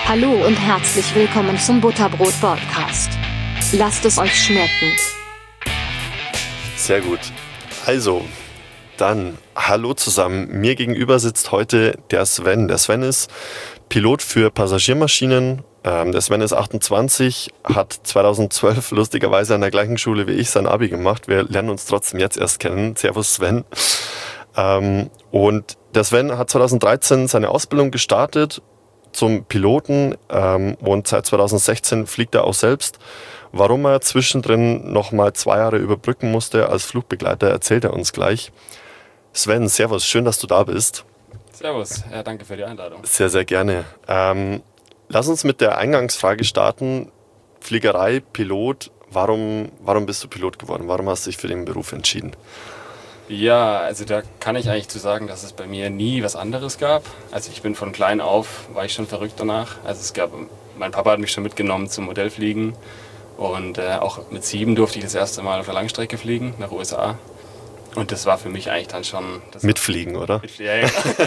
Hallo und herzlich willkommen zum Butterbrot-Podcast. Lasst es euch schmecken. Sehr gut. Also, dann hallo zusammen. Mir gegenüber sitzt heute der Sven. Der Sven ist Pilot für Passagiermaschinen. Der Sven ist 28, hat 2012 lustigerweise an der gleichen Schule wie ich sein Abi gemacht. Wir lernen uns trotzdem jetzt erst kennen. Servus Sven. Und der Sven hat 2013 seine Ausbildung gestartet zum Piloten und seit 2016 fliegt er auch selbst. Warum er zwischendrin nochmal 2 Jahre überbrücken musste als Flugbegleiter, erzählt er uns gleich. Sven, servus, schön, dass du da bist. Servus, ja, danke für die Einladung. Sehr, sehr gerne. Lass uns mit der Eingangsfrage starten. Fliegerei, Pilot, warum bist du Pilot geworden? Warum hast du dich für den Beruf entschieden? Ja, also da kann ich eigentlich zu sagen, dass es bei mir nie was anderes gab. Also ich bin von klein auf, war ich schon verrückt danach. Also mein Papa hat mich schon mitgenommen zum Modellfliegen und auch mit 7 durfte ich das erste Mal auf der Langstrecke fliegen, nach USA. Und das war für mich eigentlich dann schon... Mitfliegen, oder? Ja.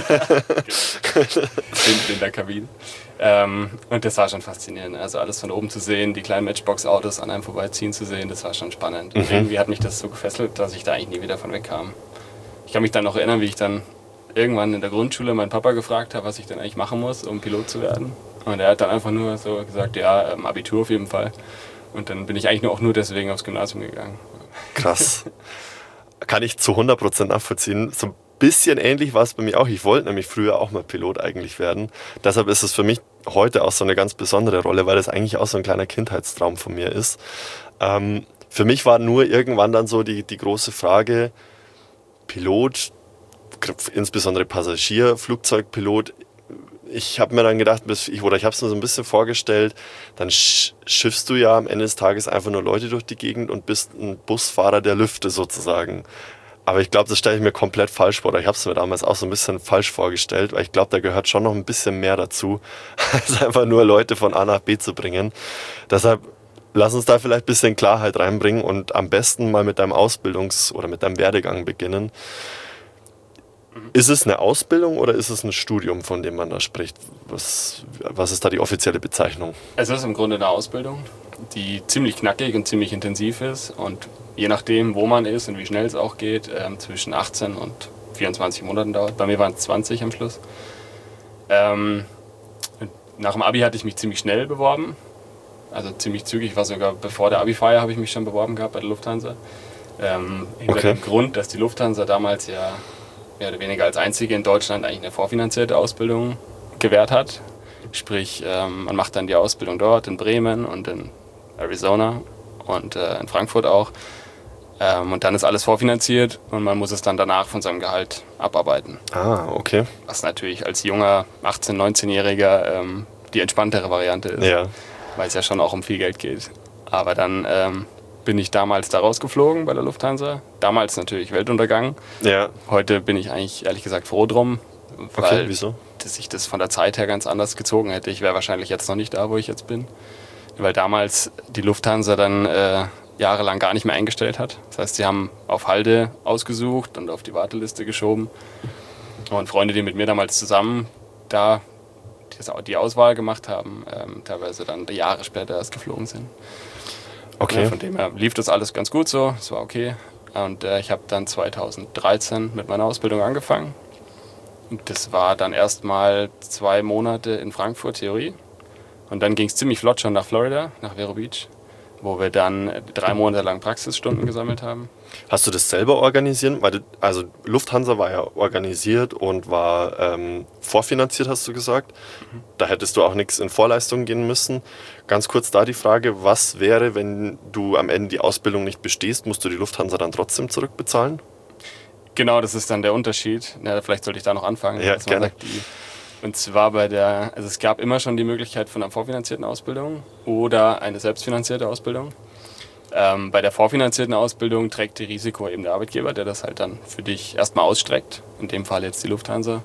In der Kabine. Und das war schon faszinierend. Also alles von oben zu sehen, die kleinen Matchbox-Autos an einem vorbeiziehen zu sehen, das war schon spannend. Und irgendwie hat mich das so gefesselt, dass ich da eigentlich nie wieder von wegkam. Ich kann mich dann noch erinnern, wie ich dann irgendwann in der Grundschule meinen Papa gefragt habe, was ich denn eigentlich machen muss, um Pilot zu werden. Und er hat dann einfach nur so gesagt, ja, Abitur auf jeden Fall. Und dann bin ich eigentlich auch nur deswegen aufs Gymnasium gegangen. Krass. Kann ich zu 100% nachvollziehen. So ein bisschen ähnlich war es bei mir auch. Ich wollte nämlich früher auch mal Pilot eigentlich werden. Deshalb ist es für mich heute auch so eine ganz besondere Rolle, weil es eigentlich auch so ein kleiner Kindheitstraum von mir ist. Für mich war nur irgendwann dann so die große Frage, Pilot, insbesondere Passagierflugzeugpilot. Ich habe mir dann gedacht, ich habe es mir so ein bisschen vorgestellt, dann schiffst du ja am Ende des Tages einfach nur Leute durch die Gegend und bist ein Busfahrer der Lüfte sozusagen. Aber ich glaube, das stelle ich mir komplett falsch vor. Ich habe es mir damals auch so ein bisschen falsch vorgestellt, weil ich glaube, da gehört schon noch ein bisschen mehr dazu, als einfach nur Leute von A nach B zu bringen. Deshalb lass uns da vielleicht ein bisschen Klarheit reinbringen und am besten mal mit deinem oder mit deinem Werdegang beginnen. Ist es eine Ausbildung oder ist es ein Studium, von dem man da spricht? Was ist da die offizielle Bezeichnung? Es ist im Grunde eine Ausbildung, die ziemlich knackig und ziemlich intensiv ist und je nachdem, wo man ist und wie schnell es auch geht, zwischen 18 und 24 Monaten dauert. Bei mir waren es 20 am Schluss. Nach dem Abi hatte ich mich ziemlich schnell beworben, also ziemlich zügig, war sogar bevor der Abi-Feier habe ich mich schon beworben gehabt bei der Lufthansa. Hinter dem Grund, dass die Lufthansa damals ja mehr oder weniger als einzige in Deutschland eigentlich eine vorfinanzierte Ausbildung gewährt hat. Sprich, man macht dann die Ausbildung dort in Bremen und in Arizona und in Frankfurt auch. Und dann ist alles vorfinanziert und man muss es dann danach von seinem Gehalt abarbeiten. Ah, okay. Was natürlich als junger 18-, 19-Jähriger die entspanntere Variante ist, ja. Weil es ja schon auch um viel Geld geht. Aber dann bin ich damals da rausgeflogen bei der Lufthansa. Damals natürlich Weltuntergang. Ja. Heute bin ich eigentlich ehrlich gesagt froh drum, weil wieso? Dass ich das von der Zeit her ganz anders gezogen hätte. Ich wäre wahrscheinlich jetzt noch nicht da, wo ich jetzt bin. Weil damals die Lufthansa dann jahrelang gar nicht mehr eingestellt hat. Das heißt, sie haben auf Halde ausgesucht und auf die Warteliste geschoben. Und Freunde, die mit mir damals zusammen da die Auswahl gemacht haben, teilweise dann Jahre später erst geflogen sind. Okay. Ja, von dem her lief das alles ganz gut so, es war okay. Und ich habe dann 2013 mit meiner Ausbildung angefangen. Und das war dann erstmal 2 Monate in Frankfurt Theorie. Und dann ging es ziemlich flott schon nach Florida, nach Vero Beach, wo wir dann 3 Monate lang Praxisstunden gesammelt haben. Hast du das selber organisiert? Also Lufthansa war ja organisiert und war vorfinanziert, hast du gesagt. Da hättest du auch nichts in Vorleistungen gehen müssen. Ganz kurz da die Frage, was wäre, wenn du am Ende die Ausbildung nicht bestehst, musst du die Lufthansa dann trotzdem zurückbezahlen? Genau, das ist dann der Unterschied. Ja, vielleicht sollte ich da noch anfangen. Ja, gerne. Und zwar also es gab immer schon die Möglichkeit von einer vorfinanzierten Ausbildung oder eine selbstfinanzierte Ausbildung. Bei der vorfinanzierten Ausbildung trägt die Risiko eben der Arbeitgeber, der das halt dann für dich erstmal ausstreckt. In dem Fall jetzt die Lufthansa.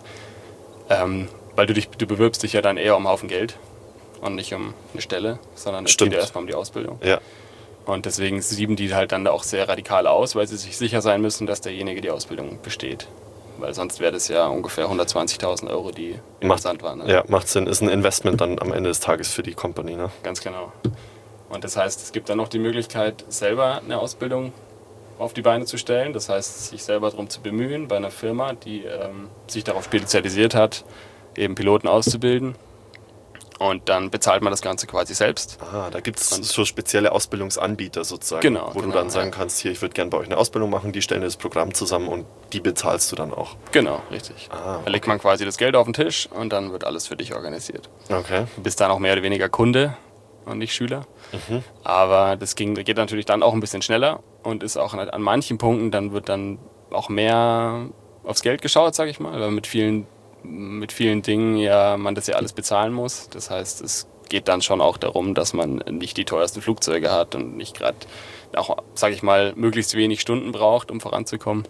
Weil du bewirbst dich ja dann eher um einen Haufen Geld und nicht um eine Stelle, sondern es geht ja erstmal um die Ausbildung. Ja. Und deswegen sieben die halt dann auch sehr radikal aus, weil sie sich sicher sein müssen, dass derjenige die Ausbildung besteht. weil sonst wäre das ja ungefähr 120.000 Euro, die im Sand waren. Ne? Ja, macht Sinn. Ist ein Investment dann am Ende des Tages für die Company. Ne? Ganz genau. Und das heißt, es gibt dann noch die Möglichkeit, selber eine Ausbildung auf die Beine zu stellen. Das heißt, sich selber darum zu bemühen, bei einer Firma, die sich darauf spezialisiert hat, eben Piloten auszubilden. Und dann bezahlt man das Ganze quasi selbst. Ah, da gibt es so spezielle Ausbildungsanbieter sozusagen, genau, wo du dann sagen kannst, hier, ich würde gerne bei euch eine Ausbildung machen, die stellen das Programm zusammen und die bezahlst du dann auch. Genau, richtig. Ah, okay. Da legt man quasi das Geld auf den Tisch und dann wird alles für dich organisiert. Okay. Du bist dann auch mehr oder weniger Kunde und nicht Schüler. Aber das geht natürlich dann auch ein bisschen schneller und ist auch an manchen Punkten, dann wird dann auch mehr aufs Geld geschaut, sage ich mal, weil mit vielen Dingen ja man das ja alles bezahlen muss. Das heißt, es geht dann schon auch darum, dass man nicht die teuersten Flugzeuge hat und nicht gerade auch, sage ich mal, möglichst wenig Stunden braucht, um voranzukommen.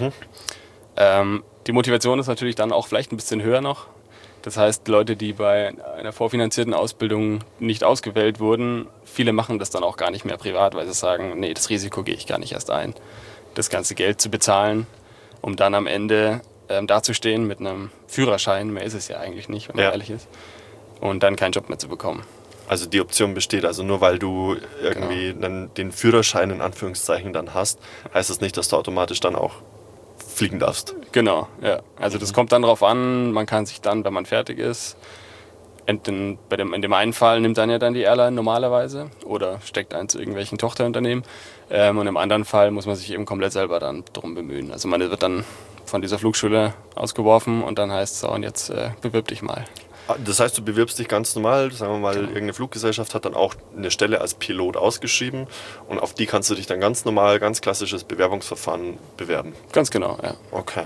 Die Motivation ist natürlich dann auch vielleicht ein bisschen höher noch. Das heißt, Leute, die bei einer vorfinanzierten Ausbildung nicht ausgewählt wurden, viele machen das dann auch gar nicht mehr privat, weil sie sagen, nee, das Risiko gehe ich gar nicht erst ein, das ganze Geld zu bezahlen, um dann am Ende dazustehen mit einem Führerschein, mehr ist es ja eigentlich nicht, wenn man ehrlich ist, und dann keinen Job mehr zu bekommen. Also die Option besteht, also nur weil du irgendwie dann den Führerschein in Anführungszeichen dann hast, heißt das nicht, dass du automatisch dann auch fliegen darfst. Genau, ja. Also das kommt dann drauf an, man kann sich dann, wenn man fertig ist, in dem einen Fall nimmt dann ja dann die Airline normalerweise oder steckt ein zu irgendwelchen Tochterunternehmen und im anderen Fall muss man sich eben komplett selber dann drum bemühen. Also man wird dann von dieser Flugschule ausgeworfen und dann heißt es so, und jetzt bewirb dich mal. Das heißt, du bewirbst dich ganz normal, sagen wir mal, irgendeine Fluggesellschaft hat dann auch eine Stelle als Pilot ausgeschrieben und auf die kannst du dich dann ganz normal, ganz klassisches Bewerbungsverfahren bewerben. Ganz genau, ja. Okay.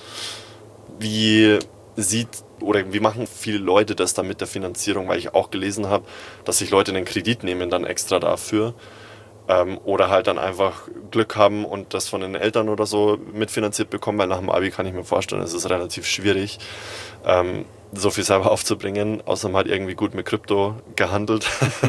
Wie machen viele Leute das dann mit der Finanzierung? Weil ich auch gelesen habe, dass sich Leute einen Kredit nehmen dann extra dafür oder halt dann einfach Glück haben und das von den Eltern oder so mitfinanziert bekommen, weil nach dem Abi kann ich mir vorstellen, es ist relativ schwierig, so viel selber aufzubringen, außer man hat irgendwie gut mit Krypto gehandelt.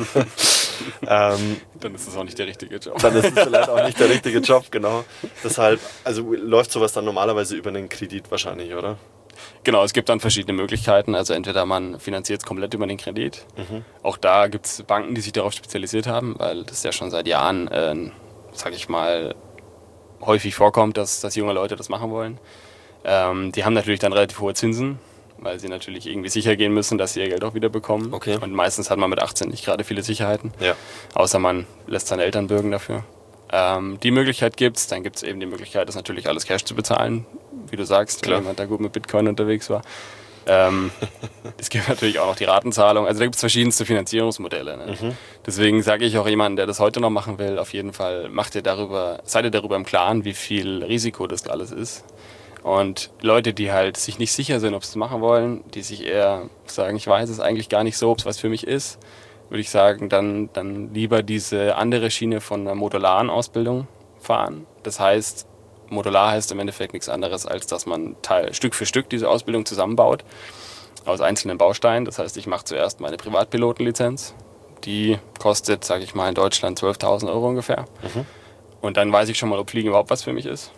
Dann ist das auch nicht der richtige Job. Dann ist es vielleicht auch nicht der richtige Job, genau. Deshalb, also läuft sowas dann normalerweise über einen Kredit wahrscheinlich, oder? Genau, es gibt dann verschiedene Möglichkeiten. Also entweder man finanziert es komplett über den Kredit. Auch da gibt es Banken, die sich darauf spezialisiert haben, weil das ja schon seit Jahren, sage ich mal, häufig vorkommt, dass junge Leute das machen wollen. Die haben natürlich dann relativ hohe Zinsen, weil sie natürlich irgendwie sicher gehen müssen, dass sie ihr Geld auch wieder bekommen. Okay. Und meistens hat man mit 18 nicht gerade viele Sicherheiten, Ja. außer man lässt seine Eltern bürgen dafür. Die Möglichkeit gibt's, dann gibt es eben die Möglichkeit, das natürlich alles Cash zu bezahlen, wie du sagst, Klar. wenn jemand da gut mit Bitcoin unterwegs war. Es gibt natürlich auch noch die Ratenzahlung, also da gibt es verschiedenste Finanzierungsmodelle. Ne? Deswegen sage ich auch jemandem, der das heute noch machen will, auf jeden Fall seid ihr darüber im Klaren, wie viel Risiko das alles ist. Und Leute, die halt sich nicht sicher sind, ob sie es machen wollen, die sich eher sagen, ich weiß es eigentlich gar nicht so, ob es was für mich ist, würde ich sagen, dann lieber diese andere Schiene von einer modularen Ausbildung fahren. Das heißt, modular heißt im Endeffekt nichts anderes, als dass man Stück für Stück diese Ausbildung zusammenbaut aus einzelnen Bausteinen. Das heißt, ich mache zuerst meine Privatpilotenlizenz. Die kostet, sage ich mal, in Deutschland 12.000 Euro ungefähr. Und dann weiß ich schon mal, ob Fliegen überhaupt was für mich ist.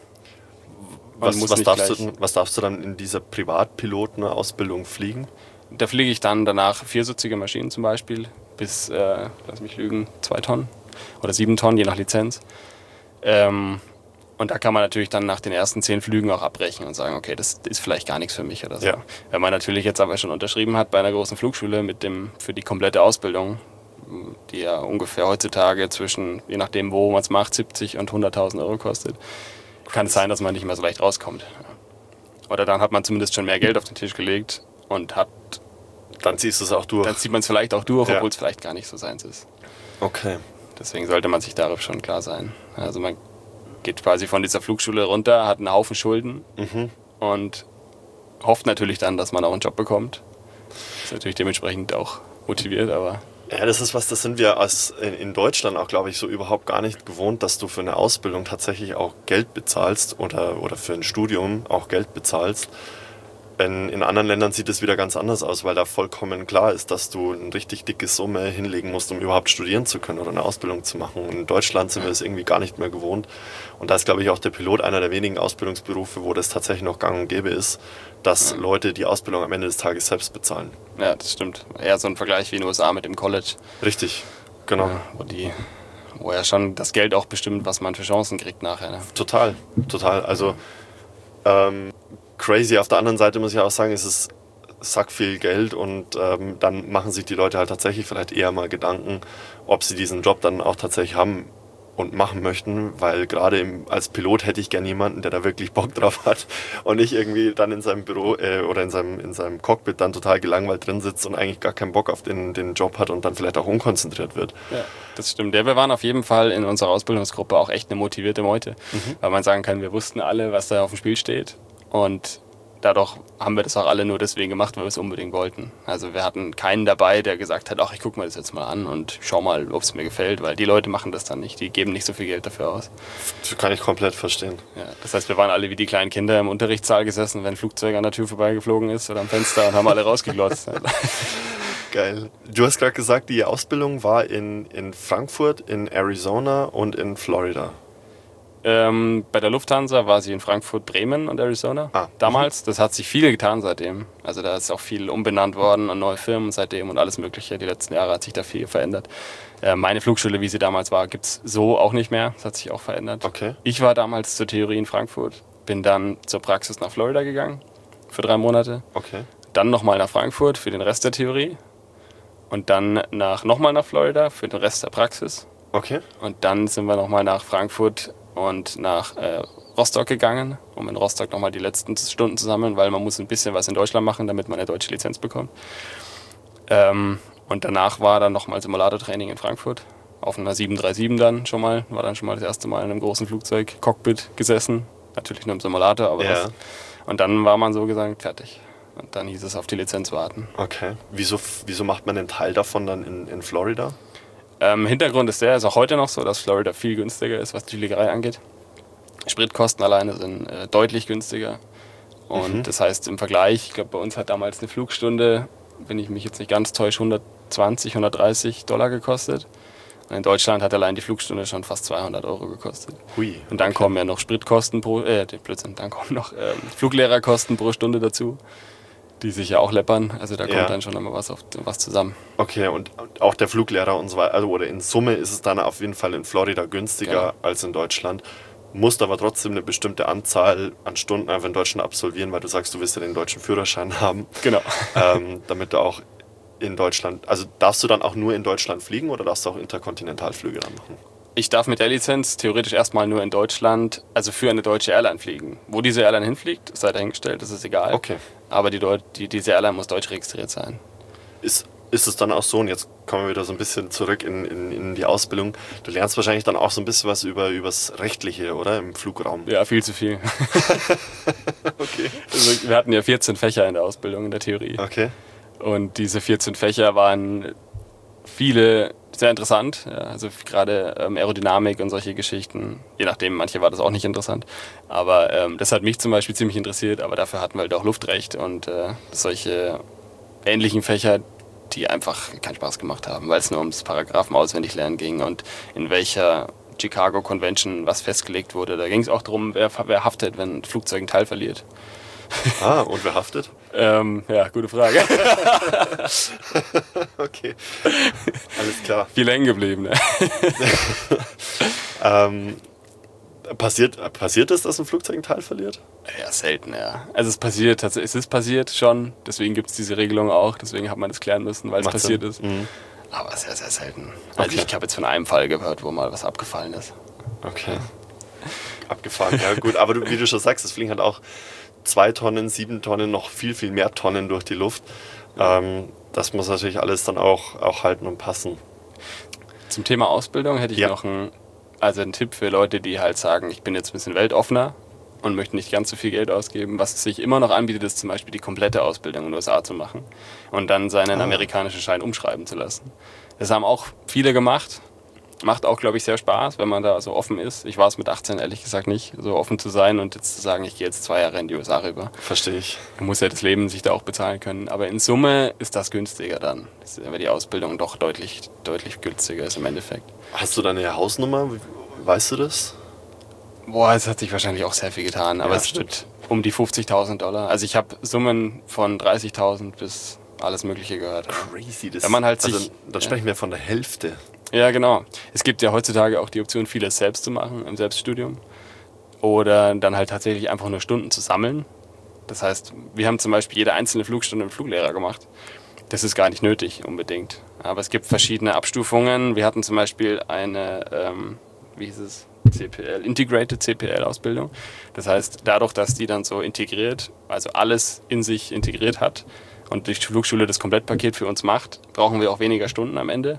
Was darfst du dann in dieser Privatpilotenausbildung fliegen? Da fliege ich dann danach viersitzige Maschinen zum Beispiel bis, lass mich lügen, 2 Tonnen oder 7 Tonnen, je nach Lizenz. Und da kann man natürlich dann nach den ersten 10 Flügen auch abbrechen und sagen, okay, das ist vielleicht gar nichts für mich oder so. Ja. Wenn man natürlich jetzt aber schon unterschrieben hat bei einer großen Flugschule für die komplette Ausbildung, die ja ungefähr heutzutage zwischen, je nachdem wo man es macht, 70 und 100.000 Euro kostet, kann es sein, dass man nicht mehr so leicht rauskommt. Oder dann hat man zumindest schon mehr Geld auf den Tisch gelegt und dann ziehst du es auch durch. Dann zieht man es vielleicht auch durch, Ja. obwohl es vielleicht gar nicht so seins ist. Okay. Deswegen sollte man sich darüber schon klar sein. Also man geht quasi von dieser Flugschule runter, hat einen Haufen Schulden und hofft natürlich dann, dass man auch einen Job bekommt. Ist natürlich dementsprechend auch motiviert, aber... Ja, das sind wir in Deutschland auch, glaube ich, so überhaupt gar nicht gewohnt, dass du für eine Ausbildung tatsächlich auch Geld bezahlst oder für ein Studium auch Geld bezahlst. In anderen Ländern sieht es wieder ganz anders aus, weil da vollkommen klar ist, dass du eine richtig dicke Summe hinlegen musst, um überhaupt studieren zu können oder eine Ausbildung zu machen. Und in Deutschland sind wir es irgendwie gar nicht mehr gewohnt. Und da ist, glaube ich, auch der Pilot einer der wenigen Ausbildungsberufe, wo das tatsächlich noch gang und gäbe ist, dass Leute die Ausbildung am Ende des Tages selbst bezahlen. Ja, das stimmt. Eher so ein Vergleich wie in den USA mit dem College. Richtig, genau. Ja, wo ja schon das Geld auch bestimmt, was man für Chancen kriegt nachher. Ne? Total. Also crazy. Auf der anderen Seite muss ich auch sagen, es ist sack viel Geld und dann machen sich die Leute halt tatsächlich vielleicht eher mal Gedanken, ob sie diesen Job dann auch tatsächlich haben und machen möchten, weil gerade als Pilot hätte ich gern jemanden, der da wirklich Bock drauf hat und nicht irgendwie dann in seinem Büro oder in seinem Cockpit dann total gelangweilt drin sitzt und eigentlich gar keinen Bock auf den Job hat und dann vielleicht auch unkonzentriert wird. Ja, das stimmt. Ja, wir waren auf jeden Fall in unserer Ausbildungsgruppe auch echt eine motivierte Meute, weil man sagen kann, wir wussten alle, was da auf dem Spiel steht und dadurch haben wir das auch alle nur deswegen gemacht, weil wir es unbedingt wollten. Also wir hatten keinen dabei, der gesagt hat, ach, ich gucke mir das jetzt mal an und schau mal, ob es mir gefällt, weil die Leute machen das dann nicht, die geben nicht so viel Geld dafür aus. Das kann ich komplett verstehen. Ja, das heißt, wir waren alle wie die kleinen Kinder im Unterrichtssaal gesessen, wenn ein Flugzeug an der Tür vorbeigeflogen ist oder am Fenster und haben alle rausgeglotzt. Geil. Du hast gerade gesagt, die Ausbildung war in Frankfurt, in Arizona und in Florida. Bei der Lufthansa war sie in Frankfurt, Bremen und Arizona damals. Das hat sich viel getan seitdem. Also da ist auch viel umbenannt worden an neue Firmen seitdem und alles Mögliche. Die letzten Jahre hat sich da viel verändert. Meine Flugschule, wie sie damals war, gibt es so auch nicht mehr. Das hat sich auch verändert. Okay. Ich war damals zur Theorie in Frankfurt, bin dann zur Praxis nach Florida gegangen für 3 Monate. Okay. Dann nochmal nach Frankfurt für den Rest der Theorie und dann nochmal nach Florida für den Rest der Praxis. Okay. Und dann sind wir nochmal nach Frankfurt und nach Rostock gegangen, um in Rostock nochmal die letzten Stunden zu sammeln, weil man muss ein bisschen was in Deutschland machen, damit man eine deutsche Lizenz bekommt. Und danach war dann nochmal Simulatortraining in Frankfurt, auf einer 737 dann schon mal, war dann schon mal das erste Mal in einem großen Flugzeug, Cockpit gesessen, natürlich nur im Simulator, aber und dann war man so gesagt fertig. Und dann hieß es auf die Lizenz warten. Okay. Wieso macht man den Teil davon dann in Florida? Hintergrund ist der, ist auch heute noch so, dass Florida viel günstiger ist, was die Fliegerei angeht. Spritkosten alleine sind deutlich günstiger. Und das heißt im Vergleich, ich glaube bei uns hat damals eine Flugstunde, wenn ich mich jetzt nicht ganz täusche, $120, $130 gekostet. Und in Deutschland hat allein die Flugstunde schon fast 200 Euro gekostet. Hui. Und dann kommen ja noch Spritkosten dann kommen noch Fluglehrerkosten pro Stunde dazu, die sich ja auch läppern. Also da kommt dann schon immer was zusammen. Okay, und auch der Fluglehrer und so weiter, also oder in Summe ist es dann auf jeden Fall in Florida günstiger als in Deutschland. Musst aber trotzdem eine bestimmte Anzahl an Stunden einfach in Deutschland absolvieren, weil du sagst, du willst ja den deutschen Führerschein haben. Genau. Damit du auch in Deutschland, also darfst du dann auch nur in Deutschland fliegen oder darfst du auch Interkontinentalflüge dann machen? Ich darf mit der Lizenz theoretisch erstmal nur in Deutschland, also für eine deutsche Airline fliegen. Wo diese Airline hinfliegt, sei dahingestellt, das ist egal. Okay. Aber diese Airline muss deutsch registriert sein. Ist es dann auch so, und jetzt kommen wir wieder so ein bisschen zurück in die Ausbildung, du lernst wahrscheinlich dann auch so ein bisschen was übers Rechtliche, oder? Im Flugraum. Ja, viel zu viel. Okay. Also, wir hatten ja 14 Fächer in der Ausbildung, in der Theorie. Okay. Und diese 14 Fächer waren viele sehr interessant, ja, also gerade Aerodynamik und solche Geschichten, je nachdem, manche war das auch nicht interessant, aber das hat mich zum Beispiel ziemlich interessiert, aber dafür hatten wir halt auch Luftrecht und solche ähnlichen Fächer, die einfach keinen Spaß gemacht haben, weil es nur ums Paragraphen auswendig lernen ging und in welcher Chicago Convention was festgelegt wurde. Da ging es auch darum, wer haftet, wenn ein Flugzeug ein Teil verliert. Und wer haftet? Ja, gute Frage. Okay, alles klar. Viel hängen geblieben, ne? Passiert es, dass ein Flugzeug ein Teil verliert? Ja, selten, ja. Also es ist passiert schon, deswegen gibt es diese Regelung auch, deswegen hat man das klären müssen, weil es passiert ist. Aber sehr, sehr selten. Also ich habe jetzt von einem Fall gehört, wo mal was abgefallen ist. Okay. Abgefahren, ja gut, aber wie du schon sagst, es fliegen halt auch 2 Tonnen, 7 Tonnen, noch viel, viel mehr Tonnen durch die Luft. Das muss natürlich alles dann auch halten und passen. Zum Thema Ausbildung hätte ich noch einen Tipp für Leute, die halt sagen, ich bin jetzt ein bisschen weltoffener und möchte nicht ganz so viel Geld ausgeben. Was sich immer noch anbietet, ist zum Beispiel die komplette Ausbildung in den USA zu machen und dann seinen amerikanischen Schein umschreiben zu lassen. Das haben auch viele gemacht. Macht auch, glaube ich, sehr Spaß, wenn man da so offen ist. Ich war es mit 18 ehrlich gesagt nicht, so offen zu sein und jetzt zu sagen, ich gehe jetzt 2 Jahre in die USA rüber. Verstehe ich. Man muss ja das Leben sich da auch bezahlen können. Aber in Summe ist das günstiger dann, weil die Ausbildung doch deutlich günstiger ist im Endeffekt. Hast du deine Hausnummer? Weißt du das? Boah, es hat sich wahrscheinlich auch sehr viel getan, aber es wird um die $50.000. Also ich habe Summen von 30.000 bis alles Mögliche gehört. Crazy. Das, wenn man halt sich, also, dann sprechen wir von der Hälfte. Ja, genau. Es gibt ja heutzutage auch die Option, vieles selbst zu machen im Selbststudium. Oder dann halt tatsächlich einfach nur Stunden zu sammeln. Das heißt, wir haben zum Beispiel jede einzelne Flugstunde mit Fluglehrer gemacht. Das ist gar nicht nötig unbedingt. Aber es gibt verschiedene Abstufungen. Wir hatten zum Beispiel eine, wie hieß es? CPL, Integrated CPL-Ausbildung. Das heißt, dadurch, dass die dann so integriert, also alles in sich integriert hat und die Flugschule das Komplettpaket für uns macht, brauchen wir auch weniger Stunden am Ende.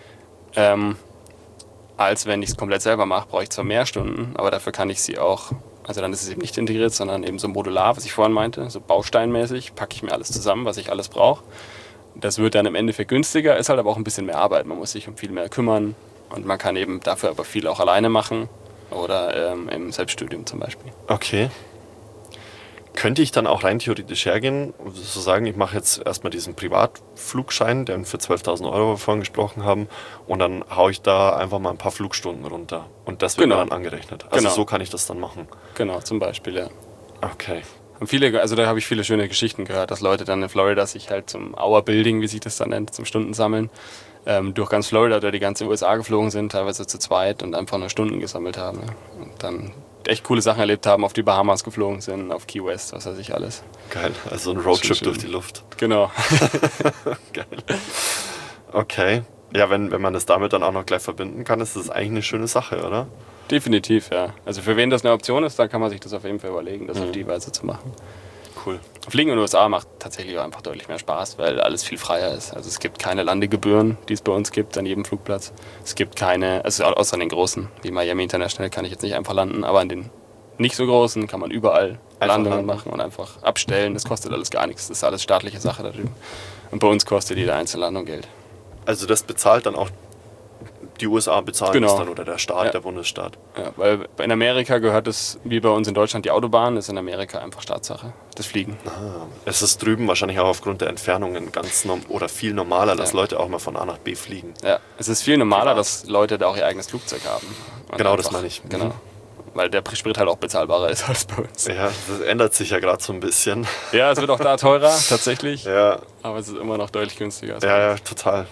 Als wenn ich es komplett selber mache, brauche ich zwar mehr Stunden, aber dafür kann ich sie auch, also dann ist es eben nicht integriert, sondern eben so modular, was ich vorhin meinte, so bausteinmäßig, packe ich mir alles zusammen, was ich alles brauche. Das wird dann im Endeffekt günstiger, ist halt aber auch ein bisschen mehr Arbeit, man muss sich um viel mehr kümmern und man kann eben dafür aber viel auch alleine machen oder im Selbststudium zum Beispiel. Okay. Könnte ich dann auch rein theoretisch hergehen und so sagen, ich mache jetzt erstmal diesen Privatflugschein, den für 12.000 Euro wir vorhin gesprochen haben, und dann haue ich da einfach mal ein paar Flugstunden runter und das wird mir dann angerechnet. Also so kann ich das dann machen. Genau, zum Beispiel, ja. Okay. Also da habe ich viele schöne Geschichten gehört, dass Leute dann in Florida sich halt zum Hour Building, wie sich das dann nennt, zum Stundensammeln, durch ganz Florida oder die ganze USA geflogen sind, teilweise zu zweit und einfach nur Stunden gesammelt haben. Ja. Und dann echt coole Sachen erlebt haben, auf die Bahamas geflogen sind, auf Key West, was weiß ich alles. Geil, also ein Roadtrip durch die Luft. Genau. Geil. Okay. Ja, wenn man das damit dann auch noch gleich verbinden kann, ist das eigentlich eine schöne Sache, oder? Definitiv, ja. Also für wen das eine Option ist, dann kann man sich das auf jeden Fall überlegen, das auf die Weise zu machen. Cool. Fliegen in den USA macht tatsächlich auch einfach deutlich mehr Spaß, weil alles viel freier ist. Also es gibt keine Landegebühren, die es bei uns gibt an jedem Flugplatz. Es gibt keine, also außer an den großen, wie Miami International kann ich jetzt nicht einfach landen, aber an den nicht so großen kann man überall Landungen machen und einfach abstellen. Das kostet alles gar nichts, das ist alles staatliche Sache da drüben. Und bei uns kostet jede einzelne Landung Geld. Also das bezahlt dann auch die USA bezahlen das dann oder der Staat, der Bundesstaat. Ja, weil in Amerika gehört es, wie bei uns in Deutschland, die Autobahn, ist in Amerika einfach Staatssache, das Fliegen. Es ist drüben wahrscheinlich auch aufgrund der Entfernungen oder viel normaler, dass Leute auch mal von A nach B fliegen. Ja, es ist viel normaler, dass Leute da auch ihr eigenes Flugzeug haben. Genau, das meine ich. Genau. Weil der Sprit halt auch bezahlbarer ist als bei uns. Ja, das ändert sich ja gerade so ein bisschen. Ja, es wird auch da teurer, tatsächlich. Ja. Aber es ist immer noch deutlich günstiger. Ja, total.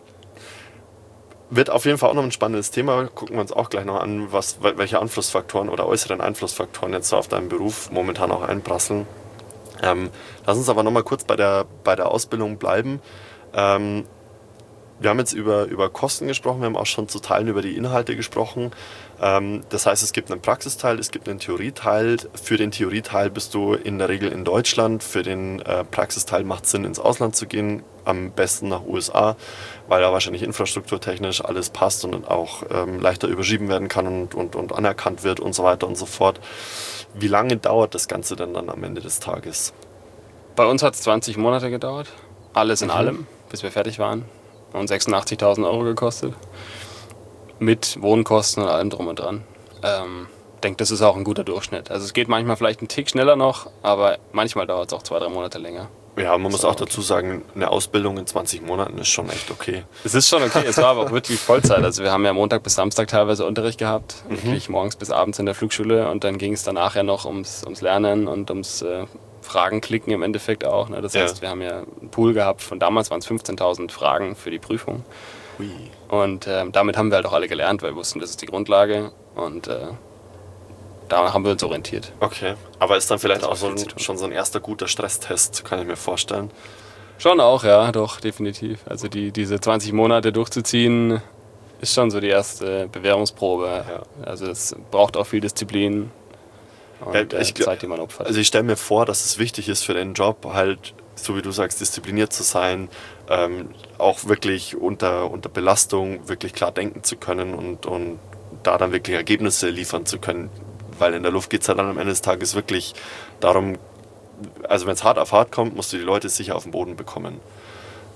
Wird auf jeden Fall auch noch ein spannendes Thema. Gucken wir uns auch gleich noch an, welche Einflussfaktoren oder äußeren Einflussfaktoren jetzt so auf deinen Beruf momentan auch einprasseln. Lass uns aber noch mal kurz bei der Ausbildung bleiben. Wir haben jetzt über Kosten gesprochen, wir haben auch schon zu Teilen über die Inhalte gesprochen. Das heißt, es gibt einen Praxisteil, es gibt einen Theorieteil. Für den Theorieteil bist du in der Regel in Deutschland. Für den Praxisteil macht es Sinn, ins Ausland zu gehen, am besten nach USA, weil da wahrscheinlich infrastrukturtechnisch alles passt und auch leichter überschrieben werden kann und anerkannt wird und so weiter und so fort. Wie lange dauert das Ganze denn dann am Ende des Tages? Bei uns hat es 20 Monate gedauert, alles in allem, bis wir fertig waren. Und 86.000 Euro gekostet. Mit Wohnkosten und allem drum und dran. Ich denke, das ist auch ein guter Durchschnitt. Also es geht manchmal vielleicht einen Tick schneller noch, aber manchmal dauert es auch 2-3 Monate länger. Ja, man muss auch dazu sagen, eine Ausbildung in 20 Monaten ist schon echt okay. Es ist schon okay, es war aber auch wirklich Vollzeit. Also wir haben ja Montag bis Samstag teilweise Unterricht gehabt, wirklich morgens bis abends in der Flugschule und dann ging es danach ja noch ums Lernen und ums Fragen klicken im Endeffekt auch. Ne? Das heißt, wir haben ja einen Pool gehabt, von damals waren es 15.000 Fragen für die Prüfung. Ui. Und damit haben wir halt auch alle gelernt, weil wir wussten, das ist die Grundlage und daran haben wir uns orientiert. Okay, aber ist dann vielleicht auch schon so ein erster guter Stresstest, kann ich mir vorstellen. Schon auch, ja, doch, definitiv. Also diese 20 Monate durchzuziehen, ist schon so die erste Bewährungsprobe. Ja. Also es braucht auch viel Disziplin. Und Zeit, die man opfert. Also ich stelle mir vor, dass es wichtig ist für den Job, halt, so wie du sagst, diszipliniert zu sein, auch wirklich unter Belastung wirklich klar denken zu können und da dann wirklich Ergebnisse liefern zu können. Weil in der Luft geht es ja dann am Ende des Tages wirklich darum, also wenn es hart auf hart kommt, musst du die Leute sicher auf den Boden bekommen.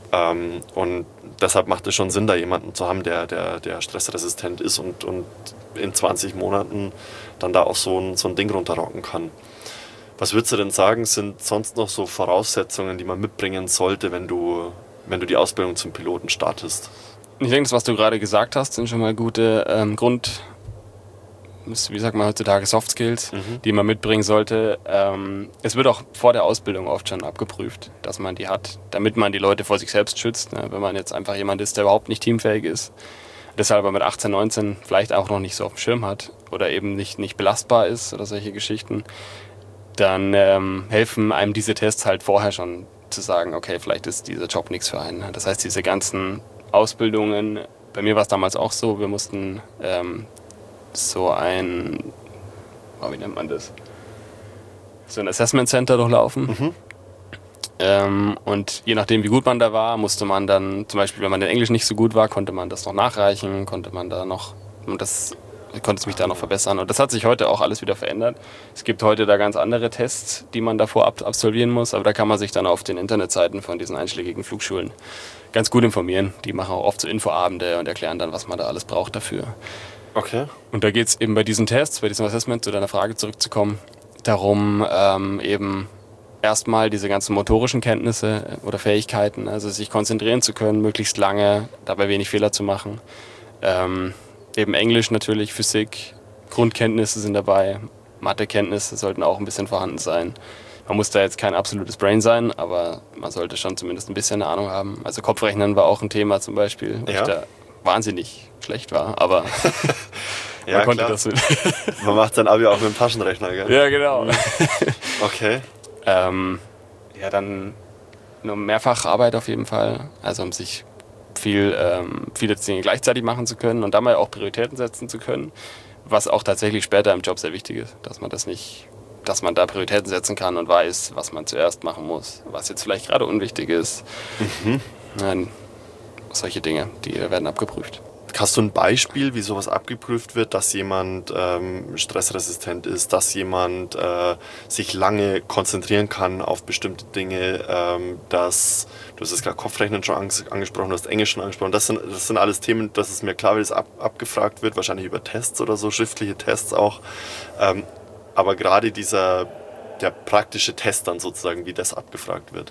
Und deshalb macht es schon Sinn, da jemanden zu haben, der stressresistent ist und in 20 Monaten dann da auch so ein Ding runterrocken kann. Was würdest du denn sagen, sind sonst noch so Voraussetzungen, die man mitbringen sollte, wenn du die Ausbildung zum Piloten startest? Ich denke, das, was du gerade gesagt hast, sind schon mal gute wie sagt man heutzutage, Soft Skills, die man mitbringen sollte. Es wird auch vor der Ausbildung oft schon abgeprüft, dass man die hat, damit man die Leute vor sich selbst schützt. Ne? Wenn man jetzt einfach jemand ist, der überhaupt nicht teamfähig ist, deshalb aber mit 18, 19 vielleicht auch noch nicht so auf dem Schirm hat oder eben nicht belastbar ist oder solche Geschichten, dann helfen einem diese Tests halt vorher schon zu sagen, okay, vielleicht ist dieser Job nichts für einen. Das heißt, diese ganzen Ausbildungen, bei mir war es damals auch so, wir mussten so ein, wie nennt man das? So ein Assessment Center durchlaufen. Und je nachdem, wie gut man da war, musste man dann, zum Beispiel, wenn man in Englisch nicht so gut war, konnte man das noch nachreichen, konnte es mich da noch verbessern. Und das hat sich heute auch alles wieder verändert. Es gibt heute da ganz andere Tests, die man davor absolvieren muss, aber da kann man sich dann auf den Internetseiten von diesen einschlägigen Flugschulen ganz gut informieren. Die machen auch oft so Infoabende und erklären dann, was man da alles braucht dafür. Okay. Und da geht es eben bei diesen Tests, bei diesem Assessment, zu deiner Frage zurückzukommen, darum eben erstmal diese ganzen motorischen Kenntnisse oder Fähigkeiten, also sich konzentrieren zu können, möglichst lange, dabei wenig Fehler zu machen. Eben Englisch natürlich, Physik, Grundkenntnisse sind dabei, Mathekenntnisse sollten auch ein bisschen vorhanden sein. Man muss da jetzt kein absolutes Brain sein, aber man sollte schon zumindest ein bisschen eine Ahnung haben. Also Kopfrechnen war auch ein Thema zum Beispiel, wo ich da wahnsinnig schlecht war, aber ja, man konnte klar. das mit. Man macht sein Abi auch mit dem Taschenrechner, gell? Ja, genau. Okay. Ja, dann nur Mehrfacharbeit auf jeden Fall, also um sich viele Dinge gleichzeitig machen zu können und dabei auch Prioritäten setzen zu können, was auch tatsächlich später im Job sehr wichtig ist, dass man da Prioritäten setzen kann und weiß, was man zuerst machen muss, was jetzt vielleicht gerade unwichtig ist. Solche Dinge, die werden abgeprüft. Hast du ein Beispiel, wie sowas abgeprüft wird, dass jemand stressresistent ist, dass jemand sich lange konzentrieren kann auf bestimmte Dinge, du hast jetzt gerade Kopfrechnen schon angesprochen, du hast Englisch schon angesprochen, das sind alles Themen, dass es mir klar wird, dass abgefragt wird, wahrscheinlich über Tests oder so, schriftliche Tests auch, aber gerade der praktische Test dann sozusagen, wie das abgefragt wird.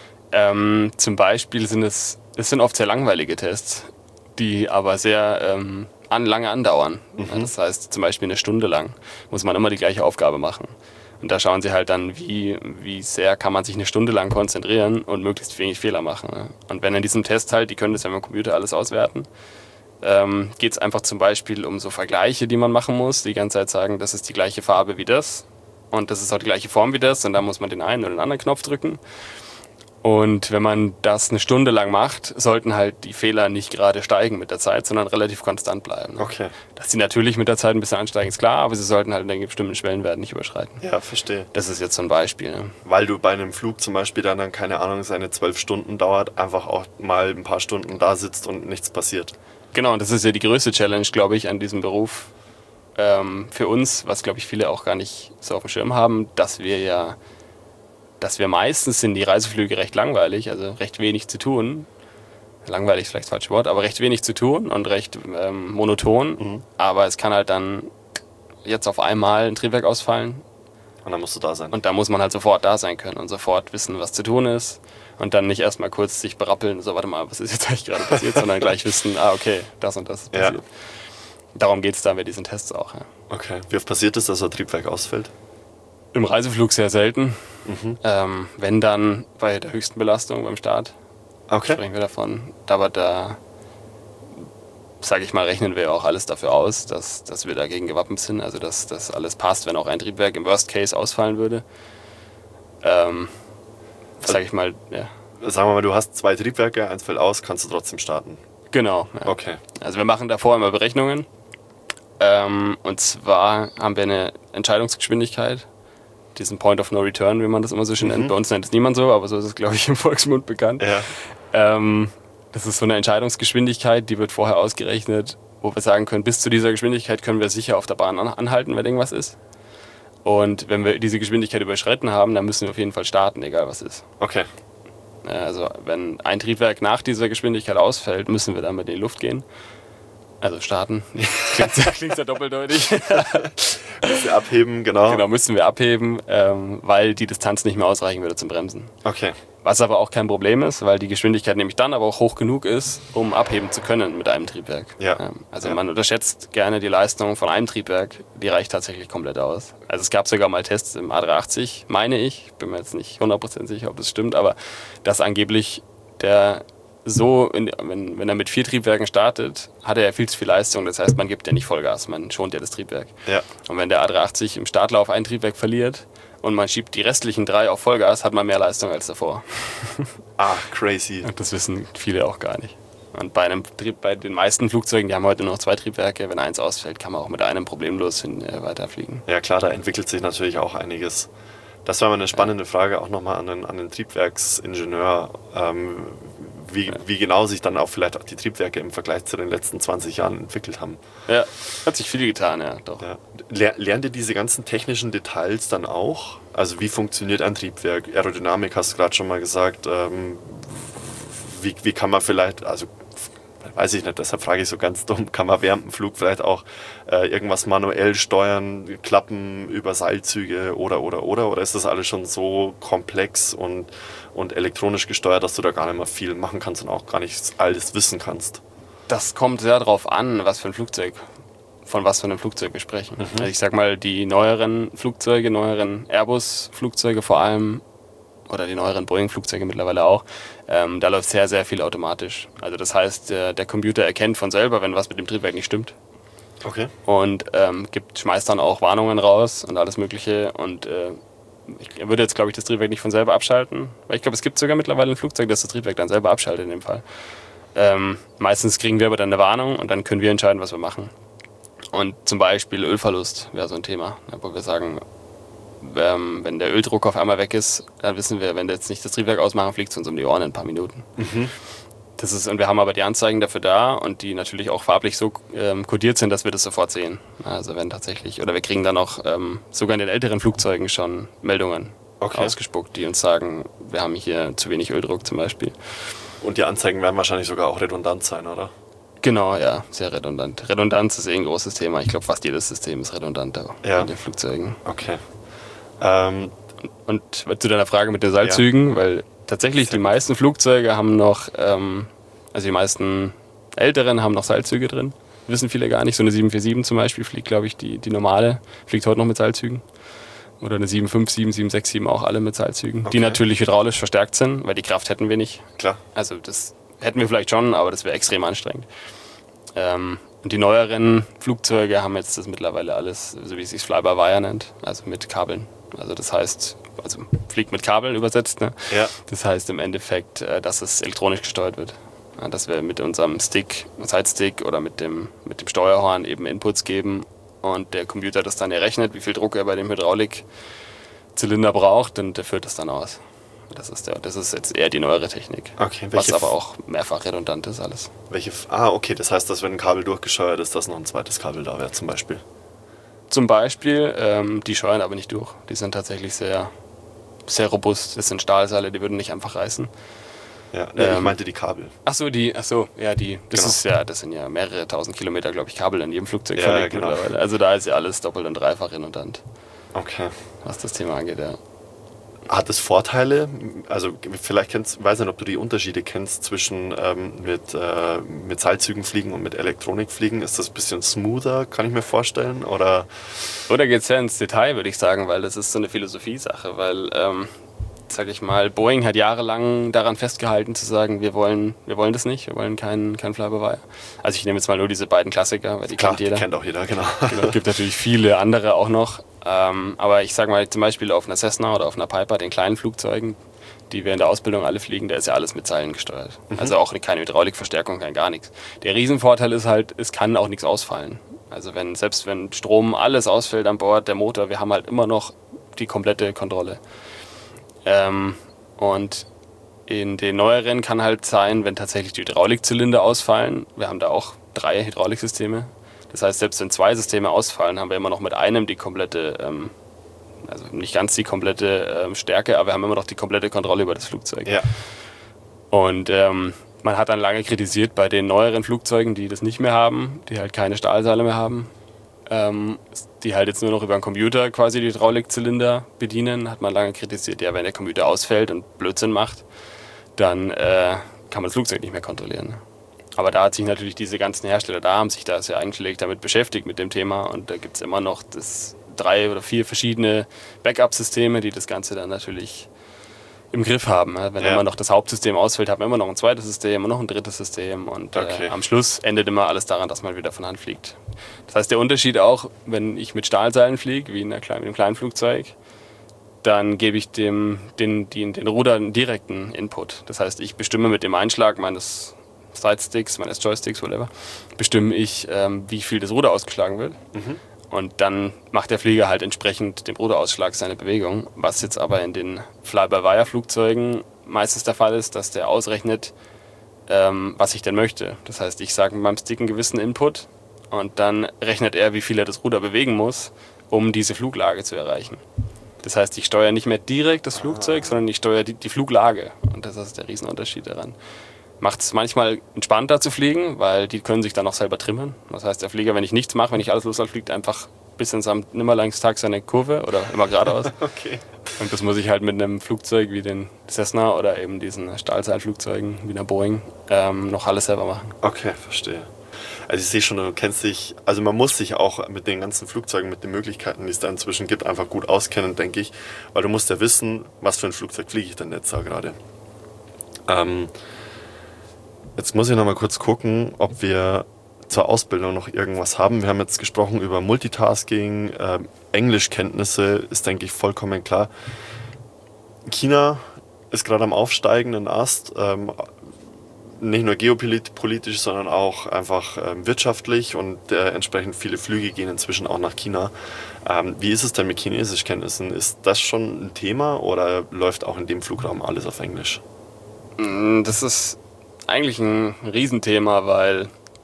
Zum Beispiel sind es sind oft sehr langweilige Tests, die aber sehr lange andauern. Das heißt, zum Beispiel eine Stunde lang muss man immer die gleiche Aufgabe machen. Und da schauen sie halt dann, wie sehr kann man sich eine Stunde lang konzentrieren und möglichst wenig Fehler machen. Ne? Und wenn in diesem Test halt, die können das ja mit dem Computer alles auswerten, geht es einfach zum Beispiel um so Vergleiche, die man machen muss, die ganze Zeit sagen, das ist die gleiche Farbe wie das und das ist auch die gleiche Form wie das und da muss man den einen oder den anderen Knopf drücken. Und wenn man das eine Stunde lang macht, sollten halt die Fehler nicht gerade steigen mit der Zeit, sondern relativ konstant bleiben. Ne? Okay. Dass sie natürlich mit der Zeit ein bisschen ansteigen, ist klar, aber sie sollten halt einen bestimmten Schwellenwert nicht überschreiten. Ja, verstehe. Das ist jetzt so ein Beispiel. Ne? Weil du bei einem Flug zum Beispiel dann, keine Ahnung, seine 12 Stunden dauert, einfach auch mal ein paar Stunden da sitzt und nichts passiert. Genau, und das ist ja die größte Challenge, glaube ich, an diesem Beruf für uns, was, glaube ich, viele auch gar nicht so auf dem Schirm haben, dass wir meistens sind die Reiseflüge recht langweilig, also recht wenig zu tun. Langweilig ist vielleicht das falsche Wort, aber recht wenig zu tun und recht monoton. Aber es kann halt dann jetzt auf einmal ein Triebwerk ausfallen. Und dann musst du da sein. Und da muss man halt sofort da sein können und sofort wissen, was zu tun ist. Und dann nicht erstmal kurz sich berappeln, so warte mal, was ist jetzt eigentlich gerade passiert, sondern gleich wissen, okay, das und das ist passiert. Ja. Darum geht es da bei diesen Tests auch. Ja. Okay, wie oft passiert es, dass so ein Triebwerk ausfällt? Im Reiseflug sehr selten. Wenn dann bei der höchsten Belastung beim Start. Okay. Sprechen wir davon. Aber da, sage ich mal, rechnen wir auch alles dafür aus, dass wir dagegen gewappnet sind. Also dass das alles passt, wenn auch ein Triebwerk im Worst Case ausfallen würde. Sage ich mal, ja. Sagen wir mal, du hast 2 Triebwerke, eins fällt aus, kannst du trotzdem starten. Genau. Ja. Okay. Also wir machen davor immer Berechnungen. Und zwar haben wir eine Entscheidungsgeschwindigkeit, diesen Point of No Return, wie man das immer so schön nennt. Bei uns nennt es niemand so, aber so ist es, glaube ich, im Volksmund bekannt. Ja. Das ist so eine Entscheidungsgeschwindigkeit, die wird vorher ausgerechnet, wo wir sagen können, bis zu dieser Geschwindigkeit können wir sicher auf der Bahn anhalten, wenn irgendwas ist. Und wenn wir diese Geschwindigkeit überschritten haben, dann müssen wir auf jeden Fall starten, egal was ist. Okay. Also wenn ein Triebwerk nach dieser Geschwindigkeit ausfällt, müssen wir damit in die Luft gehen. Also starten. Klingt sehr doppeldeutig. Müssen wir abheben, genau. Genau, müssen wir abheben, weil die Distanz nicht mehr ausreichen würde zum Bremsen. Okay. Was aber auch kein Problem ist, weil die Geschwindigkeit nämlich dann aber auch hoch genug ist, um abheben zu können mit einem Triebwerk. Ja. Also man unterschätzt gerne die Leistung von einem Triebwerk, die reicht tatsächlich komplett aus. Also es gab sogar mal Tests im A380, meine ich bin mir jetzt nicht 100% sicher, ob das stimmt, aber dass angeblich der so, wenn er mit 4 Triebwerken startet, hat er ja viel zu viel Leistung. Das heißt, man gibt ja nicht Vollgas, man schont ja das Triebwerk. Ja. Und wenn der A380 im Startlauf ein Triebwerk verliert und man schiebt die restlichen 3 auf Vollgas, hat man mehr Leistung als davor. Crazy. Und das wissen viele auch gar nicht. Und bei den meisten Flugzeugen, die haben heute nur noch 2 Triebwerke, wenn eins ausfällt, kann man auch mit einem problemlos weiterfliegen. Ja klar, da entwickelt sich natürlich auch einiges. Das war mal eine spannende Frage auch nochmal an den Triebwerksingenieur, wie genau sich dann auch vielleicht auch die Triebwerke im Vergleich zu den letzten 20 Jahren entwickelt haben. Ja, hat sich viel getan, ja, doch. Ja. Lernt ihr diese ganzen technischen Details dann auch? Also wie funktioniert ein Triebwerk? Aerodynamik hast du gerade schon mal gesagt. Wie kann man vielleicht, also weiß ich nicht, deshalb frage ich so ganz dumm, kann man während dem Flug vielleicht auch irgendwas manuell steuern, Klappen über Seilzüge oder ist das alles schon so komplex und elektronisch gesteuert, dass du da gar nicht mehr viel machen kannst und auch gar nicht alles wissen kannst? Das kommt sehr darauf an, von was für einem Flugzeug wir sprechen. Also ich sag mal, die neueren Flugzeuge, neueren Airbus-Flugzeuge vor allem, oder die neueren Boeing-Flugzeuge mittlerweile auch, da läuft sehr, sehr viel automatisch. Also das heißt, der Computer erkennt von selber, wenn was mit dem Triebwerk nicht stimmt. Okay. Und schmeißt dann auch Warnungen raus und alles Mögliche. Und ich würde jetzt, glaube ich, das Triebwerk nicht von selber abschalten. Weil ich glaube, es gibt sogar mittlerweile ein Flugzeug, das Triebwerk dann selber abschaltet in dem Fall. Meistens kriegen wir aber dann eine Warnung und dann können wir entscheiden, was wir machen. Und zum Beispiel Ölverlust wäre so ein Thema, wo wir sagen, wenn der Öldruck auf einmal weg ist, dann wissen wir, wenn wir jetzt nicht das Triebwerk ausmachen, fliegt es uns um die Ohren in ein paar Minuten. Und wir haben aber die Anzeigen dafür da und die natürlich auch farblich so kodiert sind, dass wir das sofort sehen. Also wenn tatsächlich, oder wir kriegen dann auch sogar in den älteren Flugzeugen schon Meldungen ausgespuckt, die uns sagen, wir haben hier zu wenig Öldruck zum Beispiel. Und die Anzeigen werden wahrscheinlich sogar auch redundant sein, oder? Genau, ja, sehr redundant. Redundanz ist ein großes Thema. Ich glaube, fast jedes System ist redundant in den Flugzeugen. Okay. Und zu deiner Frage mit den Seilzügen, weil tatsächlich die meisten Flugzeuge haben noch, also die meisten älteren haben noch Seilzüge drin. Wissen viele gar nicht. So eine 747 zum Beispiel fliegt, glaube ich, die normale, fliegt heute noch mit Seilzügen. Oder eine 757, 767 auch alle mit Seilzügen, die natürlich hydraulisch verstärkt sind, weil die Kraft hätten wir nicht. Klar. Also das hätten wir vielleicht schon, aber das wäre extrem anstrengend. Und die neueren Flugzeuge haben jetzt das mittlerweile alles, so wie es sich Fly-by-Wire nennt, also mit Kabeln. Also das heißt, fliegt mit Kabeln übersetzt. Ne? Ja. Das heißt im Endeffekt, dass es elektronisch gesteuert wird. Ja, dass wir mit unserem Sidestick oder mit dem Steuerhorn eben Inputs geben und der Computer das dann errechnet, wie viel Druck er bei dem Hydraulikzylinder braucht und der führt das dann aus. Das ist jetzt eher die neuere Technik. Okay, was aber auch mehrfach redundant ist alles. Okay, das heißt, dass wenn ein Kabel durchgesteuert ist, dass noch ein zweites Kabel da wäre zum Beispiel? Zum Beispiel, die steuern aber nicht durch. Die sind tatsächlich sehr, sehr robust. Das sind Stahlseile, die würden nicht einfach reißen. Ja, ich meinte die Kabel. Das sind ja mehrere tausend Kilometer, glaube ich, Kabel in jedem Flugzeug verlegt mittlerweile. Also da ist ja alles doppelt und dreifach redundant. Okay. Was das Thema angeht, ja. Hat es Vorteile? Also vielleicht weiß nicht, ob du die Unterschiede kennst zwischen mit Seilzügen fliegen und mit Elektronik fliegen. Ist das ein bisschen smoother, kann ich mir vorstellen? Oder geht es sehr ins Detail, würde ich sagen, weil das ist so eine Philosophie-Sache. Weil, sag ich mal, Boeing hat jahrelang daran festgehalten zu sagen, wir wollen das nicht, wir wollen kein Fly-by-Wire. Also ich nehme jetzt mal nur diese beiden Klassiker, weil die kennt jeder. Die kennt auch jeder, genau. Es gibt natürlich viele andere auch noch. Aber ich sage mal zum Beispiel auf einer Cessna oder auf einer Piper, den kleinen Flugzeugen, die wir in der Ausbildung alle fliegen, da ist ja alles mit Seilen gesteuert. Also auch keine Hydraulikverstärkung, kein gar nichts. Der Riesenvorteil ist halt, es kann auch nichts ausfallen. Also selbst wenn Strom, alles ausfällt an Bord, der Motor, wir haben halt immer noch die komplette Kontrolle. Und in den neueren kann halt sein, wenn tatsächlich die Hydraulikzylinder ausfallen, wir haben da auch 3 Hydrauliksysteme. Das heißt, selbst wenn 2 Systeme ausfallen, haben wir immer noch mit einem die komplette, also nicht ganz die komplette Stärke, aber wir haben immer noch die komplette Kontrolle über das Flugzeug. Ja. Und man hat dann lange kritisiert bei den neueren Flugzeugen, die das nicht mehr haben, die halt keine Stahlseile mehr haben, die halt jetzt nur noch über einen Computer quasi die Hydraulikzylinder bedienen, hat man lange kritisiert, ja, wenn der Computer ausfällt und Blödsinn macht, dann kann man das Flugzeug nicht mehr kontrollieren. Aber da hat sich natürlich diese ganzen Hersteller, da haben sich da sehr einschlägig damit beschäftigt mit dem Thema, und da gibt es immer noch 3 oder 4 verschiedene Backup-Systeme, die das Ganze dann natürlich im Griff haben. Wenn immer noch das Hauptsystem ausfällt, haben wir immer noch ein zweites System und noch ein drittes System, und am Schluss endet immer alles daran, dass man wieder von Hand fliegt. Das heißt, der Unterschied auch, wenn ich mit Stahlseilen fliege, wie mit einem kleinen Flugzeug, dann gebe ich den Ruder einen direkten Input. Das heißt, ich bestimme mit dem Einschlag meines Sidesticks, meines Joysticks, whatever, bestimme ich, wie viel das Ruder ausgeschlagen wird. Und dann macht der Flieger halt entsprechend dem Ruderausschlag seine Bewegung. Was jetzt aber in den Fly-by-Wire-Flugzeugen meistens der Fall ist, dass der ausrechnet, was ich denn möchte. Das heißt, ich sage mit meinem Stick einen gewissen Input, und dann rechnet er, wie viel er das Ruder bewegen muss, um diese Fluglage zu erreichen. Das heißt, ich steuere nicht mehr direkt das Flugzeug, sondern ich steuere die Fluglage. Und das ist der Riesenunterschied daran. Macht es manchmal entspannter zu fliegen, weil die können sich dann auch selber trimmen. Das heißt, der Flieger, wenn ich nichts mache, wenn ich alles loslasse, fliegt einfach bis in seinem Nimmerlangstag seine Kurve oder immer geradeaus. Okay. Und das muss ich halt mit einem Flugzeug wie den Cessna oder eben diesen Stahlseilflugzeugen wie einer Boeing noch alles selber machen. Okay, verstehe. Also ich sehe schon, du kennst dich, also man muss sich auch mit den ganzen Flugzeugen, mit den Möglichkeiten, die es da inzwischen gibt, einfach gut auskennen, denke ich. Weil du musst ja wissen, was für ein Flugzeug fliege ich denn jetzt da gerade. Jetzt muss ich noch mal kurz gucken, ob wir zur Ausbildung noch irgendwas haben. Wir haben jetzt gesprochen über Multitasking, Englischkenntnisse ist, denke ich, vollkommen klar. China ist gerade am aufsteigenden Ast, nicht nur geopolitisch, sondern auch einfach wirtschaftlich, und entsprechend viele Flüge gehen inzwischen auch nach China. Wie ist es denn mit Chinesischkenntnissen? Ist das schon ein Thema oder läuft auch in dem Flugraum alles auf Englisch? Das ist eigentlich ein Riesenthema, weil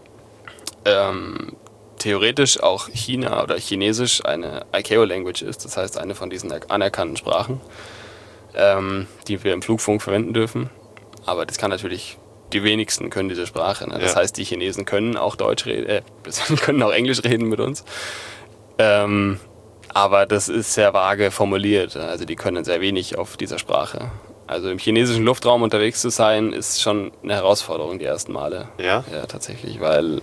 theoretisch auch China oder Chinesisch eine ICAO-Language ist, das heißt eine von diesen anerkannten Sprachen, die wir im Flugfunk verwenden dürfen. Aber das kann natürlich, die wenigsten können diese Sprache. Ne? Das heißt, die Chinesen können auch können auch Englisch reden mit uns. Aber das ist sehr vage formuliert. Also die können sehr wenig auf dieser Sprache. Also im chinesischen Luftraum unterwegs zu sein, ist schon eine Herausforderung die ersten Male. Ja? Ja, tatsächlich, weil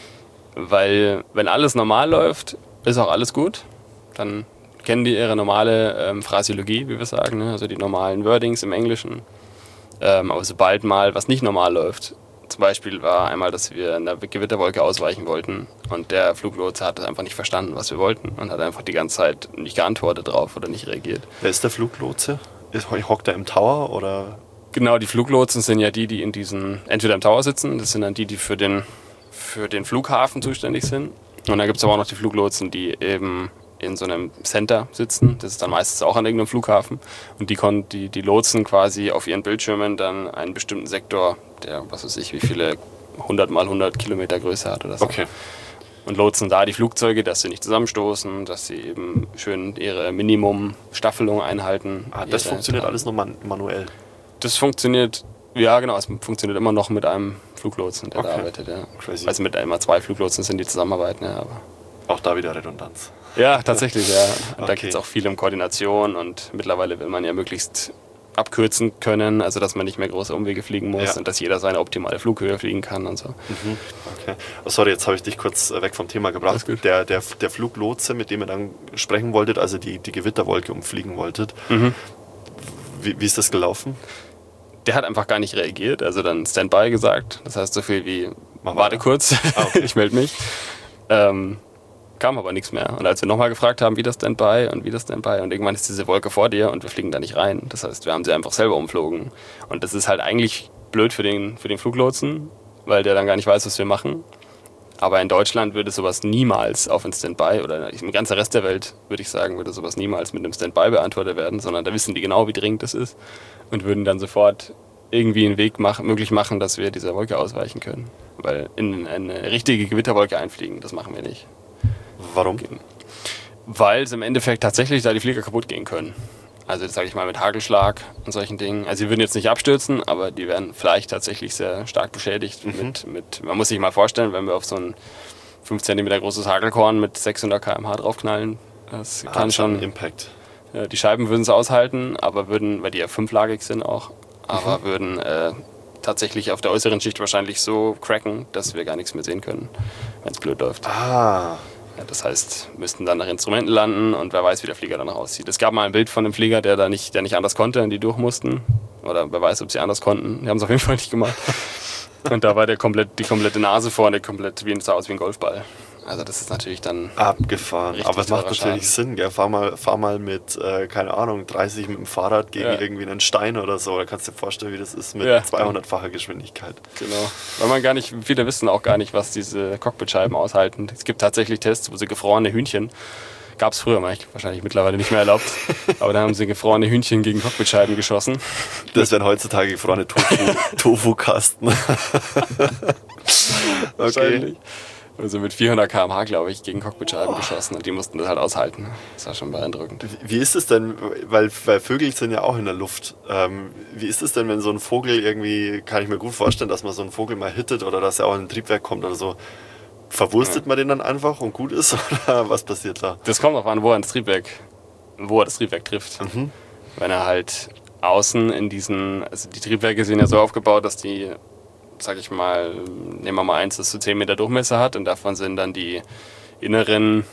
wenn alles normal läuft, ist auch alles gut. Dann kennen die ihre normale Phraseologie, wie wir sagen, ne? Also die normalen Wordings im Englischen. Aber sobald mal was nicht normal läuft, zum Beispiel war einmal, dass wir einer Gewitterwolke ausweichen wollten, und der Fluglotse hat einfach nicht verstanden, was wir wollten, und hat einfach die ganze Zeit nicht geantwortet drauf oder nicht reagiert. Wer ist der Fluglotse? Hockt er im Tower oder? Genau, die Fluglotsen sind ja die in diesen, entweder im Tower sitzen, das sind dann die für den Flughafen zuständig sind. Und dann gibt es aber auch noch die Fluglotsen, die eben in so einem Center sitzen. Das ist dann meistens auch an irgendeinem Flughafen. Und die lotsen quasi auf ihren Bildschirmen dann einen bestimmten Sektor, der, was weiß ich, wie viele 100 mal 100 Kilometer Größe hat oder so. Okay. Und lotsen da die Flugzeuge, dass sie nicht zusammenstoßen, dass sie eben schön ihre Minimum-Staffelung einhalten. Das funktioniert alles nur manuell? Das funktioniert, ja genau, es funktioniert immer noch mit einem Fluglotsen, der da arbeitet. Ja. Crazy. Also mit immer 2 Fluglotsen sind die zusammenarbeiten. Ja, aber auch da wieder Redundanz. Ja, tatsächlich, ja. Und okay. Da geht es auch viel um Koordination, und mittlerweile will man ja möglichst abkürzen können, also dass man nicht mehr große Umwege fliegen muss, und dass jeder seine optimale Flughöhe fliegen kann und so. Okay. Oh, sorry, jetzt habe ich dich kurz weg vom Thema gebracht. Der Fluglotse, mit dem ihr dann sprechen wolltet, also die Gewitterwolke umfliegen wolltet, wie ist das gelaufen? Der hat einfach gar nicht reagiert, also dann Standby gesagt, das heißt so viel wie, warte kurz, okay. Ich melde mich. Kam aber nichts mehr. Und als wir nochmal gefragt haben, wie das Standby und irgendwann ist diese Wolke vor dir und wir fliegen da nicht rein. Das heißt, wir haben sie einfach selber umflogen. Und das ist halt eigentlich blöd für den Fluglotsen, weil der dann gar nicht weiß, was wir machen. Aber in Deutschland würde sowas niemals auf ein Standby, oder im ganzen Rest der Welt, würde ich sagen, würde sowas niemals mit einem Standby beantwortet werden, sondern da wissen die genau, wie dringend das ist, und würden dann sofort irgendwie einen Weg möglich machen, dass wir dieser Wolke ausweichen können. Weil in eine richtige Gewitterwolke einfliegen, das machen wir nicht. Warum? Weil es im Endeffekt tatsächlich da die Flieger kaputt gehen können. Also das sage ich mal mit Hagelschlag und solchen Dingen. Also sie würden jetzt nicht abstürzen, aber die werden vielleicht tatsächlich sehr stark beschädigt. Man muss sich mal vorstellen, wenn wir auf so ein 5 cm großes Hagelkorn mit 600 km/h draufknallen, das kann schon Impact. Ja, die Scheiben würden es aushalten, aber würden, weil die ja 5-lagig sind auch, aber würden tatsächlich auf der äußeren Schicht wahrscheinlich so cracken, dass wir gar nichts mehr sehen können, wenn es blöd läuft. Ja, das heißt, müssten dann nach Instrumenten landen und wer weiß, wie der Flieger danach aussieht. Es gab mal ein Bild von einem Flieger, der nicht anders konnte und die durch mussten. Oder wer weiß, ob sie anders konnten. Die haben es auf jeden Fall nicht gemacht. Und da war die komplette Nase vorne sah aus wie ein Golfball. Also das ist natürlich dann abgefahren. Aber es macht natürlich Sinn, gell? Fahr mal mit, keine Ahnung, 30 mit dem Fahrrad gegen irgendwie einen Stein oder so. Da kannst du dir vorstellen, wie das ist mit 200-facher Geschwindigkeit. Genau. Weil viele wissen auch gar nicht, was diese Cockpitscheiben aushalten. Es gibt tatsächlich Tests, wo sie gefrorene Hühnchen, gab es früher mal, wahrscheinlich mittlerweile nicht mehr erlaubt, aber da haben sie gefrorene Hühnchen gegen Cockpitscheiben geschossen. Das wären heutzutage gefrorene Tofu-Kasten. Okay. Also mit 400 km/h, glaube ich, gegen Cockpitscheiben geschossen und die mussten das halt aushalten. Das war schon beeindruckend. Wie ist es denn, weil Vögel sind ja auch in der Luft, wie ist es denn, wenn so ein Vogel irgendwie, kann ich mir gut vorstellen, dass man so einen Vogel mal hittet oder dass er auch in ein Triebwerk kommt oder so. Verwurstet man den dann einfach und gut ist oder was passiert da? Das kommt auch an, wo er das Triebwerk trifft. Wenn er halt außen also die Triebwerke sind ja so aufgebaut, dass die, sag ich mal, nehmen wir mal eins, das so 10 Meter Durchmesser hat und davon sind dann die inneren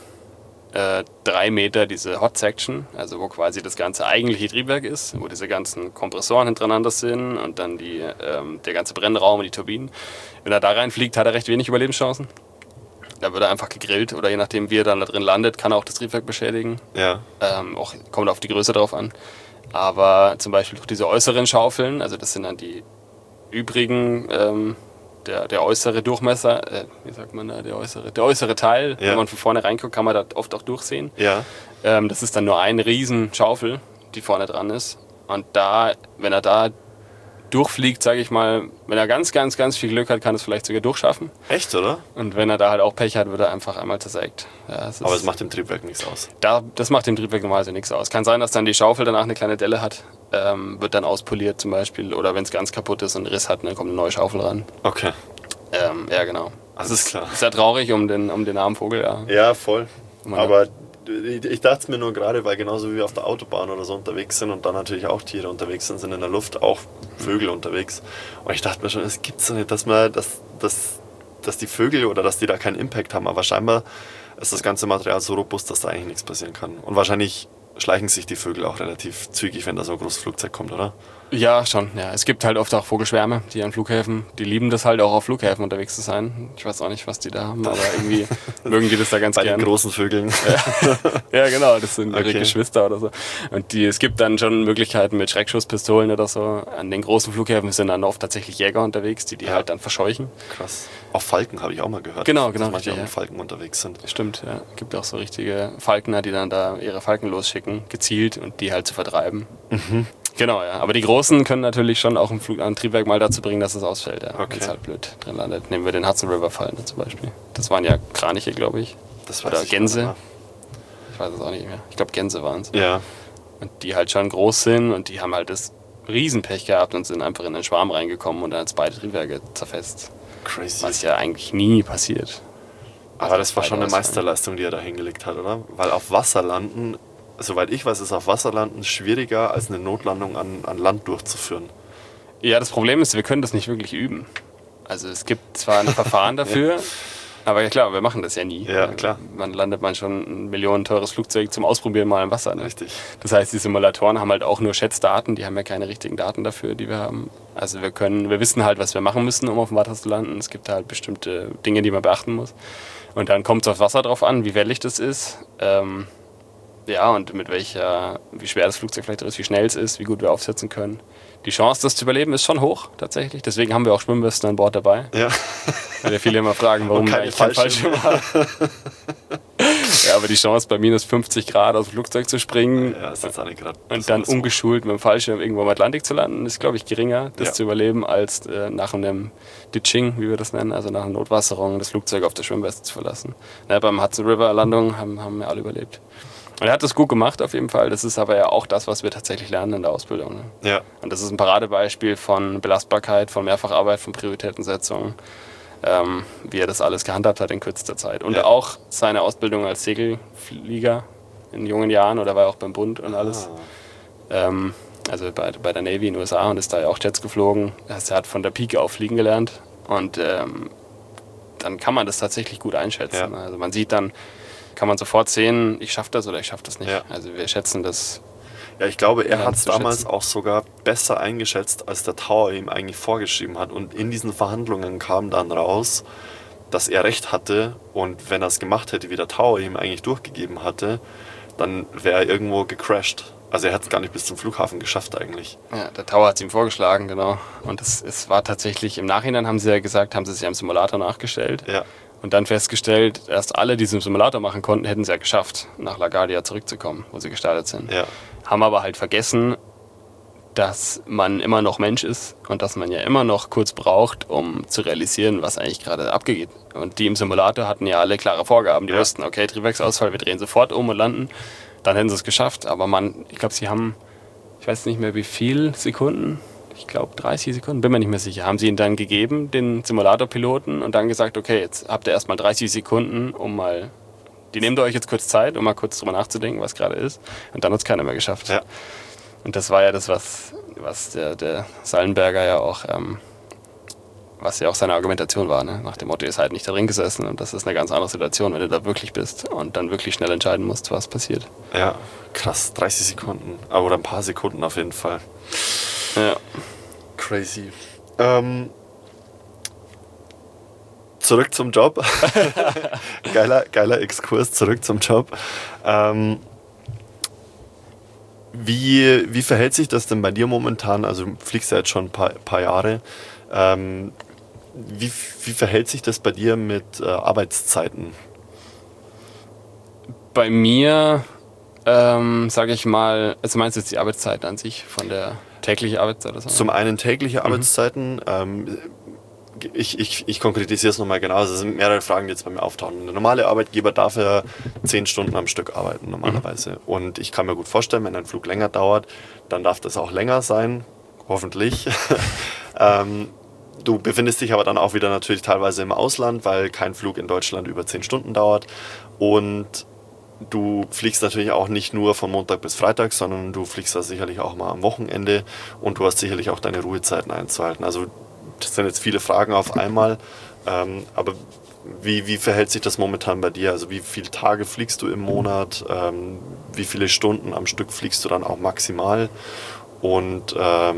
3 Meter diese Hot Section, also wo quasi das ganze eigentliche Triebwerk ist, wo diese ganzen Kompressoren hintereinander sind und dann der ganze Brennraum und die Turbinen. Wenn er da reinfliegt, hat er recht wenig Überlebenschancen. Da wird er einfach gegrillt oder je nachdem, wie er dann da drin landet, kann er auch das Triebwerk beschädigen. Ja. Kommt auf die Größe drauf an. Aber zum Beispiel durch diese äußeren Schaufeln, also das sind dann die übrigen, der äußere Durchmesser, wie sagt man da, der äußere Teil, wenn man von vorne reinguckt, kann man da oft auch durchsehen. Ja. Das ist dann nur eine riesen Schaufel, die vorne dran ist. Und wenn er da durchfliegt, sage ich mal, wenn er ganz, ganz, ganz viel Glück hat, kann es vielleicht sogar durchschaffen. Echt, oder? Und wenn er da halt auch Pech hat, wird er einfach einmal zersägt. Ja, aber es macht dem Triebwerk nichts aus. Das macht dem Triebwerk normalerweise nichts aus. Kann sein, dass dann die Schaufel danach eine kleine Delle hat, wird dann auspoliert zum Beispiel. Oder wenn es ganz kaputt ist und einen Riss hat, dann kommt eine neue Schaufel ran. Okay. Ja, genau. Das ist klar. Sehr traurig um den armen Vogel, ja. Ja, voll. Aber ich dachte es mir nur gerade, weil genauso wie wir auf der Autobahn oder so unterwegs sind und dann natürlich auch Tiere unterwegs sind in der Luft, auch Vögel unterwegs. Und ich dachte mir schon, es gibt so nicht, dass die Vögel oder dass die da keinen Impact haben. Aber scheinbar ist das ganze Material so robust, dass da eigentlich nichts passieren kann. Und wahrscheinlich schleichen sich die Vögel auch relativ zügig, wenn da so ein großes Flugzeug kommt, oder? Ja, schon. Ja. Es gibt halt oft auch Vogelschwärme, die an Flughäfen, die lieben das halt auch auf Flughäfen unterwegs zu sein. Ich weiß auch nicht, was die da haben, aber irgendwie mögen die das da ganz gerne. Bei den großen Vögeln. Ja, genau, das sind ihre Geschwister oder so. Und es gibt dann schon Möglichkeiten mit Schreckschusspistolen oder so. An den großen Flughäfen sind dann oft tatsächlich Jäger unterwegs, die halt dann verscheuchen. Krass. Auch Falken habe ich auch mal gehört. Genau. Dass manche auch mit Falken unterwegs sind. Stimmt, ja. Es gibt auch so richtige Falkner, die dann da ihre Falken losschicken, gezielt und die halt zu vertreiben. Genau, ja. Aber die Großen können natürlich schon auch ein Triebwerk mal dazu bringen, dass es ausfällt, ja. Wenn es halt blöd drin landet. Nehmen wir den Hudson River Fall zum Beispiel. Das waren ja Kraniche, glaube ich. Oder Gänse. Ich weiß es auch nicht mehr. Ich glaube, Gänse waren es. Ja. Und die halt schon groß sind und die haben halt das Riesenpech gehabt und sind einfach in den Schwarm reingekommen und dann hat beide Triebwerke zerfetzt. Crazy. Was ja eigentlich nie passiert. Aber das war schon eine Meisterleistung, die er da hingelegt hat, oder? Weil auf Wasser landen, soweit ich weiß, ist auf Wasser landen schwieriger als eine Notlandung an Land durchzuführen. Ja, das Problem ist, wir können das nicht wirklich üben. Also es gibt zwar ein Verfahren dafür, aber ja klar, wir machen das ja nie. Ja, klar. Man landet schon ein millionenteures Flugzeug zum Ausprobieren mal im Wasser. Ne? Richtig. Das heißt, die Simulatoren haben halt auch nur Schätzdaten, die haben ja keine richtigen Daten dafür, die wir haben. Also wir wissen halt, was wir machen müssen, um auf dem Wasser zu landen. Es gibt halt bestimmte Dinge, die man beachten muss. Und dann kommt es aufs Wasser drauf an, wie wellig das ist. Ja, und wie schwer das Flugzeug vielleicht ist, wie schnell es ist, wie gut wir aufsetzen können. Die Chance, das zu überleben, ist schon hoch, tatsächlich. Deswegen haben wir auch Schwimmwesten an Bord dabei. Ja. Weil ja viele immer fragen, warum wir eigentlich kein Fallschirm haben. Ja, aber die Chance, bei minus 50 Grad aus dem Flugzeug zu springen ist jetzt auch nicht grad und dann ungeschult mit dem Fallschirm irgendwo im Atlantik zu landen, ist, glaube ich, geringer, das zu überleben, als nach einem Ditching, wie wir das nennen, also nach einer Notwasserung, das Flugzeug auf der Schwimmweste zu verlassen. Beim Hudson River Landung haben wir alle überlebt. Und er hat das gut gemacht auf jeden Fall. Das ist aber ja auch das, was wir tatsächlich lernen in der Ausbildung. Ne? Ja. Und das ist ein Paradebeispiel von Belastbarkeit, von Mehrfacharbeit, von Prioritätensetzung, wie er das alles gehandhabt hat in kürzester Zeit. Und auch seine Ausbildung als Segelflieger in jungen Jahren, oder war er auch beim Bund und alles. Also bei der Navy in den USA und ist da ja auch Jets geflogen. Er hat von der Pike auf fliegen gelernt und dann kann man das tatsächlich gut einschätzen. Ja. Also man sieht dann, kann man sofort sehen, ich schaffe das oder ich schaffe das nicht. Ja. Also wir schätzen das. Ja, ich glaube, er hat es damals auch sogar besser eingeschätzt, als der Tower ihm eigentlich vorgeschrieben hat. Und in diesen Verhandlungen kam dann raus, dass er recht hatte. Und wenn er es gemacht hätte, wie der Tower ihm eigentlich durchgegeben hatte, dann wäre er irgendwo gecrashed. Also er hat es gar nicht bis zum Flughafen geschafft eigentlich. Ja, der Tower hat es ihm vorgeschlagen, genau. Und es war tatsächlich, im Nachhinein haben sie ja gesagt, haben sie sich am Simulator nachgestellt. Ja. Und dann festgestellt, erst alle, die es im Simulator machen konnten, hätten es ja geschafft, nach LaGuardia zurückzukommen, wo sie gestartet sind. Ja. Haben aber halt vergessen, dass man immer noch Mensch ist und dass man ja immer noch kurz braucht, um zu realisieren, was eigentlich gerade abgeht. Und die im Simulator hatten ja alle klare Vorgaben. Die wussten, okay, Triebwerksausfall, wir drehen sofort um und landen. Dann hätten sie es geschafft. Aber ich glaube, sie haben, ich weiß nicht mehr wie viel Sekunden, ich glaube 30 Sekunden, bin mir nicht mehr sicher, haben sie ihn dann gegeben, den Simulatorpiloten, und dann gesagt, okay, jetzt habt ihr erstmal 30 Sekunden, die nehmt ihr euch jetzt kurz Zeit, um mal kurz drüber nachzudenken, was gerade ist. Und dann hat es keiner mehr geschafft. Ja. Und das war ja das, was der Sallenberger ja auch, was ja auch seine Argumentation war, ne? Nach dem Motto, ihr ist halt nicht da drin gesessen und das ist eine ganz andere Situation, wenn du da wirklich bist und dann wirklich schnell entscheiden musst, was passiert. Ja, krass, 30 Sekunden, oder ein paar Sekunden auf jeden Fall. Ja. Crazy. Zurück zum Job. geiler Exkurs, zurück zum Job. Wie verhält sich das denn bei dir momentan? Also du fliegst ja jetzt schon ein paar Jahre. Wie verhält sich das bei dir mit Arbeitszeiten? Bei mir, sage ich mal, also meinst du jetzt die Arbeitszeiten an sich von der täglichen Arbeitszeit? Oder so? Zum einen tägliche Arbeitszeiten. Ich konkretisiere es nochmal genau. Also es sind mehrere Fragen, die jetzt bei mir auftauchen. Der normale Arbeitgeber darf ja 10 Stunden am Stück arbeiten normalerweise. Und ich kann mir gut vorstellen, wenn ein Flug länger dauert, dann darf das auch länger sein, hoffentlich. Du befindest dich aber dann auch wieder natürlich teilweise im Ausland, weil kein Flug in Deutschland über 10 Stunden dauert. Und du fliegst natürlich auch nicht nur von Montag bis Freitag, sondern du fliegst da sicherlich auch mal am Wochenende und du hast sicherlich auch deine Ruhezeiten einzuhalten. Also das sind jetzt viele Fragen auf einmal, aber wie verhält sich das momentan bei dir? Also wie viele Tage fliegst du im Monat? Wie viele Stunden am Stück fliegst du dann auch maximal? Und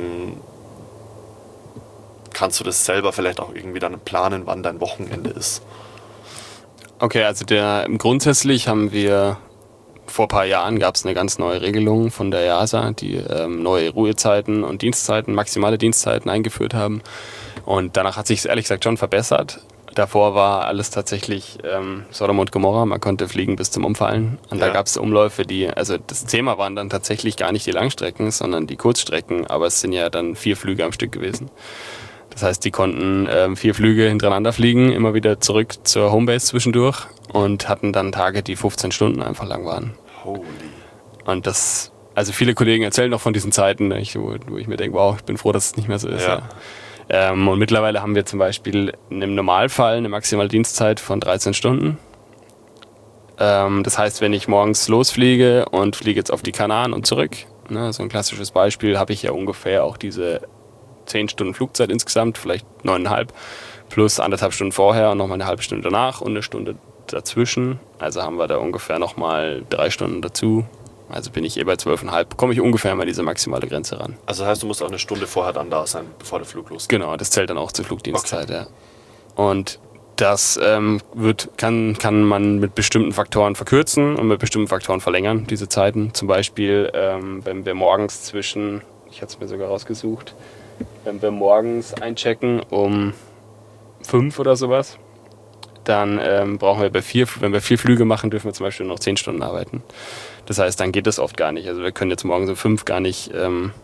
kannst du das selber vielleicht auch irgendwie dann planen, wann dein Wochenende ist? Okay, also grundsätzlich haben wir vor ein paar Jahren gab es eine ganz neue Regelung von der EASA, die neue Ruhezeiten und Dienstzeiten, maximale Dienstzeiten eingeführt haben. Und danach hat sich es ehrlich gesagt schon verbessert. Davor war alles tatsächlich Sodom und Gomorra, man konnte fliegen bis zum Umfallen. Und da gab es Umläufe, also das Thema waren dann tatsächlich gar nicht die Langstrecken, sondern die Kurzstrecken. Aber es sind ja dann 4 Flüge am Stück gewesen. Das heißt, die konnten 4 Flüge hintereinander fliegen, immer wieder zurück zur Homebase zwischendurch und hatten dann Tage, die 15 Stunden einfach lang waren. Holy. Und also viele Kollegen erzählen noch von diesen Zeiten, wo ich mir denke, wow, ich bin froh, dass es nicht mehr so ist. Ja. Und mittlerweile haben wir zum Beispiel im Normalfall eine maximale Dienstzeit von 13 Stunden. Das heißt, wenn ich morgens losfliege und fliege jetzt auf die Kanaren und zurück, ne, so ein klassisches Beispiel, habe ich ja ungefähr auch diese 10 Stunden Flugzeit insgesamt, vielleicht 9,5, plus 1,5 Stunden vorher und nochmal eine halbe Stunde danach und eine Stunde dazwischen. Also haben wir da ungefähr nochmal 3 Stunden dazu. Also bin ich bei 12,5, komme ich ungefähr mal diese maximale Grenze ran. Also das heißt, du musst auch eine Stunde vorher dann da sein, bevor der Flug losgeht? Genau, das zählt dann auch zur Flugdienstzeit, okay. Ja. Und das kann man mit bestimmten Faktoren verkürzen und mit bestimmten Faktoren verlängern, diese Zeiten. Zum Beispiel, wenn wir morgens ich hatte es mir sogar rausgesucht, wenn wir morgens einchecken um 5 oder sowas, dann brauchen wir wenn wir 4 Flüge machen, dürfen wir zum Beispiel noch 10 Stunden arbeiten. Das heißt, dann geht das oft gar nicht. Also wir können jetzt morgens um 5 gar nicht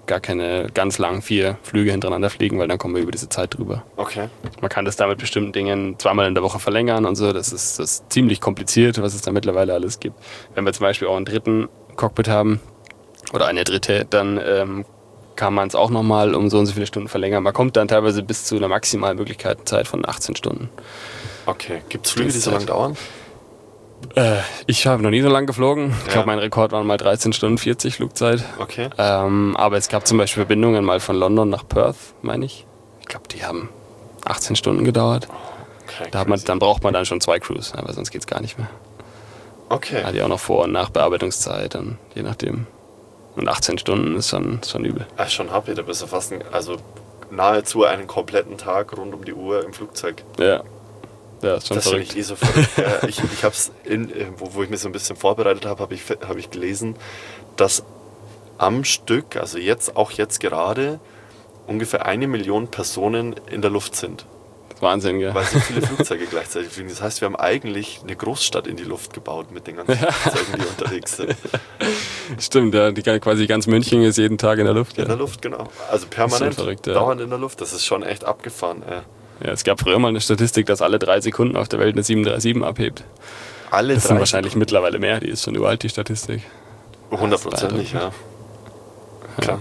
gar keine ganz langen 4 Flüge hintereinander fliegen, weil dann kommen wir über diese Zeit drüber. Okay. Man kann das da mit bestimmten Dingen 2-mal in der Woche verlängern und so. Das ist ziemlich kompliziert, was es da mittlerweile alles gibt. Wenn wir zum Beispiel auch einen dritten Cockpit haben oder eine dritte, dann kann man es auch nochmal um so und so viele Stunden verlängern. Man kommt dann teilweise bis zu einer maximalen Möglichkeitszeit von 18 Stunden. Okay. Gibt es Flüge, die so lange dauern? Ich habe noch nie so lange geflogen. Ich glaube, mein Rekord waren mal 13 Stunden 40 Flugzeit. Okay. Aber es gab zum Beispiel Verbindungen mal von London nach Perth, meine ich. Ich glaube, die haben 18 Stunden gedauert. Okay, Dann braucht man dann schon 2 Crews, aber sonst geht es gar nicht mehr. Okay. Hat ja auch noch Vor- und Nachbearbeitungszeit, dann, je nachdem. Und 18 Stunden ist schon übel. Ach, schon happy, da bist du fast nahezu einen kompletten Tag rund um die Uhr im Flugzeug. Ja, ist schon das verrückt. finde ich so verrückt. Ja, ich habe es, wo ich mich so ein bisschen vorbereitet habe, habe ich gelesen, dass am Stück, also jetzt gerade, ungefähr 1 Million Personen in der Luft sind. Das ist Wahnsinn, gell? Weil so viele Flugzeuge gleichzeitig fliegen. Das heißt, wir haben eigentlich eine Großstadt in die Luft gebaut mit den ganzen Flugzeugen, die unterwegs sind. Stimmt, ja, quasi ganz München ist jeden Tag in der Luft. In der Luft, genau. Also permanent, verrückt, dauernd in der Luft. Das ist schon echt abgefahren. Ja, es gab früher mal eine Statistik, dass alle 3 Sekunden auf der Welt eine 737 abhebt. Das sind wahrscheinlich mittlerweile mehr, die ist schon uralt, die Statistik. 100%, ja. Klar.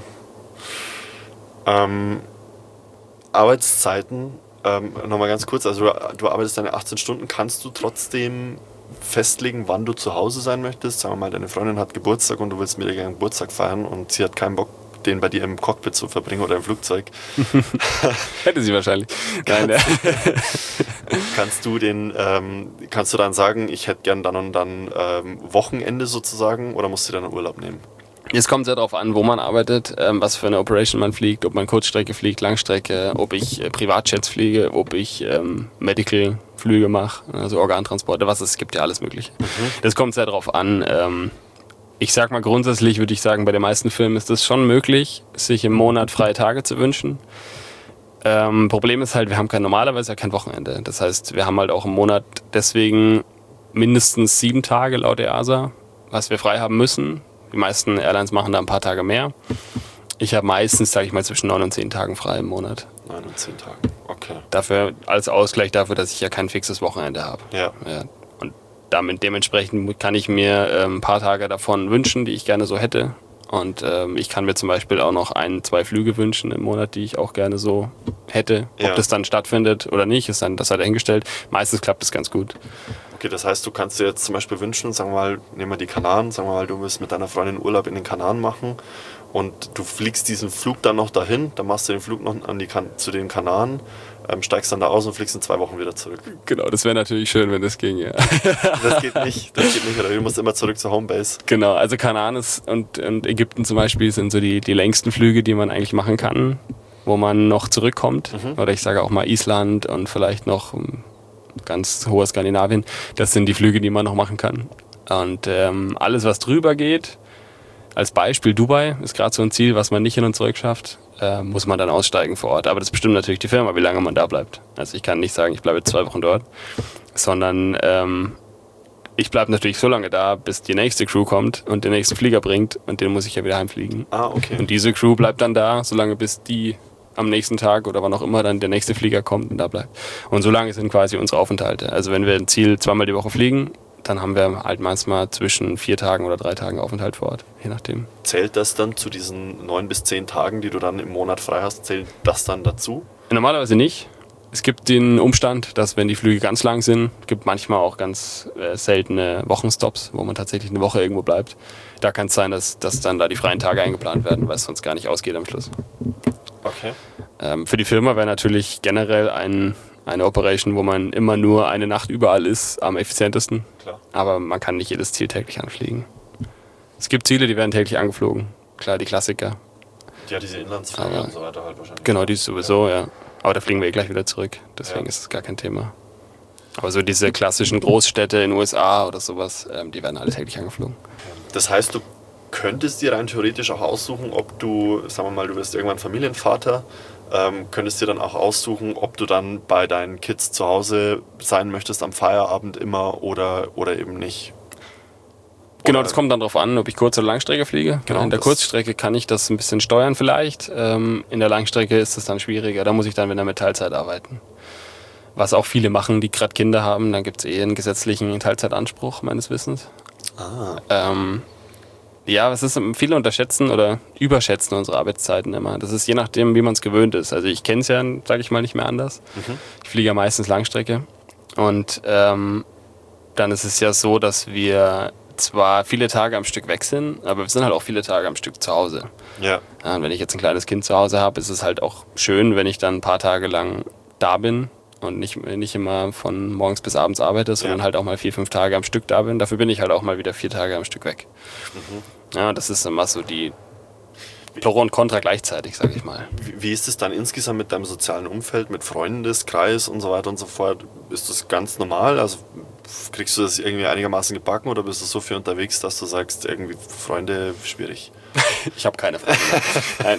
Arbeitszeiten, nochmal ganz kurz, also du arbeitest deine 18 Stunden, kannst du trotzdem festlegen, wann du zu Hause sein möchtest? Sagen wir mal, deine Freundin hat Geburtstag und du willst mit ihr gerne Geburtstag feiern und sie hat keinen Bock, den bei dir im Cockpit zu verbringen oder im Flugzeug. Hätte sie wahrscheinlich. Nein, Kannst du dann sagen, ich hätte gern dann und dann Wochenende sozusagen, oder musst du dann Urlaub nehmen? Es kommt sehr darauf an, wo man arbeitet, was für eine Operation man fliegt, ob man Kurzstrecke fliegt, Langstrecke, ob ich Privatjets fliege, ob ich Medical-Flüge mache, also Organtransporte, es gibt ja alles Mögliche. Das kommt sehr darauf an. Ich sag mal, grundsätzlich würde ich sagen, bei den meisten Filmen ist es schon möglich, sich im Monat freie Tage zu wünschen. Problem ist halt, wir haben normalerweise kein Wochenende. Das heißt, wir haben halt auch im Monat deswegen mindestens 7 Tage laut EASA, was wir frei haben müssen. Die meisten Airlines machen da ein paar Tage mehr. Ich habe meistens, sage ich mal, zwischen 9 und 10 Tagen frei im Monat. 9 und 10 Tage, okay. Dafür, als Ausgleich dafür, dass ich ja kein fixes Wochenende habe. Ja. Und dementsprechend kann ich mir ein paar Tage davon wünschen, die ich gerne so hätte. Und ich kann mir zum Beispiel auch noch 1, 2 Flüge wünschen im Monat, die ich auch gerne so hätte. Ob das dann stattfindet oder nicht, ist dann das halt dahingestellt. Meistens klappt es ganz gut. Okay, das heißt, du kannst dir jetzt zum Beispiel wünschen, sagen wir mal, nehmen wir die Kanaren, sagen wir mal, du willst mit deiner Freundin Urlaub in den Kanaren machen und du fliegst diesen Flug dann noch dahin, dann machst du den Flug noch zu den Kanaren, steigst dann da aus und fliegst in 2 Wochen wieder zurück. Genau, das wäre natürlich schön, wenn das ging, ja. Das geht nicht, oder du musst immer zurück zur Homebase. Genau, also Kanaren und Ägypten zum Beispiel sind so die längsten Flüge, die man eigentlich machen kann, wo man noch zurückkommt. Oder ich sage auch mal Island und vielleicht noch ganz hoher Skandinavien. Das sind die Flüge, die man noch machen kann. Und alles, was drüber geht, als Beispiel Dubai, ist gerade so ein Ziel, was man nicht hin und zurück schafft, muss man dann aussteigen vor Ort. Aber das bestimmt natürlich die Firma, wie lange man da bleibt. Also ich kann nicht sagen, ich bleibe 2 Wochen dort, sondern ich bleibe natürlich so lange da, bis die nächste Crew kommt und den nächsten Flieger bringt und den muss ich ja wieder heimfliegen. Okay. Und diese Crew bleibt dann da, solange bis die am nächsten Tag oder wann auch immer dann der nächste Flieger kommt und da bleibt. Und so lange sind quasi unsere Aufenthalte. Also wenn wir ein Ziel 2-mal die Woche fliegen, dann haben wir halt manchmal zwischen 4 Tagen oder 3 Tagen Aufenthalt vor Ort, je nachdem. Zählt das dann zu diesen 9 bis 10 Tagen, die du dann im Monat frei hast, zählt das dann dazu? Normalerweise nicht. Es gibt den Umstand, dass wenn die Flüge ganz lang sind, gibt manchmal auch ganz seltene Wochenstops, wo man tatsächlich eine Woche irgendwo bleibt. Da kann es sein, dass dann da die freien Tage eingeplant werden, weil es sonst gar nicht ausgeht am Schluss. Okay. Für die Firma wäre natürlich generell eine Operation, wo man immer nur eine Nacht überall ist, am effizientesten. Klar. Aber man kann nicht jedes Ziel täglich anfliegen. Es gibt Ziele, die werden täglich angeflogen. Klar, die Klassiker. Ja, diese Inlandsflüge und so weiter halt wahrscheinlich. Genau, die sowieso, ja. Aber da fliegen wir gleich wieder zurück. Deswegen ist es gar kein Thema. Aber so diese klassischen Großstädte in den USA oder sowas, die werden alle täglich angeflogen. Das heißt, du könntest dir rein theoretisch auch aussuchen, ob du, sagen wir mal, du wirst irgendwann Familienvater, könntest dir dann auch aussuchen, ob du dann bei deinen Kids zu Hause sein möchtest am Feierabend immer oder eben nicht. Genau, das kommt dann darauf an, ob ich Kurz- oder Langstrecke fliege. Genau, in der Kurzstrecke kann ich das ein bisschen steuern vielleicht. In der Langstrecke ist es dann schwieriger. Da muss ich dann wieder mit Teilzeit arbeiten. Was auch viele machen, die gerade Kinder haben. Dann gibt es einen gesetzlichen Teilzeitanspruch, meines Wissens. Ja, es ist, viele unterschätzen oder überschätzen unsere Arbeitszeiten immer. Das ist je nachdem, wie man es gewöhnt ist. Also ich kenne es ja, sage ich mal, nicht mehr anders. Ich fliege ja meistens Langstrecke. Und dann ist es ja so, dass wir zwar viele Tage am Stück weg sind, aber wir sind halt auch viele Tage am Stück zu Hause. Ja. Und wenn ich jetzt ein kleines Kind zu Hause habe, ist es halt auch schön, wenn ich dann ein paar Tage lang da bin und nicht immer von morgens bis abends arbeite, sondern halt auch mal 4-5 Tage am Stück da bin. Dafür bin ich halt auch mal wieder 4 Tage am Stück weg. Ja, das ist immer so die Pro und Contra gleichzeitig, sage ich mal. Wie ist es dann insgesamt mit deinem sozialen Umfeld, mit Freundeskreis und so weiter und so fort? Ist das ganz normal? Also kriegst du das irgendwie einigermaßen gebacken oder bist du so viel unterwegs, dass du sagst, irgendwie Freunde, schwierig? Ich habe keine Freunde. Nein.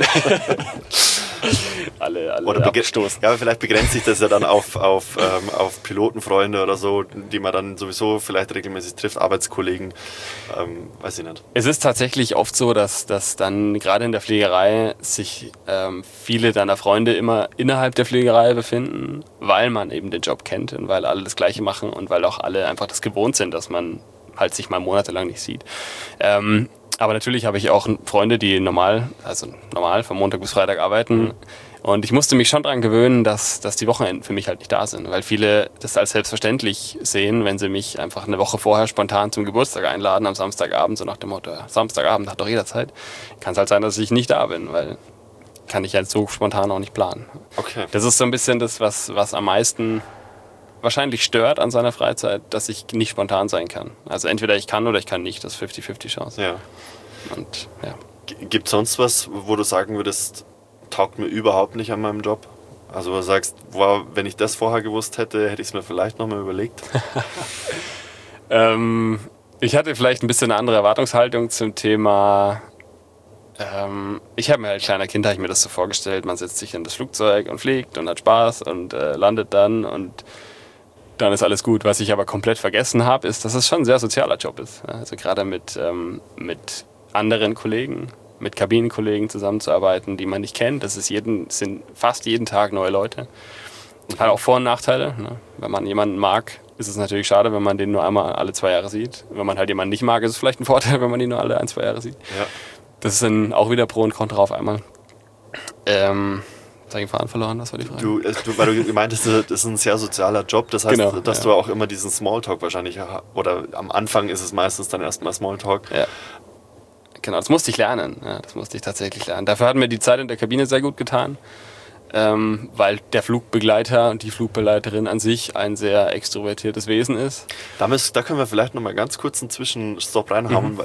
alle abgestoßen. Ja, aber vielleicht begrenzt sich das ja dann auf Pilotenfreunde oder so, die man dann sowieso vielleicht regelmäßig trifft, Arbeitskollegen, weiß ich nicht. Es ist tatsächlich oft so, dass dann gerade in der Fliegerei sich viele deiner Freunde immer innerhalb der Fliegerei befinden, weil man eben den Job kennt und weil alle das Gleiche machen und weil auch alle einfach das gewohnt sind, dass man halt sich mal monatelang nicht sieht. Aber natürlich habe ich auch Freunde, die normal von Montag bis Freitag arbeiten. Und ich musste mich schon daran gewöhnen, dass die Wochenenden für mich halt nicht da sind. Weil viele das als selbstverständlich sehen, wenn sie mich einfach eine Woche vorher spontan zum Geburtstag einladen, am Samstagabend, so nach dem Motto, Samstagabend hat doch jeder Zeit. Kann es halt sein, dass ich nicht da bin, weil kann ich halt so spontan auch nicht planen. Okay. Das ist so ein bisschen das, was am meisten wahrscheinlich stört an seiner Freizeit, dass ich nicht spontan sein kann. Also entweder ich kann oder ich kann nicht, das ist 50-50 Chance. Ja. Und ja. Gibt es sonst was, wo du sagen würdest, taugt mir überhaupt nicht an meinem Job? Also wo du sagst, wow, wenn ich das vorher gewusst hätte, hätte ich es mir vielleicht nochmal überlegt? Ich hatte vielleicht ein bisschen eine andere Erwartungshaltung zum Thema. Ich habe mir als kleiner Kind mir das so vorgestellt, man setzt sich in das Flugzeug und fliegt und hat Spaß und landet dann und dann ist alles gut. Was ich aber komplett vergessen habe, ist, dass es schon ein sehr sozialer Job ist. Also gerade mit anderen Kollegen, mit Kabinenkollegen zusammenzuarbeiten, die man nicht kennt. Sind fast jeden Tag neue Leute. Hat auch Vor- und Nachteile. Ne? Wenn man jemanden mag, ist es natürlich schade, wenn man den nur einmal alle 2 Jahre sieht. Wenn man halt jemanden nicht mag, ist es vielleicht ein Vorteil, wenn man ihn nur alle 1-2 Jahre sieht. Ja. Das ist dann auch wieder Pro und Contra auf einmal. Habe ich den Faden verloren? Das war die Frage. Weil du meintest, das ist ein sehr sozialer Job. Das heißt, genau, dass du auch immer diesen Smalltalk wahrscheinlich, oder am Anfang ist es meistens dann erstmal Smalltalk. Ja. Genau, das musste ich lernen. Ja, das musste ich tatsächlich lernen. Dafür hat mir die Zeit in der Kabine sehr gut getan, weil der Flugbegleiter und die Flugbegleiterin an sich ein sehr extrovertiertes Wesen ist. Da können wir vielleicht noch mal ganz kurz einen Zwischenstopp reinhauen.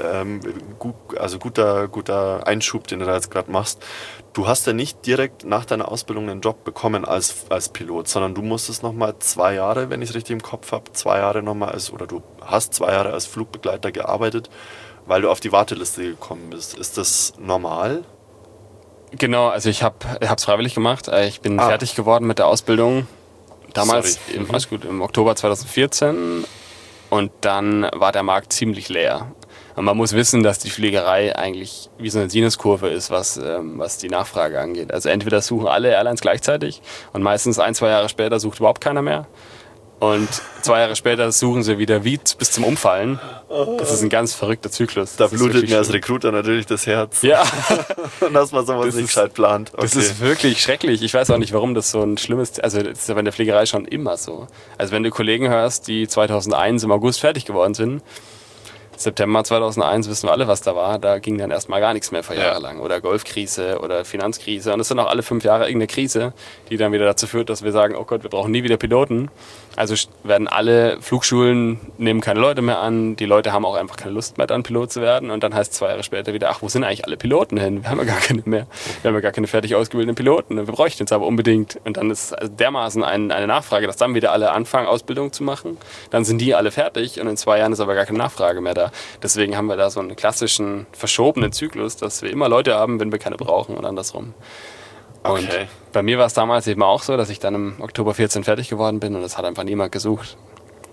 Guter Einschub, den du da jetzt gerade machst. Du hast ja nicht direkt nach deiner Ausbildung einen Job bekommen als Pilot, sondern du musstest nochmal 2 Jahre, wenn ich es richtig im Kopf habe, 2 Jahre nochmal du hast 2 Jahre als Flugbegleiter gearbeitet, weil du auf die Warteliste gekommen bist. Ist das normal? Genau, also ich hab's freiwillig gemacht. Ich bin fertig geworden mit der Ausbildung. Damals im Oktober 2014 und dann war der Markt ziemlich leer. Und man muss wissen, dass die Fliegerei eigentlich wie so eine Sinuskurve ist, was die Nachfrage angeht. Also entweder suchen alle Airlines gleichzeitig und meistens 1-2 Jahre später sucht überhaupt keiner mehr. Und 2 Jahre später suchen sie wieder bis zum Umfallen. Das ist ein ganz verrückter Zyklus. Da blutet mir als Recruiter natürlich das Herz. Ja. Und dass man sowas nicht gescheit plant. Okay. Das ist wirklich schrecklich. Ich weiß auch nicht, warum das so ein schlimmes... Also das ist ja bei der Fliegerei schon immer so. Also wenn du Kollegen hörst, die 2001 im August fertig geworden sind, September 2001 wissen wir alle, was da war. Da ging dann erstmal gar nichts mehr für Jahre lang. Oder Golfkrise oder Finanzkrise. Und es sind auch alle 5 Jahre irgendeine Krise, die dann wieder dazu führt, dass wir sagen, oh Gott, wir brauchen nie wieder Piloten. Also werden alle Flugschulen, nehmen keine Leute mehr an. Die Leute haben auch einfach keine Lust mehr, dann Pilot zu werden. Und dann heißt es 2 Jahre später wieder, ach, wo sind eigentlich alle Piloten hin? Wir haben ja gar keine mehr. Wir haben ja gar keine fertig ausgebildeten Piloten. Wir bräuchten es aber unbedingt. Und dann ist dermaßen eine Nachfrage, dass dann wieder alle anfangen, Ausbildung zu machen. Dann sind die alle fertig und in 2 Jahren ist aber gar keine Nachfrage mehr da. Deswegen haben wir da so einen klassischen, verschobenen Zyklus, dass wir immer Leute haben, wenn wir keine brauchen und andersrum. Und bei mir war es damals eben auch so, dass ich dann im Oktober 14 fertig geworden bin und das hat einfach niemand gesucht.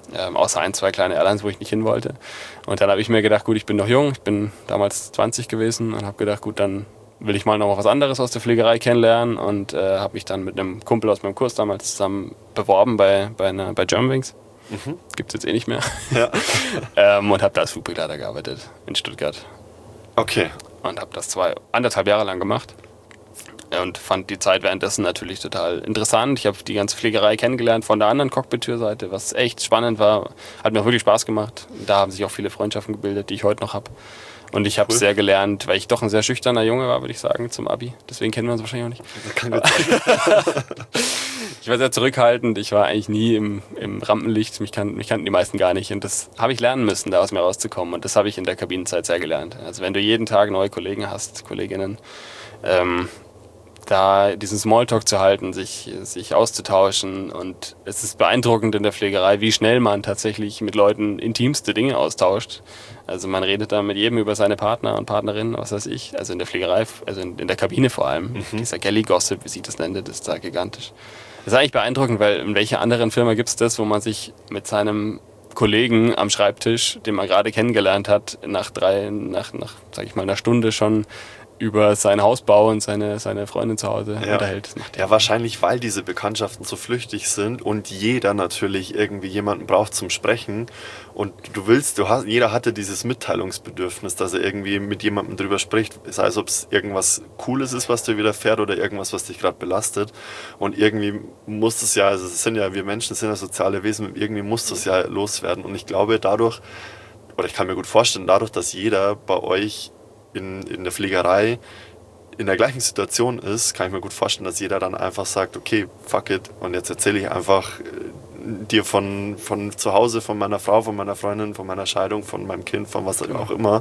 Außer 1, 2 kleine Airlines, wo ich nicht hin wollte. Und dann habe ich mir gedacht, gut, ich bin noch jung, ich bin damals 20 gewesen und habe gedacht, gut, dann will ich mal noch was anderes aus der Pflegerei kennenlernen und habe mich dann mit einem Kumpel aus meinem Kurs damals zusammen beworben bei Germanwings. Gibt es jetzt eh nicht mehr. Ja. Und habe da als Flugbegleiter gearbeitet in Stuttgart. Okay. Und habe das 1,5 Jahre lang gemacht. Und fand die Zeit währenddessen natürlich total interessant. Ich habe die ganze Pflegerei kennengelernt von der anderen Cockpit-Türseite, was echt spannend war. Hat mir auch wirklich Spaß gemacht. Da haben sich auch viele Freundschaften gebildet, die ich heute noch habe. Und ich habe sehr gelernt, weil ich doch ein sehr schüchterner Junge war, würde ich sagen, zum Abi. Deswegen kennen wir uns wahrscheinlich auch nicht. Kann gut sein. Ich war sehr zurückhaltend. Ich war eigentlich nie im Rampenlicht. Mich kannten die meisten gar nicht. Und das habe ich lernen müssen, da aus mir rauszukommen. Und das habe ich in der Kabinenzeit sehr gelernt. Also wenn du jeden Tag neue Kollegen hast, Kolleginnen, da diesen Smalltalk zu halten, sich auszutauschen. Und es ist beeindruckend in der Pflegerei, wie schnell man tatsächlich mit Leuten intimste Dinge austauscht. Also man redet da mit jedem über seine Partner und Partnerinnen, was weiß ich. Also in der Pflegerei, also in der Kabine vor allem. Dieser Galley-Gossip, wie sie das nennt, ist da gigantisch. Das ist eigentlich beeindruckend, weil in welcher anderen Firma gibt es das, wo man sich mit seinem Kollegen am Schreibtisch, den man gerade kennengelernt hat, nach sag ich mal, einer Stunde schon über seinen Hausbau und seine Freundin zu Hause unterhält. Ja, wahrscheinlich, weil diese Bekanntschaften so flüchtig sind und jeder natürlich irgendwie jemanden braucht zum Sprechen und jeder hatte dieses Mitteilungsbedürfnis, dass er irgendwie mit jemandem drüber spricht, sei es, ob es irgendwas Cooles ist, was dir widerfährt oder irgendwas, was dich gerade belastet, und irgendwie muss es ja, also wir Menschen sind ja soziale Wesen, irgendwie muss das ja loswerden, und ich glaube ich kann mir gut vorstellen, dadurch, dass jeder bei euch in der Pflegerei in der gleichen Situation ist, kann ich mir gut vorstellen, dass jeder dann einfach sagt, okay, fuck it, und jetzt erzähle ich einfach dir von zu Hause, von meiner Frau, von meiner Freundin, von meiner Scheidung, von meinem Kind, von was auch immer.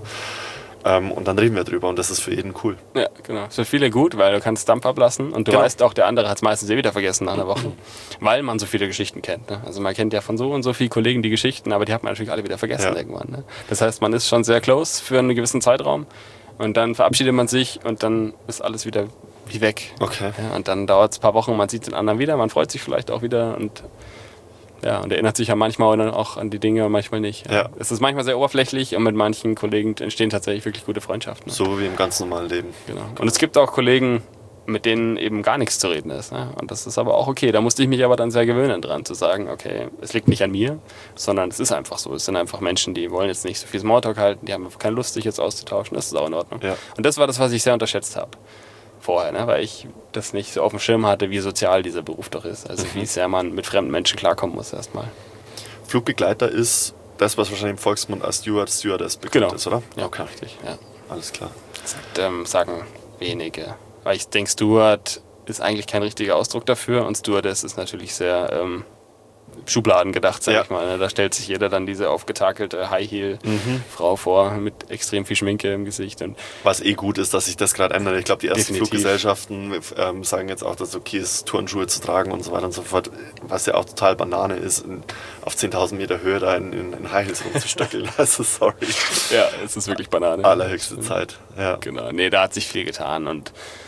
Und dann reden wir drüber, und das ist für jeden cool. Ja, genau. Ist für viele gut, weil du kannst Dampf ablassen und du weißt auch, der andere hat es meistens wieder vergessen nach einer Woche, weil man so viele Geschichten kennt. Ne? Also man kennt ja von so und so vielen Kollegen die Geschichten, aber die hat man natürlich alle wieder vergessen irgendwann. Ne? Das heißt, man ist schon sehr close für einen gewissen Zeitraum. Und dann verabschiedet man sich und dann ist alles wieder wie weg. Okay. Ja, und dann dauert es ein paar Wochen, man sieht den anderen wieder, man freut sich vielleicht auch wieder und erinnert sich ja manchmal auch an die Dinge und manchmal nicht. Ja. Es ist manchmal sehr oberflächlich und mit manchen Kollegen entstehen tatsächlich wirklich gute Freundschaften. So wie im ganz normalen Leben. Genau. Und es gibt auch Kollegen, mit denen eben gar nichts zu reden ist. Ne? Und das ist aber auch okay. Da musste ich mich aber dann sehr gewöhnen dran, zu sagen, okay, es liegt nicht an mir, sondern es ist einfach so. Es sind einfach Menschen, die wollen jetzt nicht so viel Smalltalk halten, die haben einfach keine Lust, sich jetzt auszutauschen. Das ist auch in Ordnung. Ja. Und das war das, was ich sehr unterschätzt habe vorher, ne? Weil ich das nicht so auf dem Schirm hatte, wie sozial dieser Beruf doch ist. Also wie sehr man mit fremden Menschen klarkommen muss erstmal. Flugbegleiter ist das, was wahrscheinlich im Volksmund als Stewardess bekannt ist, oder? Ja, okay. Richtig. Ja. Alles klar. Das sagen wenige. Weil ich denke, Steward ist eigentlich kein richtiger Ausdruck dafür und Stewardess ist natürlich sehr Schubladen gedacht, sag ich mal. Ne? Da stellt sich jeder dann diese aufgetakelte High-Heel-Frau vor mit extrem viel Schminke im Gesicht. Und was gut ist, dass sich das gerade ändert. Ich glaube, die ersten Fluggesellschaften sagen jetzt auch, dass es okay ist, Turnschuhe zu tragen und so weiter und so fort, was ja auch total Banane ist, auf 10.000 Meter Höhe da in High Heels rumzustöckeln. Also sorry. Ja, es ist wirklich Banane. Allerhöchste Zeit. Ja. Genau. Nee, da hat sich viel getan und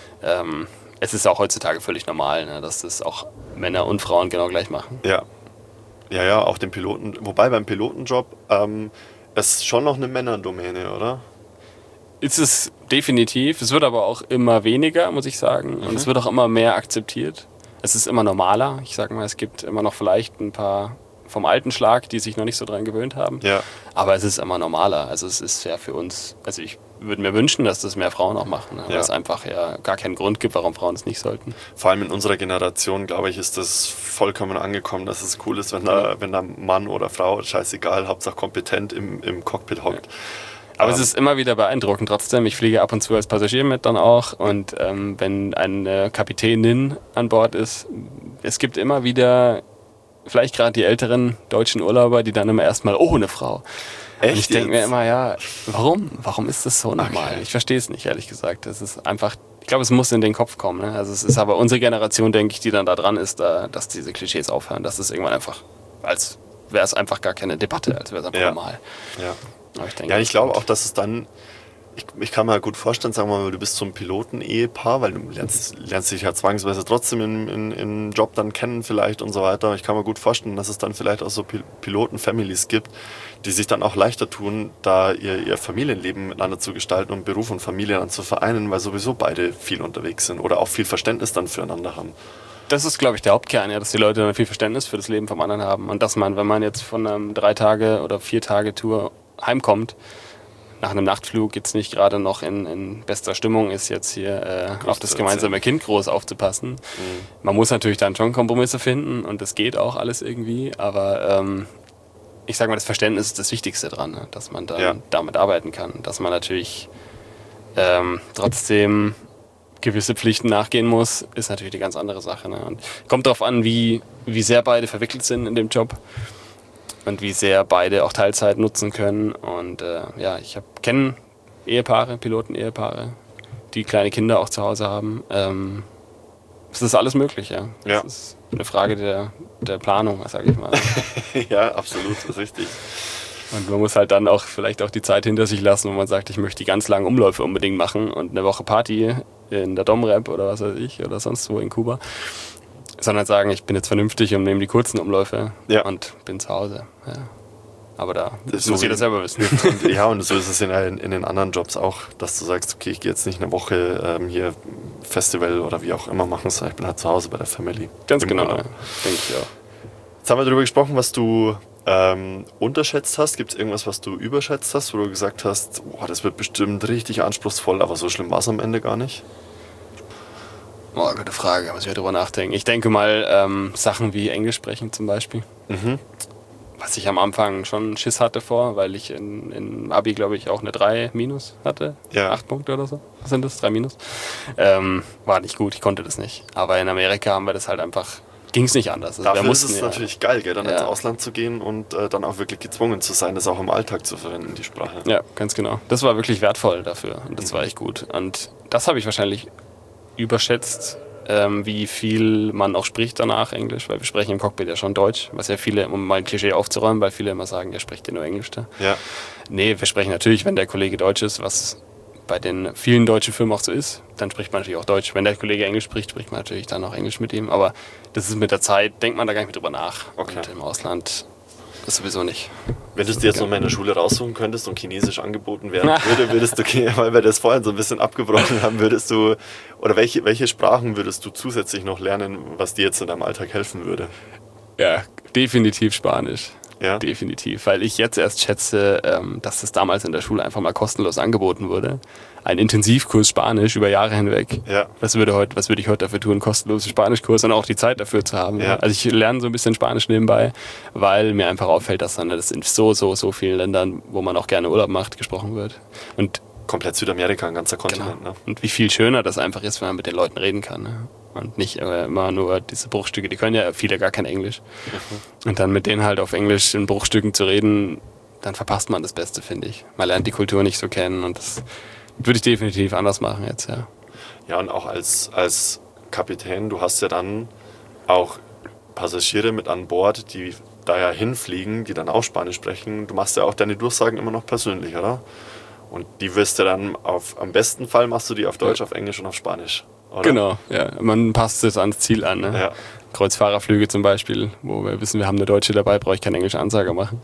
es ist auch heutzutage völlig normal, ne, dass das auch Männer und Frauen genau gleich machen. Ja, auch den Piloten. Wobei beim Pilotenjob ist schon noch eine Männerdomäne, oder? Ist es definitiv. Es wird aber auch immer weniger, muss ich sagen. Und es wird auch immer mehr akzeptiert. Es ist immer normaler. Ich sage mal, es gibt immer noch vielleicht ein paar vom alten Schlag, die sich noch nicht so dran gewöhnt haben. Ja. Aber es ist immer normaler. Also es ist ja für uns, also ich würde mir wünschen, dass das mehr Frauen auch machen, weil es einfach gar keinen Grund gibt, warum Frauen es nicht sollten. Vor allem in unserer Generation, glaube ich, ist das vollkommen angekommen, dass es cool ist, wenn da Mann oder Frau, scheißegal, Hauptsache kompetent im Cockpit hockt. Ja. Aber es ist immer wieder beeindruckend trotzdem. Ich fliege ab und zu als Passagier mit dann auch. Und wenn eine Kapitänin an Bord ist, es gibt immer wieder, vielleicht gerade die älteren deutschen Urlauber, die dann immer erstmal, eine Frau. Echt? Und ich denke mir immer, warum? Warum ist das so normal? Okay. Ich verstehe es nicht, ehrlich gesagt. Es ist einfach, ich glaube, es muss in den Kopf kommen. Ne? Also es ist aber unsere Generation, denke ich, die dann da dran ist, dass diese Klischees aufhören. Dass es irgendwann einfach, als wäre es einfach gar keine Debatte, als wäre es einfach normal. Ja. Ich glaube auch, dass es dann ich kann mir halt gut vorstellen, sagen wir mal, du bist so ein Piloten-Ehepaar, weil du lernst dich ja zwangsweise trotzdem im Job dann kennen vielleicht und so weiter. Ich kann mir gut vorstellen, dass es dann vielleicht auch so Piloten-Families gibt, die sich dann auch leichter tun, da ihr Familienleben miteinander zu gestalten und Beruf und Familie dann zu vereinen, weil sowieso beide viel unterwegs sind oder auch viel Verständnis dann füreinander haben. Das ist, glaube ich, der Hauptkern, ja, dass die Leute dann viel Verständnis für das Leben vom anderen haben und dass man, wenn man jetzt von einer 3 oder 4 Tage Tour heimkommt, nach einem Nachtflug jetzt nicht gerade noch in bester Stimmung ist, jetzt hier auf das gemeinsame Kind groß aufzupassen. Mhm. Man muss natürlich dann schon Kompromisse finden und das geht auch alles irgendwie, aber ich sage mal, das Verständnis ist das Wichtigste dran, ne? Dass man dann damit arbeiten kann, dass man natürlich trotzdem gewisse Pflichten nachgehen muss, ist natürlich eine ganz andere Sache. Ne? Und kommt darauf an, wie sehr beide verwickelt sind in dem Job. Und wie sehr beide auch Teilzeit nutzen können. Und ich kenne Ehepaare, Piloten-Ehepaare, die kleine Kinder auch zu Hause haben. Es ist alles möglich, ja. Ja. Das ist eine Frage der Planung, sage ich mal. Ja, absolut, das ist richtig. Und man muss halt dann auch vielleicht auch die Zeit hinter sich lassen, wo man sagt, ich möchte die ganz langen Umläufe unbedingt machen und eine Woche Party in der Domrep oder was weiß ich oder sonst wo in Kuba. Sondern sagen, ich bin jetzt vernünftig und nehme die kurzen Umläufe und bin zu Hause. Ja. Aber da muss jeder selber wissen. Und so ist es in den anderen Jobs auch, dass du sagst, okay, ich gehe jetzt nicht eine Woche hier Festival oder wie auch immer machen, sondern ich bin halt zu Hause bei der Family. Ganz genau, denke ich auch. Jetzt haben wir darüber gesprochen, was du unterschätzt hast. Gibt es irgendwas, was du überschätzt hast, wo du gesagt hast, boah, das wird bestimmt richtig anspruchsvoll, aber so schlimm war es am Ende gar nicht? Oh, gute Frage, muss ich drüber nachdenken. Ich denke mal, Sachen wie Englisch sprechen zum Beispiel. Mhm. Was ich am Anfang schon Schiss hatte vor, weil ich in Abi, glaube ich, auch eine 3 minus hatte. Ja. 8 Punkte oder so. Was sind das? 3 minus? War nicht gut, ich konnte das nicht. Aber in Amerika haben wir das halt einfach, ging es nicht anders. Also dafür ist es natürlich geil, gell, dann ins Ausland zu gehen und dann auch wirklich gezwungen zu sein, das auch im Alltag zu verwenden, die Sprache. Ja, ganz genau. Das war wirklich wertvoll dafür und das war echt gut. Und das habe ich wahrscheinlich überschätzt, wie viel man auch spricht danach Englisch, weil wir sprechen im Cockpit ja schon Deutsch, was ja viele, um mal ein Klischee aufzuräumen, weil viele immer sagen, der spricht ja nur Englisch da. Ja. Nee, wir sprechen natürlich, wenn der Kollege Deutsch ist, was bei den vielen deutschen Firmen auch so ist, dann spricht man natürlich auch Deutsch. Wenn der Kollege Englisch spricht, spricht man natürlich dann auch Englisch mit ihm, aber das ist mit der Zeit, denkt man da gar nicht mehr drüber nach. Okay. Und im Ausland ist sowieso nicht. Wenn du es dir jetzt nochmal in der Schule raussuchen könntest und Chinesisch angeboten werden würde, würdest du, weil wir das vorhin so ein bisschen abgebrochen haben, würdest du, oder welche Sprachen würdest du zusätzlich noch lernen, was dir jetzt in deinem Alltag helfen würde? Ja, definitiv Spanisch. Ja? Definitiv, weil ich jetzt erst schätze, dass das damals in der Schule einfach mal kostenlos angeboten wurde. Ein Intensivkurs Spanisch über Jahre hinweg. Ja. Was würde ich heute dafür tun? Kostenlosen Spanischkurs und auch die Zeit dafür zu haben. Ja. Also ich lerne so ein bisschen Spanisch nebenbei, weil mir einfach auffällt, dass dann das in so vielen Ländern, wo man auch gerne Urlaub macht, gesprochen wird. Und komplett Südamerika, ein ganzer Kontinent. Genau. Ne? Und wie viel schöner das einfach ist, wenn man mit den Leuten reden kann. Ne? Und nicht immer nur diese Bruchstücke, die können ja viele gar kein Englisch. Mhm. Und dann mit denen halt auf Englisch in Bruchstücken zu reden, dann verpasst man das Beste, finde ich. Man lernt die Kultur nicht so kennen und das würde ich definitiv anders machen jetzt, ja. Ja, und auch als Kapitän, du hast ja dann auch Passagiere mit an Bord, die da ja hinfliegen, die dann auch Spanisch sprechen. Du machst ja auch deine Durchsagen immer noch persönlich, oder? Und die wirst du dann am besten Fall machst du die auf Deutsch, auf Englisch und auf Spanisch, oder? Genau, ja. Man passt es ans Ziel an. Ne? Ja. Kreuzfahrerflüge zum Beispiel, wo wir wissen, wir haben eine Deutsche dabei, brauche ich keine englische Ansage machen.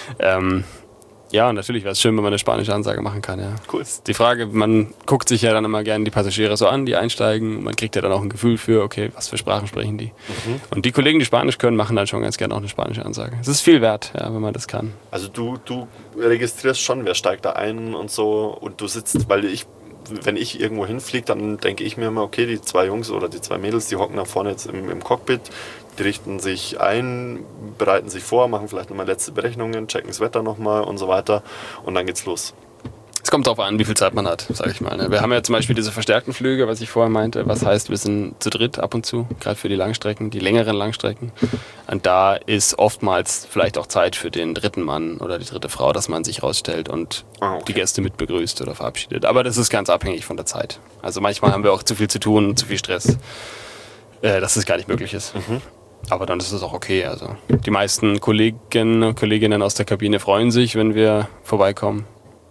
Ja, natürlich wäre es schön, wenn man eine spanische Ansage machen kann. Ja. Cool. Die Frage, man guckt sich ja dann immer gerne die Passagiere so an, die einsteigen. Man kriegt ja dann auch ein Gefühl für, okay, was für Sprachen sprechen die. Mhm. Und die Kollegen, die Spanisch können, machen dann schon ganz gerne auch eine spanische Ansage. Es ist viel wert, ja, wenn man das kann. Also du registrierst schon, wer steigt da ein und so. Und du sitzt, wenn ich irgendwo hinfliege, dann denke ich mir immer, okay, die 2 Jungs oder die 2 Mädels, die hocken da vorne jetzt im Cockpit, die richten sich ein, bereiten sich vor, machen vielleicht nochmal letzte Berechnungen, checken das Wetter nochmal und so weiter und dann geht's los. Es kommt darauf an, wie viel Zeit man hat, sage ich mal. Wir haben ja zum Beispiel diese verstärkten Flüge, was ich vorher meinte, was heißt, wir sind zu dritt ab und zu, gerade für die Langstrecken, die längeren Langstrecken. Und da ist oftmals vielleicht auch Zeit für den dritten Mann oder die dritte Frau, dass man sich rausstellt und die Gäste mit begrüßt oder verabschiedet. Aber das ist ganz abhängig von der Zeit. Also manchmal haben wir auch zu viel zu tun, zu viel Stress, dass es gar nicht möglich ist. Mhm. Aber dann ist es auch okay. Also die meisten Kolleginnen aus der Kabine freuen sich, wenn wir vorbeikommen.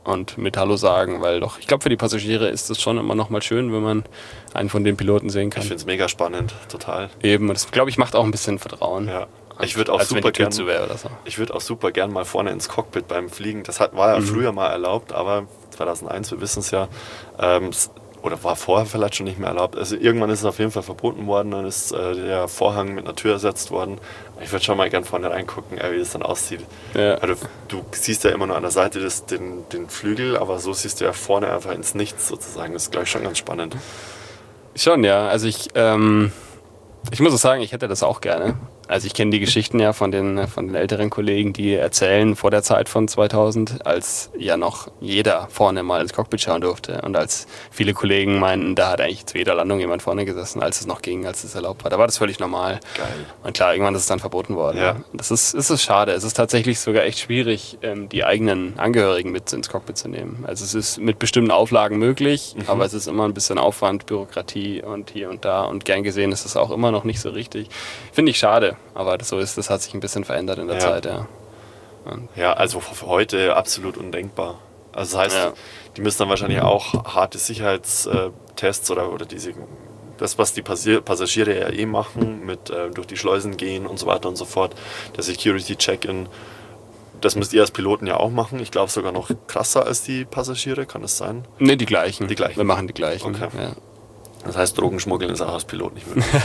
und mit Hallo sagen, weil doch, ich glaube, für die Passagiere ist es schon immer noch mal schön, wenn man einen von den Piloten sehen kann. Ich finde es mega spannend, total. Eben, und das, glaube ich, macht auch ein bisschen Vertrauen. Ja. Ich würde auch super gern mal vorne ins Cockpit beim Fliegen. Das war ja früher mal erlaubt, aber 2001, wir wissen es ja, oder war vorher vielleicht schon nicht mehr erlaubt. Also irgendwann ist es auf jeden Fall verboten worden, dann ist der Vorhang mit einer Tür ersetzt worden. Ich würde schon mal gern vorne reingucken, wie das dann aussieht. Ja. Also, du siehst ja immer nur an der Seite den Flügel, aber so siehst du ja vorne einfach ins Nichts sozusagen. Das ist, glaube ich, schon ganz spannend. Schon, ja. Also ich muss auch sagen, ich hätte das auch gerne. Also ich kenne die Geschichten ja von den älteren Kollegen, die erzählen vor der Zeit von 2000, als ja noch jeder vorne mal ins Cockpit schauen durfte und als viele Kollegen meinten, da hat eigentlich zu jeder Landung jemand vorne gesessen, als es noch ging, als es erlaubt war. Da war das völlig normal. Geil. Und klar, irgendwann ist es dann verboten worden. Ja. Das ist schade. Es ist tatsächlich sogar echt schwierig, die eigenen Angehörigen mit ins Cockpit zu nehmen. Also es ist mit bestimmten Auflagen möglich, aber es ist immer ein bisschen Aufwand, Bürokratie und hier und da und gern gesehen ist es auch immer noch nicht so richtig. Finde ich schade. Aber das hat sich ein bisschen verändert in der Zeit, ja. Ja, also heute absolut undenkbar. Also das heißt, die müssen dann wahrscheinlich auch harte Sicherheitstests oder das, was die Passagiere ja eh machen, mit durch die Schleusen gehen und so weiter und so fort, der Security-Check-In, das müsst ihr als Piloten ja auch machen. Ich glaube sogar noch krasser als die Passagiere, kann das sein? Ne, die gleichen. Wir machen die gleichen. Okay. Ja. Das heißt, Drogenschmuggeln ist auch als Pilot nicht möglich.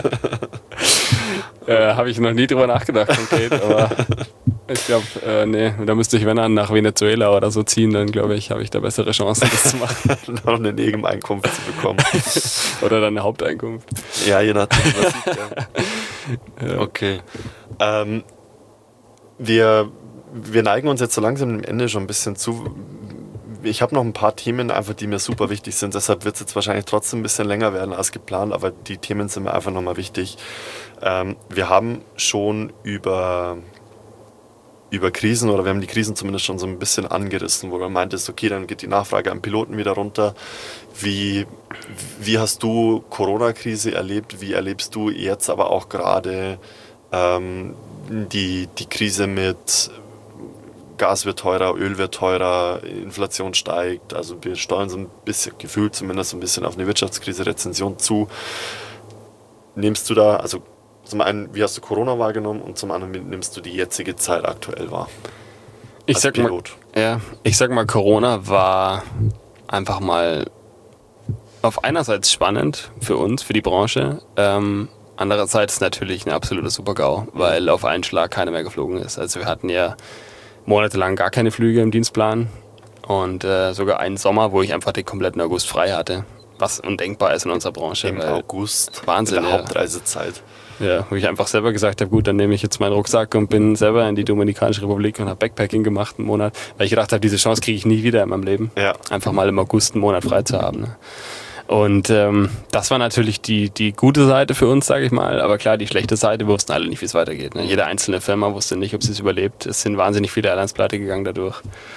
Habe ich noch nie drüber nachgedacht, konkret, aber ich glaube, da müsste ich, wenn dann nach Venezuela oder so ziehen, dann glaube ich, habe ich da bessere Chancen, das zu machen. Noch eine Nebeneinkunft zu bekommen. Oder dann eine Haupteinkunft. Ja, je nachdem, was ich, ja. Okay. Wir neigen uns jetzt so langsam dem Ende schon ein bisschen zu. Ich habe noch ein paar Themen, einfach, die mir super wichtig sind. Deshalb wird es jetzt wahrscheinlich trotzdem ein bisschen länger werden als geplant, aber die Themen sind mir einfach nochmal wichtig. Wir haben schon über Krisen, oder wir haben die Krisen zumindest schon so ein bisschen angerissen, wo man meint, okay, dann geht die Nachfrage an Piloten wieder runter. Wie hast du Corona-Krise erlebt? Wie erlebst du jetzt aber auch gerade die Krise mit Gas wird teurer, Öl wird teurer, Inflation steigt, also wir steuern so ein bisschen, gefühlt zumindest ein bisschen auf eine Wirtschaftskrise, Rezession zu. Nimmst du da, also zum einen, wie hast du Corona wahrgenommen und zum anderen, wie nimmst du die jetzige Zeit aktuell wahr? Ich sag mal, Corona war einfach mal auf einerseits spannend für uns, für die Branche, andererseits natürlich ein absoluter Super-GAU, weil auf einen Schlag keiner mehr geflogen ist. Also wir hatten ja monatelang gar keine Flüge im Dienstplan und sogar einen Sommer, wo ich einfach den kompletten August frei hatte, was undenkbar ist in unserer Branche. Im August, Wahnsinn, in der Hauptreisezeit. Ja, wo ich einfach selber gesagt habe, gut, dann nehme ich jetzt meinen Rucksack und bin selber in die Dominikanische Republik und habe Backpacking gemacht einen Monat, weil ich gedacht habe, diese Chance kriege ich nie wieder in meinem Leben, einfach mal im August einen Monat frei zu haben. Ne? Und das war natürlich die gute Seite für uns, sage ich mal. Aber klar, die schlechte Seite, wir wussten alle nicht, wie es weitergeht. Ne? Jede einzelne Firma wusste nicht, ob sie es überlebt. Es sind wahnsinnig viele Airlines pleite gegangen dadurch.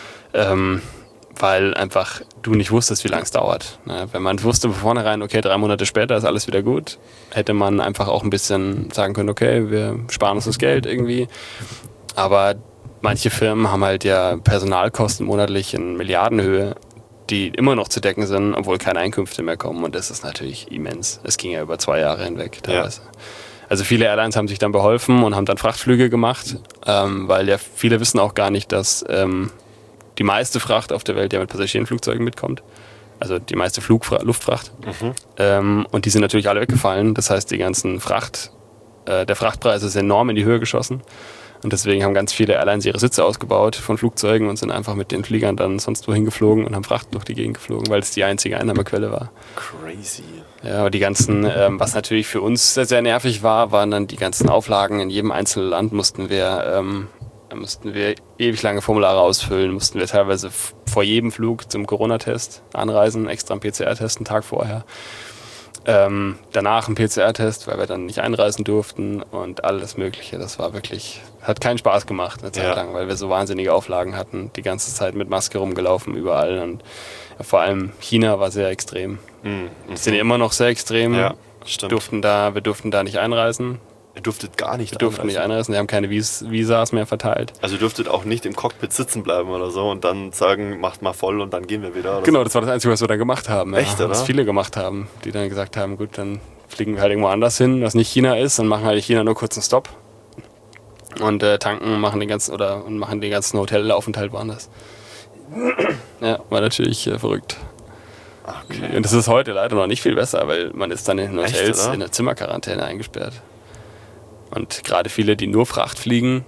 Weil einfach du nicht wusstest, wie lange es dauert. Ne? Wenn man wusste von vornherein, okay, 3 Monate später ist alles wieder gut, hätte man einfach auch ein bisschen sagen können, okay, wir sparen uns das Geld irgendwie. Aber manche Firmen haben halt ja Personalkosten monatlich in Milliardenhöhe, die immer noch zu decken sind, obwohl keine Einkünfte mehr kommen. Und das ist natürlich immens. Es ging ja über 2 Jahre hinweg teilweise. Ja. Also viele Airlines haben sich dann beholfen und haben dann Frachtflüge gemacht, weil ja viele wissen auch gar nicht, dass die meiste Fracht auf der Welt ja mit Passagierenflugzeugen mitkommt. Also die meiste Luftfracht. Und die sind natürlich alle weggefallen. Das heißt, die ganzen der Frachtpreis ist enorm in die Höhe geschossen. Und deswegen haben ganz viele Airlines ihre Sitze ausgebaut von Flugzeugen und sind einfach mit den Fliegern dann sonst wohin geflogen und haben Fracht durch die Gegend geflogen, weil es die einzige Einnahmequelle war. Crazy. Ja, aber die ganzen, was natürlich für uns sehr, sehr nervig war, waren dann die ganzen Auflagen. In jedem einzelnen Land mussten wir ewig lange Formulare ausfüllen, mussten wir teilweise vor jedem Flug zum Corona-Test anreisen, extra einen PCR-Test einen Tag vorher. Danach ein PCR-Test, weil wir dann nicht einreisen durften und alles Mögliche. Das war wirklich, hat keinen Spaß gemacht eine Zeit lang, weil wir so wahnsinnige Auflagen hatten, die ganze Zeit mit Maske rumgelaufen überall und vor allem China war sehr extrem. Die sind immer noch sehr extrem. Ja, stimmt. Wir durften da nicht einreisen. Ihr durftet gar nicht Wir durften nicht einreisen, die haben keine Visas mehr verteilt. Also ihr dürftet auch nicht im Cockpit sitzen bleiben oder so und dann sagen, macht mal voll und dann gehen wir wieder. Oder genau, so. das war das Einzige, was wir da gemacht haben. Ja. Echt, oder? Was viele gemacht haben, die dann gesagt haben, gut, dann fliegen wir halt irgendwo anders hin, was nicht China ist, und machen halt in China nur kurz einen Stopp. Und tanken und machen den ganzen Hotelaufenthalt woanders. Ja, war natürlich verrückt. Okay. Und das ist heute leider noch nicht viel besser, weil man ist dann in Hotels Echt, in der Zimmerquarantäne eingesperrt. Und gerade viele, die nur Fracht fliegen,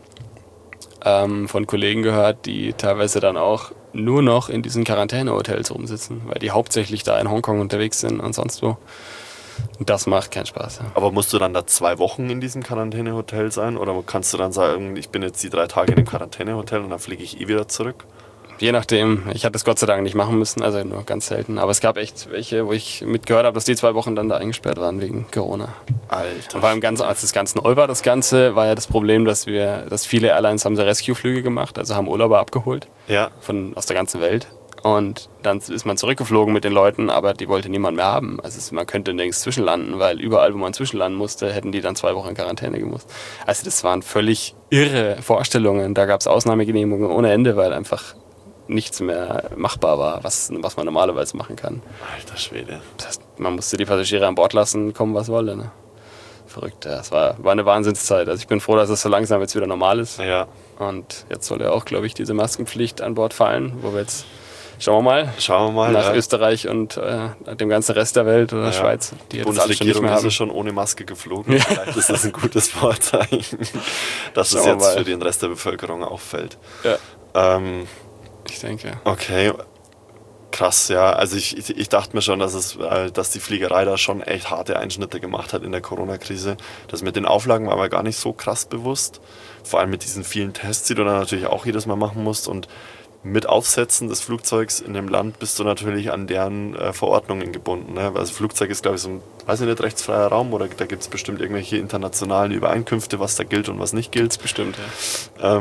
von Kollegen gehört, die teilweise dann auch nur noch in diesen Quarantänehotels rumsitzen, weil die hauptsächlich da in Hongkong unterwegs sind und sonst wo. Und das macht keinen Spaß. Ja. Aber musst du dann da 2 Wochen in diesem Quarantänehotel sein? Oder kannst du dann sagen, ich bin jetzt die 3 Tage in dem Quarantänehotel und dann fliege ich wieder zurück? Je nachdem. Ich hatte es Gott sei Dank nicht machen müssen, also nur ganz selten. Aber es gab echt welche, wo ich mitgehört habe, dass die 2 Wochen dann da eingesperrt waren wegen Corona. Alter. Vor allem als das ganz neu war, das Ganze, war ja das Problem, dass viele Airlines haben so Rescue-Flüge gemacht, also haben Urlauber abgeholt Ja. aus der ganzen Welt. Und dann ist man zurückgeflogen mit den Leuten, aber die wollte niemand mehr haben. Also man könnte nirgends zwischenlanden, weil überall, wo man zwischenlanden musste, hätten die dann 2 Wochen in Quarantäne gemusst. Also das waren völlig irre Vorstellungen. Da gab es Ausnahmegenehmigungen ohne Ende, weil einfach nichts mehr machbar war, was man normalerweise machen kann. Alter Schwede. Das heißt, man musste die Passagiere an Bord lassen, kommen was wolle. Ne? Verrückt, ja. Es war eine Wahnsinnszeit. Also ich bin froh, dass es so langsam jetzt wieder normal ist. Ja. Und jetzt soll ja auch, glaube ich, diese Maskenpflicht an Bord fallen, wo wir jetzt, schauen wir mal, nach Österreich und dem ganzen Rest der Welt oder Schweiz, die jetzt alles schon nicht mehr haben. ist ja schon ohne Maske geflogen. Ja. Vielleicht ist das ein gutes Vorzeichen, dass es jetzt für den Rest der Bevölkerung auffällt. Ja. Ich denke. Okay, krass, ja. Also ich dachte mir schon, dass die Fliegerei da schon echt harte Einschnitte gemacht hat in der Corona-Krise. Das mit den Auflagen war mir gar nicht so krass bewusst. Vor allem mit diesen vielen Tests, die du dann natürlich auch jedes Mal machen musst. Und mit Aufsetzen des Flugzeugs in dem Land bist du natürlich an deren Verordnungen gebunden. Ne? Also Flugzeug ist, glaube ich, so ein, weiß ich nicht, rechtsfreier Raum, oder da gibt es bestimmt irgendwelche internationalen Übereinkünfte, was da gilt und was nicht gilt. Bestimmt, ja.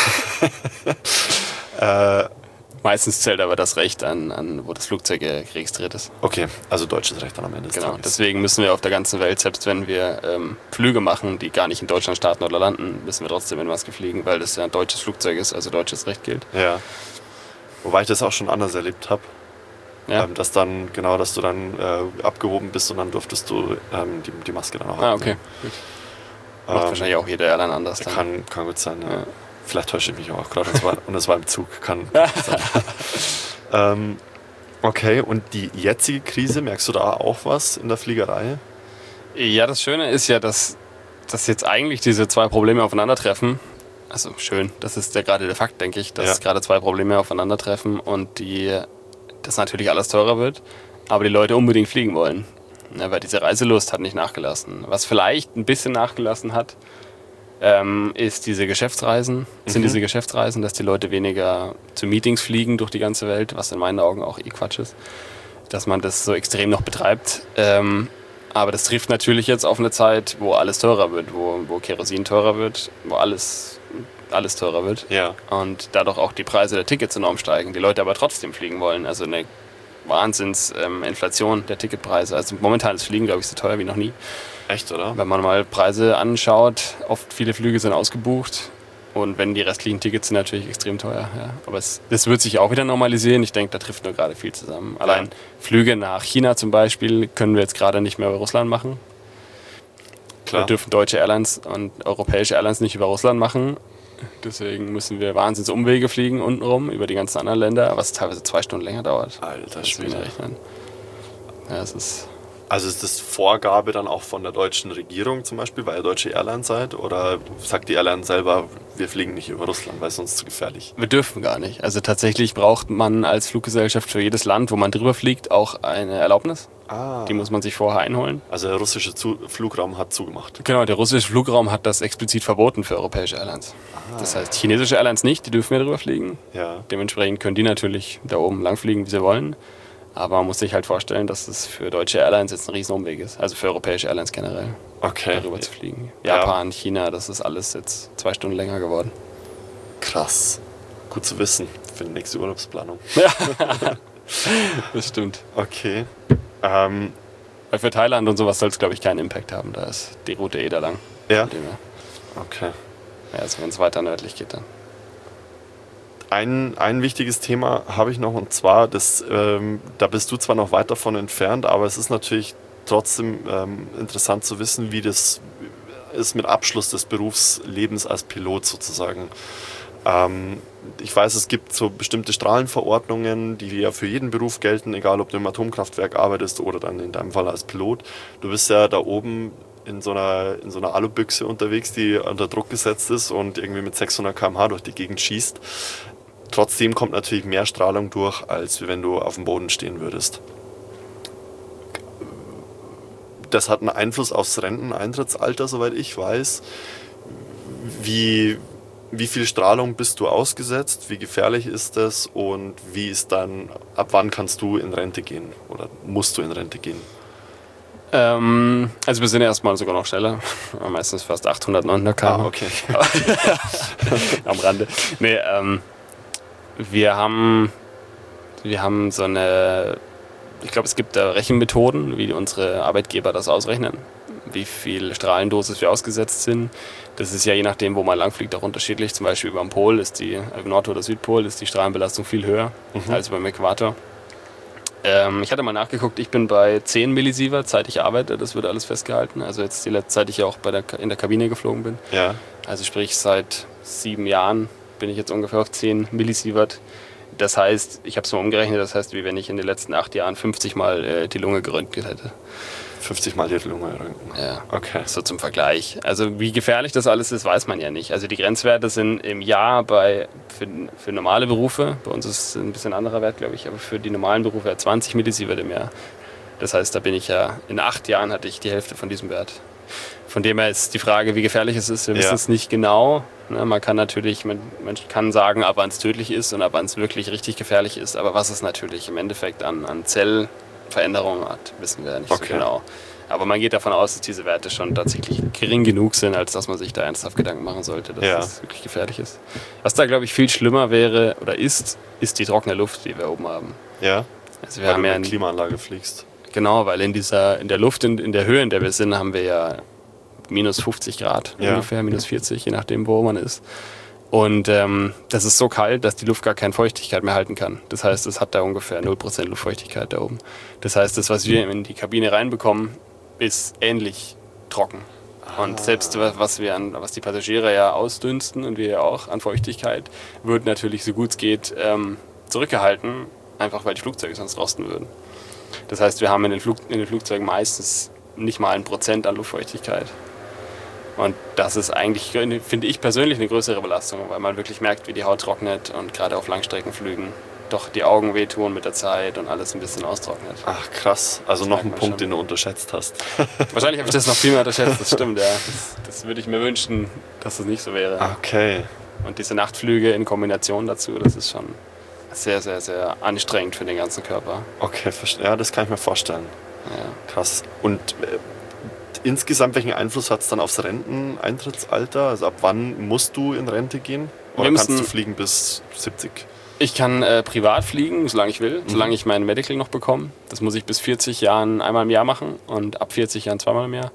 Meistens zählt aber das Recht an, wo das Flugzeug registriert ist. Okay, also deutsches Recht dann am Ende des Genau, Tages. deswegen müssen wir auf der ganzen Welt, selbst wenn wir Flüge machen, die gar nicht in Deutschland starten oder landen, müssen wir trotzdem in Maske fliegen, weil das ja ein deutsches Flugzeug ist, also deutsches Recht gilt. Ja, wobei ich das auch schon anders erlebt habe. Ja. Dass du dann abgehoben bist und dann durftest du die Maske dann auch abnehmen. Okay, gut. Macht wahrscheinlich auch jede Airline anders. Kann gut sein, ja. Vielleicht täusche ich mich auch gerade. Und es war im Zug. Kann sein. Okay, und die jetzige Krise, merkst du da auch was in der Fliegerei? Ja, das Schöne ist ja, dass jetzt eigentlich diese 2 Probleme aufeinandertreffen. Also schön, das ist ja gerade der Fakt, denke ich, dass gerade 2 Probleme aufeinandertreffen und das natürlich alles teurer wird, aber die Leute unbedingt fliegen wollen. Ja, weil diese Reiselust hat nicht nachgelassen. Was vielleicht ein bisschen nachgelassen hat, ist diese Geschäftsreisen, dass die Leute weniger zu Meetings fliegen durch die ganze Welt, was in meinen Augen auch Quatsch ist, dass man das so extrem noch betreibt. Aber das trifft natürlich jetzt auf eine Zeit, wo alles teurer wird, wo Kerosin teurer wird, wo alles teurer wird. Ja. Und dadurch auch die Preise der Tickets enorm steigen, die Leute aber trotzdem fliegen wollen. Also eine Inflation der Ticketpreise. Also momentan ist Fliegen, glaube ich, so teuer wie noch nie. Echt, oder? Wenn man mal Preise anschaut, oft viele Flüge sind ausgebucht und wenn die restlichen Tickets sind natürlich extrem teuer. Ja. Aber das wird sich auch wieder normalisieren. Ich denke, da trifft nur gerade viel zusammen. Allein Flüge nach China zum Beispiel können wir jetzt gerade nicht mehr über Russland machen. Klar. Wir dürfen deutsche Airlines und europäische Airlines nicht über Russland machen. Deswegen müssen wir Wahnsinnsumwege fliegen untenrum über die ganzen anderen Länder, was teilweise 2 Stunden länger dauert. Alter Schwede. Ja, es ist... Also ist das Vorgabe dann auch von der deutschen Regierung zum Beispiel, weil ihr deutsche Airline seid? Oder sagt die Airline selber, wir fliegen nicht über Russland, weil es sonst zu gefährlich? Wir dürfen gar nicht. Also tatsächlich braucht man als Fluggesellschaft für jedes Land, wo man drüber fliegt, auch eine Erlaubnis. Die muss man sich vorher einholen. Also der russische Flugraum hat zugemacht? Genau, der russische Flugraum hat das explizit verboten für europäische Airlines. Das heißt, chinesische Airlines nicht, die dürfen wir drüber fliegen. Ja. Dementsprechend können die natürlich da oben lang fliegen, wie sie wollen. Aber man muss sich halt vorstellen, dass es für deutsche Airlines jetzt ein Riesenumweg ist. Also für europäische Airlines generell, darüber zu fliegen. Japan, China, das ist alles jetzt 2 Stunden länger geworden. Krass. Gut zu wissen für die nächste Urlaubsplanung. Ja, das stimmt. Okay. Weil für Thailand und sowas soll es, glaube ich, keinen Impact haben. Da ist die Route da lang. Ja. Okay. Ja, also wenn es weiter nördlich geht, dann. Ein wichtiges Thema habe ich noch, und zwar, da bist du zwar noch weit davon entfernt, aber es ist natürlich trotzdem interessant zu wissen, wie das ist mit Abschluss des Berufslebens als Pilot sozusagen. Ich weiß, es gibt so bestimmte Strahlenverordnungen, die ja für jeden Beruf gelten, egal ob du im Atomkraftwerk arbeitest oder dann in deinem Fall als Pilot. Du bist ja da oben in so einer Alubüchse unterwegs, die unter Druck gesetzt ist und irgendwie mit 600 km/h durch die Gegend schießt. Trotzdem kommt natürlich mehr Strahlung durch, als wenn du auf dem Boden stehen würdest. Das hat einen Einfluss aufs Renteneintrittsalter, soweit ich weiß. Wie viel Strahlung bist du ausgesetzt? Wie gefährlich ist das? Und wie ist dann, ab wann kannst du in Rente gehen? Oder musst du in Rente gehen? Also wir sind erstmal sogar noch schneller. Meistens fast 800, 900 km. Ah, okay. Am Rande. Nee, wir haben so eine, ich glaube, es gibt da Rechenmethoden, wie unsere Arbeitgeber das ausrechnen, wie viel Strahlendosis wir ausgesetzt sind. Das ist ja je nachdem, wo man langfliegt, auch unterschiedlich. Zum Beispiel über dem Pol ist Nord- oder Südpol ist die Strahlenbelastung viel höher als beim Äquator. Ich hatte mal nachgeguckt, ich bin bei 10 Millisievert, seit ich arbeite, das wird alles festgehalten. Also jetzt die letzte Zeit, ich auch in der Kabine geflogen bin. Ja. Also sprich, seit 7 Jahren bin ich jetzt ungefähr auf 10 Millisievert. Das heißt, ich habe es mal umgerechnet, das heißt, wie wenn ich in den letzten 8 Jahren 50 Mal die Lunge geröntgt hätte. 50 Mal die Lunge röntgen. Ja, okay. So zum Vergleich. Also wie gefährlich das alles ist, weiß man ja nicht. Also die Grenzwerte sind im Jahr für normale Berufe, bei uns ist es ein bisschen anderer Wert, glaube ich, aber für die normalen Berufe 20 Millisievert im Jahr. Das heißt, da bin ich ja, in 8 Jahren hatte ich die Hälfte von diesem Wert. Von dem her ist die Frage, wie gefährlich es ist, wir wissen es nicht genau. Man kann natürlich, man kann sagen, ab wann es tödlich ist und ab wann es wirklich richtig gefährlich ist, aber was es natürlich im Endeffekt an Zellveränderungen hat, wissen wir nicht so genau. Aber man geht davon aus, dass diese Werte schon tatsächlich gering genug sind, als dass man sich da ernsthaft Gedanken machen sollte, dass es wirklich gefährlich ist. Was da, glaube ich, viel schlimmer wäre oder ist die trockene Luft, die wir oben haben. Ja, also wir weil haben du ja in der Klimaanlage fliegst. Genau, weil in der Luft, in der Höhe, in der wir sind, haben wir ja minus 50 Grad ungefähr, minus 40, je nachdem, wo man ist. Und das ist so kalt, dass die Luft gar keine Feuchtigkeit mehr halten kann. Das heißt, es hat da ungefähr 0% Luftfeuchtigkeit da oben. Das heißt, das, was wir in die Kabine reinbekommen, ist ähnlich trocken. Und selbst was die Passagiere ja ausdünsten und wir ja auch an Feuchtigkeit, wird natürlich so gut es geht zurückgehalten, einfach weil die Flugzeuge sonst rosten würden. Das heißt, wir haben in den Flugzeugen meistens nicht mal 1% an Luftfeuchtigkeit. Und das ist eigentlich, finde ich persönlich, eine größere Belastung, weil man wirklich merkt, wie die Haut trocknet und gerade auf Langstreckenflügen doch die Augen wehtun mit der Zeit und alles ein bisschen austrocknet. Ach krass, also noch ein Punkt, den du unterschätzt hast. Wahrscheinlich habe ich das noch viel mehr unterschätzt, das stimmt, ja. Das würde ich mir wünschen, dass es nicht so wäre. Okay. Und diese Nachtflüge in Kombination dazu, das ist schon sehr, sehr, sehr anstrengend für den ganzen Körper. Okay, ja, das kann ich mir vorstellen. Ja. Krass. Und insgesamt, welchen Einfluss hat es dann aufs Renteneintrittsalter? Also ab wann musst du in Rente gehen? Oder kannst du fliegen bis 70? Ich kann privat fliegen, solange ich will, solange ich mein Medical noch bekomme. Das muss ich bis 40 Jahren einmal im Jahr machen und ab 40 Jahren zweimal im Jahr.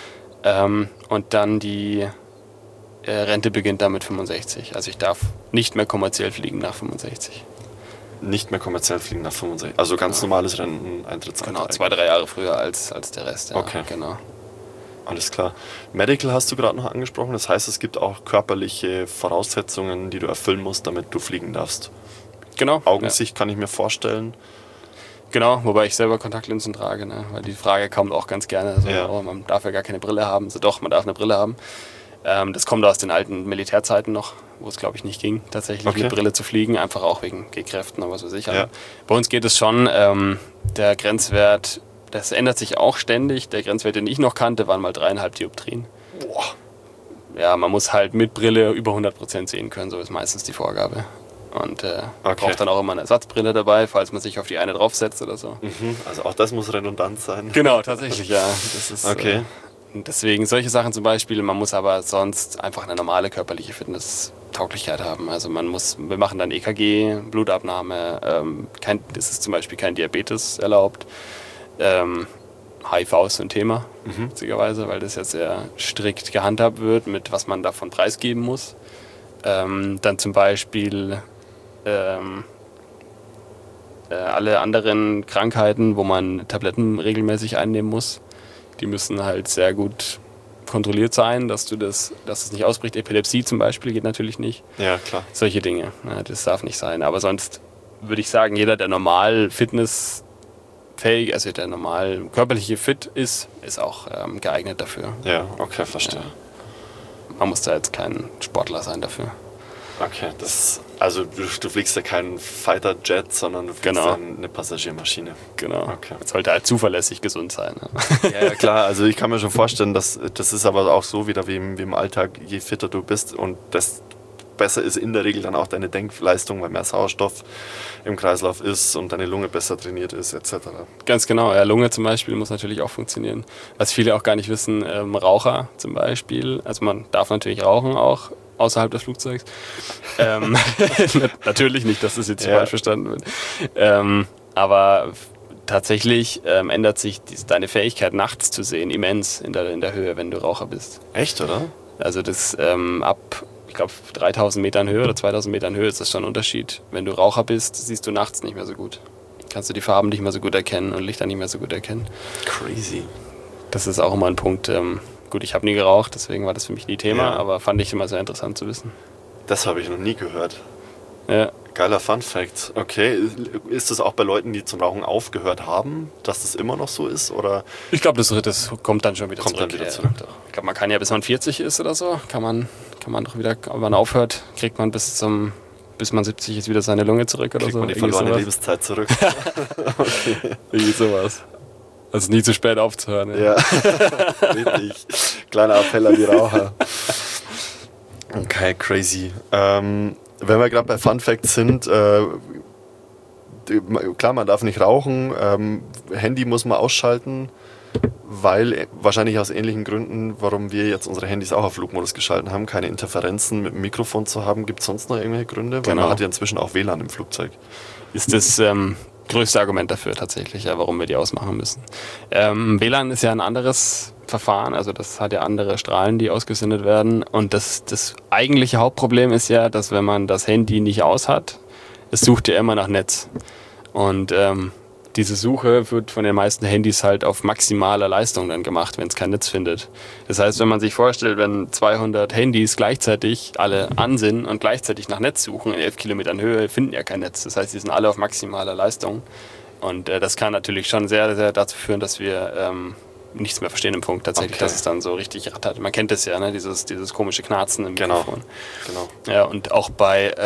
Und dann die Rente beginnt dann mit 65. Also ich darf nicht mehr kommerziell fliegen nach 65. Nicht mehr kommerziell fliegen nach 65. Also ganz normales Renteneintrittsalter. Genau, 2-3 Jahre früher als der Rest. Ja, okay. Genau. Alles klar. Medical hast du gerade noch angesprochen. Das heißt, es gibt auch körperliche Voraussetzungen, die du erfüllen musst, damit du fliegen darfst. Genau. Augensicht kann ich mir vorstellen. Genau, wobei ich selber Kontaktlinsen trage, ne? Weil die Frage kommt auch ganz gerne. Also, oh, man darf ja gar keine Brille haben. Also doch, man darf eine Brille haben. Das kommt aus den alten Militärzeiten noch, wo es, glaube ich, nicht ging, tatsächlich mit Brille zu fliegen, einfach auch wegen G-Kräften und was weiß ich. Ja. Bei uns geht es schon. Der Grenzwert, das ändert sich auch ständig. Der Grenzwert, den ich noch kannte, waren mal 3,5 Dioptrien. Boah. Ja, man muss halt mit Brille über 100% sehen können, so ist meistens die Vorgabe. Und braucht dann auch immer eine Ersatzbrille dabei, falls man sich auf die eine draufsetzt oder so. Also auch das muss redundant sein. Genau, tatsächlich, ja. Das ist, okay. Deswegen solche Sachen zum Beispiel, man muss aber sonst einfach eine normale körperliche Fitnesstauglichkeit haben. Also wir machen dann EKG, Blutabnahme, es ist zum Beispiel kein Diabetes erlaubt. HIV ist so ein Thema, witzigerweise, weil das jetzt sehr strikt gehandhabt wird, mit was man davon preisgeben muss. Dann zum Beispiel alle anderen Krankheiten, wo man Tabletten regelmäßig einnehmen muss, die müssen halt sehr gut kontrolliert sein, dass es nicht ausbricht. Epilepsie zum Beispiel geht natürlich nicht. Ja, klar. Solche Dinge, das darf nicht sein. Aber sonst würde ich sagen, jeder, der normal fitnessfähig, also der normal körperliche fit ist auch geeignet dafür. Ja, okay, verstehe. Ja. Man muss da jetzt kein Sportler sein dafür. Okay, also du fliegst ja keinen Fighter-Jet, sondern du fliegst dann eine Passagiermaschine. Genau. Okay. Das sollte halt zuverlässig gesund sein. Ja, klar, also ich kann mir schon vorstellen, das ist aber auch so wieder wie im Alltag, je fitter du bist und das besser ist in der Regel dann auch deine Denkleistung, weil mehr Sauerstoff im Kreislauf ist und deine Lunge besser trainiert ist, etc. Ganz genau, ja, Lunge zum Beispiel muss natürlich auch funktionieren. Was viele auch gar nicht wissen, Raucher zum Beispiel, also man darf natürlich rauchen auch außerhalb des Flugzeugs. Natürlich nicht, dass das jetzt falsch verstanden wird. Aber tatsächlich ändert sich deine Fähigkeit, nachts zu sehen, immens in der Höhe, wenn du Raucher bist. Echt, oder? Also das ab, ich glaube, 3000 Metern Höhe oder 2000 Metern Höhe ist das schon ein Unterschied. Wenn du Raucher bist, siehst du nachts nicht mehr so gut. Kannst du die Farben nicht mehr so gut erkennen und Lichter nicht mehr so gut erkennen. Crazy. Das ist auch immer ein Punkt. Gut, ich habe nie geraucht, deswegen war das für mich nie Thema, aber fand ich immer sehr interessant zu wissen. Das habe ich noch nie gehört. Ja. Geiler Fun-Fact. Okay, ist das auch bei Leuten, die zum Rauchen aufgehört haben, dass das immer noch so ist? Oder? Ich glaube, das kommt dann schon wieder zurück. Dann wieder zurück. Ich glaube, man kann ja, bis man 40 ist oder so, kann man doch wieder, wenn man aufhört, kriegt man bis man 70 ist wieder seine Lunge zurück oder kriegt so. Man die verlorene Lebenszeit zurück. Okay. Irgendwie sowas. Also nie zu spät aufzuhören. Ja, richtig. Kleiner Appell an die Raucher. Okay, crazy. Wenn wir gerade bei Fun Facts sind, klar, man darf nicht rauchen, Handy muss man ausschalten, weil wahrscheinlich aus ähnlichen Gründen, warum wir jetzt unsere Handys auch auf Flugmodus geschalten haben, keine Interferenzen mit dem Mikrofon zu haben. Gibt es sonst noch irgendwelche Gründe? Weil man hat ja inzwischen auch WLAN im Flugzeug. Ist das größte Argument dafür tatsächlich, warum wir die ausmachen müssen. WLAN ist ja ein anderes Verfahren, also das hat ja andere Strahlen, die ausgesendet werden. Und das eigentliche Hauptproblem ist ja, dass wenn man das Handy nicht aus hat, es sucht ja immer nach Netz. Und diese Suche wird von den meisten Handys halt auf maximaler Leistung dann gemacht, wenn es kein Netz findet. Das heißt, wenn man sich vorstellt, wenn 200 Handys gleichzeitig alle an sind und gleichzeitig nach Netz suchen, in 11 Kilometern Höhe, finden ja kein Netz. Das heißt, die sind alle auf maximaler Leistung. Und das kann natürlich schon sehr, sehr dazu führen, dass wir nichts mehr verstehen im Punkt tatsächlich, dass es dann so richtig rattert. Man kennt das ja, ne? Dieses komische Knarzen im Mikrofon. Genau. Ja, und auch bei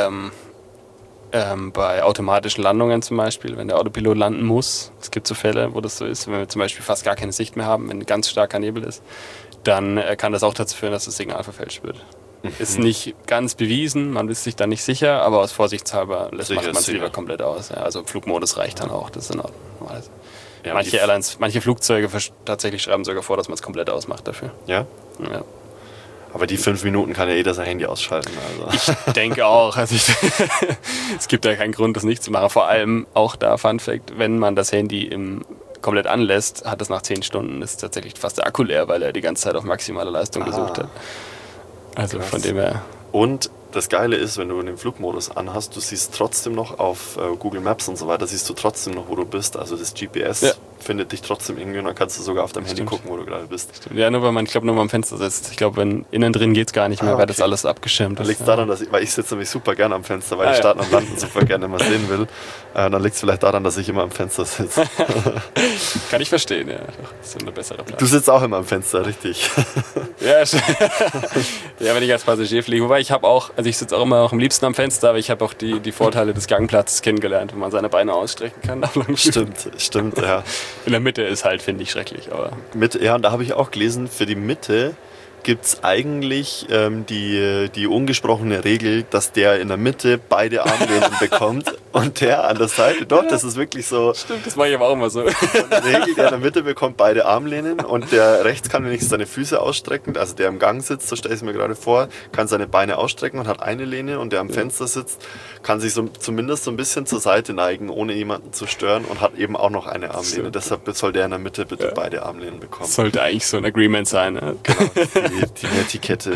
automatischen Landungen zum Beispiel, wenn der Autopilot landen muss, es gibt so Fälle, wo das so ist, wenn wir zum Beispiel fast gar keine Sicht mehr haben, wenn ganz starker Nebel ist, dann kann das auch dazu führen, dass das Signal verfälscht wird. Ist nicht ganz bewiesen, man ist sich da nicht sicher, aber aus Vorsichtshalber macht man es lieber komplett aus. Ja, also Flugmodus reicht dann auch, das ist in Ordnung. Ja, manche Flugzeuge tatsächlich schreiben sogar vor, dass man es komplett ausmacht dafür. Ja? Ja. Aber die 5 Minuten kann ja jeder sein Handy ausschalten. Also. Ich denke auch. Also es gibt ja keinen Grund, das nicht zu machen. Vor allem auch da, Fun Fact, wenn man das Handy komplett anlässt, hat es nach 10 Stunden ist tatsächlich fast der Akku leer, weil er die ganze Zeit auf maximale Leistung gesucht hat. Also krass. Von dem her. Und das Geile ist, wenn du den Flugmodus anhast, du siehst trotzdem noch auf Google Maps und so weiter, siehst du trotzdem noch, wo du bist. Also das GPS findet dich trotzdem irgendwie und dann kannst du sogar auf deinem Handy gucken, wo du gerade bist. Stimmt. Ja, nur weil man, nur mal am Fenster sitzt. Ich glaube, wenn innen drin geht es gar nicht mehr, weil das alles abgeschirmt ist. Dann liegt es daran, weil ich sitze nämlich super gerne am Fenster, weil ich Starten und Landen super gerne immer sehen will. Dann liegt es vielleicht daran, dass ich immer am Fenster sitze. Kann ich verstehen, ja. Das ist eine bessere Platz. Du sitzt auch immer am Fenster, richtig. Ja, ja, wenn ich als Passagier fliege. Wobei ich sitze auch immer am liebsten am Fenster, aber ich habe auch die Vorteile des Gangplatzes kennengelernt, wenn man seine Beine ausstrecken kann. Stimmt, ja. In der Mitte ist halt, finde ich, schrecklich. Aber ja, und da habe ich auch gelesen, für die Mitte gibt es eigentlich die ungesprochene Regel, dass der in der Mitte beide Armlehnen bekommt. und der an der Seite, doch, das ist wirklich so. Stimmt, das mache ich aber auch immer so. Und der Regel, der in der Mitte bekommt beide Armlehnen und der rechts kann wenigstens seine Füße ausstrecken, also der im Gang sitzt, so stelle ich es mir gerade vor, kann seine Beine ausstrecken und hat eine Lehne und der am Fenster sitzt, kann sich so, zumindest so ein bisschen zur Seite neigen, ohne jemanden zu stören und hat eben auch noch eine Armlehne. So. Deshalb soll der in der Mitte bitte beide Armlehnen bekommen. Das sollte eigentlich so ein Agreement sein. Ne? Genau, die Etikette.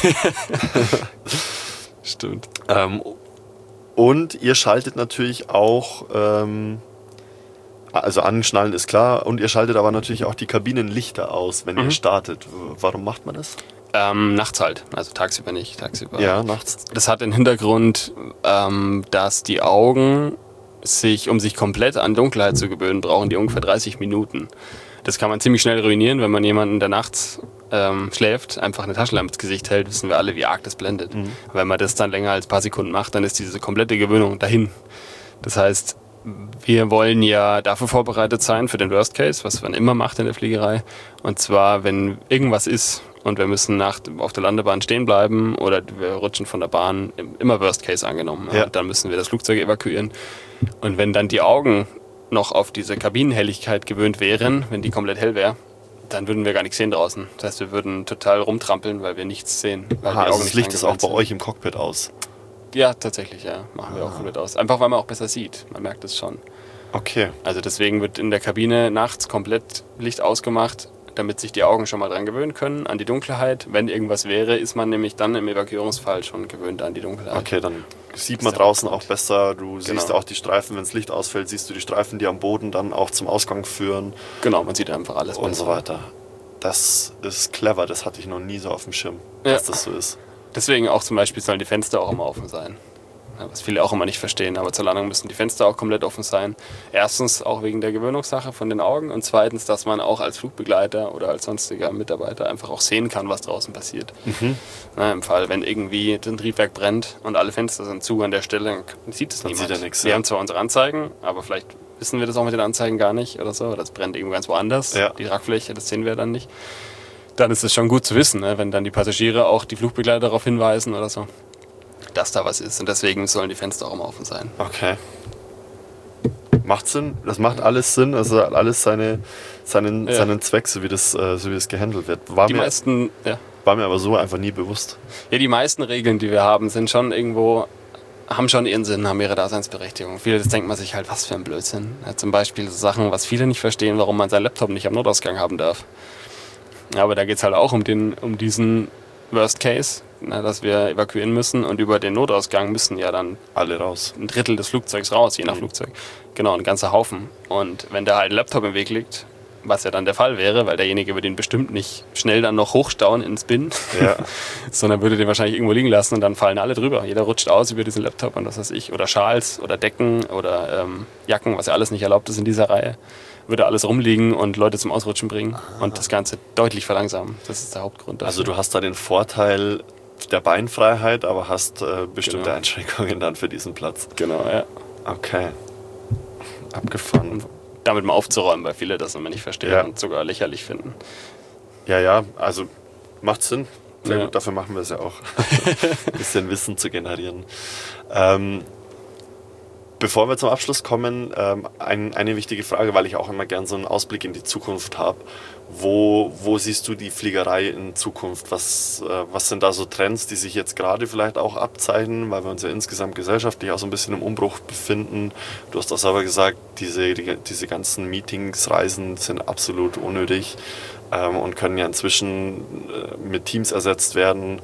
Stimmt. Und ihr schaltet natürlich auch, also anschnallen ist klar, und ihr schaltet aber natürlich auch die Kabinenlichter aus, wenn ihr startet. Warum macht man das? Nachts halt, also tagsüber nicht. Tagsüber. Ja, nachts. Das hat den Hintergrund, dass die Augen um sich komplett an Dunkelheit zu gewöhnen, brauchen die ungefähr 30 Minuten. Das kann man ziemlich schnell ruinieren, wenn man jemanden, der nachts schläft, einfach eine Taschenlampe ins Gesicht hält, wissen wir alle, wie arg das blendet. Wenn man das dann länger als ein paar Sekunden macht, dann ist diese komplette Gewöhnung dahin. Das heißt, wir wollen ja dafür vorbereitet sein, für den Worst Case, was man immer macht in der Fliegerei. Und zwar, wenn irgendwas ist und wir müssen auf der Landebahn stehen bleiben oder wir rutschen von der Bahn, immer Worst Case angenommen. Ja. Und dann müssen wir das Flugzeug evakuieren. Und wenn dann die Augen noch auf diese Kabinenhelligkeit gewöhnt wären, wenn die komplett hell wäre, dann würden wir gar nichts sehen draußen. Das heißt, wir würden total rumtrampeln, weil wir nichts sehen. Weil Aha, die Augen also das nicht Licht ist auch bei sind. euch im Cockpit aus. Ja, tatsächlich, ja. Machen wir auch komplett aus. Einfach, weil man auch besser sieht. Man merkt es schon. Okay. Also deswegen wird in der Kabine nachts komplett Licht ausgemacht, damit sich die Augen schon mal dran gewöhnen können, an die Dunkelheit. Wenn irgendwas wäre, ist man nämlich dann im Evakuierungsfall schon gewöhnt an die Dunkelheit. Okay, dann sieht man draußen auch besser. Du siehst Genau. auch die Streifen, wenn das Licht ausfällt, siehst du die Streifen, die am Boden dann auch zum Ausgang führen Genau, man sieht einfach alles und besser. so weiter. Das ist clever, das hatte ich noch nie so auf dem Schirm, Ja. dass das so ist. Deswegen auch zum Beispiel sollen die Fenster auch immer offen sein. Ja, was viele auch immer nicht verstehen, aber zur Landung müssen die Fenster auch komplett offen sein. Erstens auch wegen der Gewöhnungssache von den Augen und zweitens, dass man auch als Flugbegleiter oder als sonstiger Mitarbeiter einfach auch sehen kann, was draußen passiert. Na, im Fall, wenn irgendwie ein Triebwerk brennt und alle Fenster sind zu an der Stelle, dann sieht es Dann niemand. sieht er nichts, Wir ja. haben zwar unsere Anzeigen, aber vielleicht wissen wir das auch mit den Anzeigen gar nicht oder so. Oder das brennt irgendwo ganz woanders, Ja. die Tragfläche, das sehen wir dann nicht. Dann ist es schon gut zu wissen, ne, wenn dann die Passagiere auch die Flugbegleiter darauf hinweisen oder so, dass da was ist. Und deswegen sollen die Fenster auch immer offen sein. Okay. Macht Sinn, das macht alles Sinn, also hat alles seinen Zweck, so wie das gehandelt wird. Die meisten, ja. War mir aber so einfach nie bewusst. Ja, die meisten Regeln, die wir haben, sind schon irgendwo, haben schon ihren Sinn, haben ihre Daseinsberechtigung. Vieles denkt man sich halt, was für ein Blödsinn. Ja, zum Beispiel so Sachen, was viele nicht verstehen, warum man seinen Laptop nicht am Notausgang haben darf. Ja, aber da geht es halt auch um diesen Worst Case, dass wir evakuieren müssen und über den Notausgang müssen ja dann Alle raus. ein Drittel des Flugzeugs raus, je nach Flugzeug. Genau, ein ganzer Haufen. Und wenn da halt ein Laptop im Weg liegt, was ja dann der Fall wäre, weil derjenige würde den bestimmt nicht schnell dann noch hochstauen ins Bin, Ja. sondern würde den wahrscheinlich irgendwo liegen lassen und dann fallen alle drüber. Jeder rutscht aus über diesen Laptop und was weiß ich. Oder Schals oder Decken oder Jacken, was ja alles nicht erlaubt ist in dieser Reihe. Würde alles rumliegen und Leute zum Ausrutschen bringen und das Ganze deutlich verlangsamen. Das ist der Hauptgrund dafür. Also du hast da den Vorteil der Beinfreiheit, aber hast bestimmte Genau. Einschränkungen dann für diesen Platz. Genau, ja. Okay. Abgefahren. Damit mal aufzuräumen, weil viele das immer nicht verstehen Ja. und sogar lächerlich finden. Ja, also macht Sinn. Sehr Ja. gut, dafür machen wir es ja auch. Ein bisschen Wissen zu generieren. Bevor wir zum Abschluss kommen, eine wichtige Frage, weil ich auch immer gern so einen Ausblick in die Zukunft habe. Wo siehst du die Fliegerei in Zukunft? Was sind da so Trends, die sich jetzt gerade vielleicht auch abzeichnen, weil wir uns ja insgesamt gesellschaftlich auch so ein bisschen im Umbruch befinden? Du hast auch selber gesagt, diese ganzen Meetings, Reisen sind absolut unnötig und können ja inzwischen mit Teams ersetzt werden.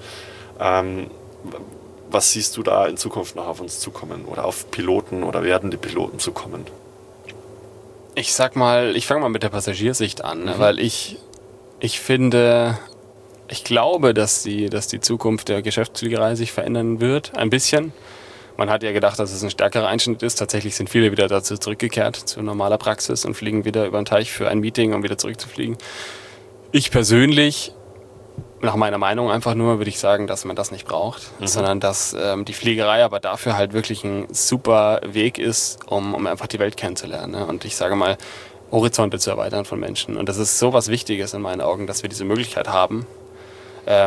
Was siehst du da in Zukunft noch auf uns zukommen oder auf Piloten oder werdende Piloten zukommen? Ich sag mal, ich fange mal mit der Passagiersicht an, ne? Weil ich finde, ich glaube, dass die Zukunft der Geschäftsfliegerei sich verändern wird, ein bisschen. Man hat ja gedacht, dass es ein stärkerer Einschnitt ist. Tatsächlich sind viele wieder dazu zurückgekehrt, zu normaler Praxis und fliegen wieder über den Teich für ein Meeting, um wieder zurückzufliegen. Ich persönlich, nach meiner Meinung einfach nur, würde ich sagen, dass man das nicht braucht, sondern dass die Fliegerei aber dafür halt wirklich ein super Weg ist, um einfach die Welt kennenzulernen. Ne? Und ich sage mal, Horizonte zu erweitern von Menschen. Und das ist so was Wichtiges in meinen Augen, dass wir diese Möglichkeit haben.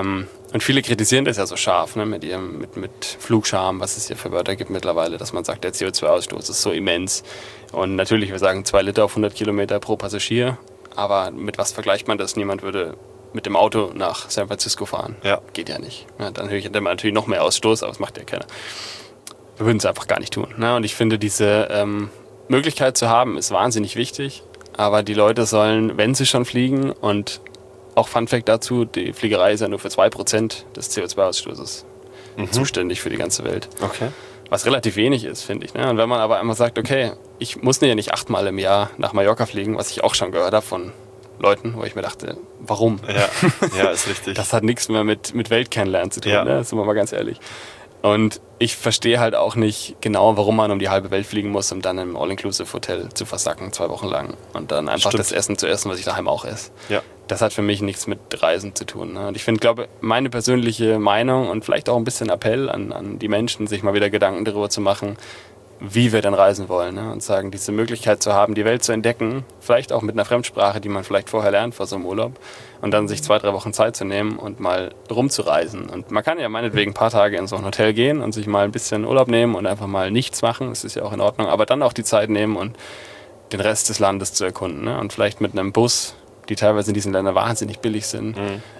Und viele kritisieren das ja so scharf, ne, mit Flugscham, was es hier für Wörter gibt mittlerweile, dass man sagt, der CO2-Ausstoß ist so immens. Und natürlich, wir sagen 2 Liter auf 100 Kilometer pro Passagier, aber mit was vergleicht man das? Niemand würde mit dem Auto nach San Francisco fahren. Ja. Geht ja nicht. Ja, dann hätte man natürlich noch mehr Ausstoß, aber das macht ja keiner. Wir würden es einfach gar nicht tun. Ne? Und ich finde, diese Möglichkeit zu haben, ist wahnsinnig wichtig. Aber die Leute sollen, wenn sie schon fliegen, und auch Fun Fact dazu, die Fliegerei ist ja nur für 2% des CO2-Ausstoßes zuständig für die ganze Welt. Okay. Was relativ wenig ist, finde ich. Ne? Und wenn man aber einmal sagt, okay, ich muss ja nicht 8-mal im Jahr nach Mallorca fliegen, was ich auch schon gehört habe von Leuten, wo ich mir dachte, warum? Ja, ist richtig. Das hat nichts mehr mit Welt kennenlernen zu tun, ne? Sind wir mal ganz ehrlich. Und ich verstehe halt auch nicht genau, warum man um die halbe Welt fliegen muss, um dann im All-Inclusive-Hotel zu versacken, 2 Wochen lang. Und dann einfach das Essen zu essen, was ich daheim auch esse. Ja. Das hat für mich nichts mit Reisen zu tun. Ne? Und ich glaube, meine persönliche Meinung und vielleicht auch ein bisschen Appell an die Menschen, sich mal wieder Gedanken darüber zu machen, wie wir denn reisen wollen. Ne? Und sagen, diese Möglichkeit zu haben, die Welt zu entdecken, vielleicht auch mit einer Fremdsprache, die man vielleicht vorher lernt vor so einem Urlaub, und dann sich 2-3 Wochen Zeit zu nehmen und mal rumzureisen. Und man kann ja meinetwegen ein paar Tage in so ein Hotel gehen und sich mal ein bisschen Urlaub nehmen und einfach mal nichts machen, das ist ja auch in Ordnung, aber dann auch die Zeit nehmen und den Rest des Landes zu erkunden. Ne? Und vielleicht mit einem Bus, die teilweise in diesen Ländern wahnsinnig billig sind.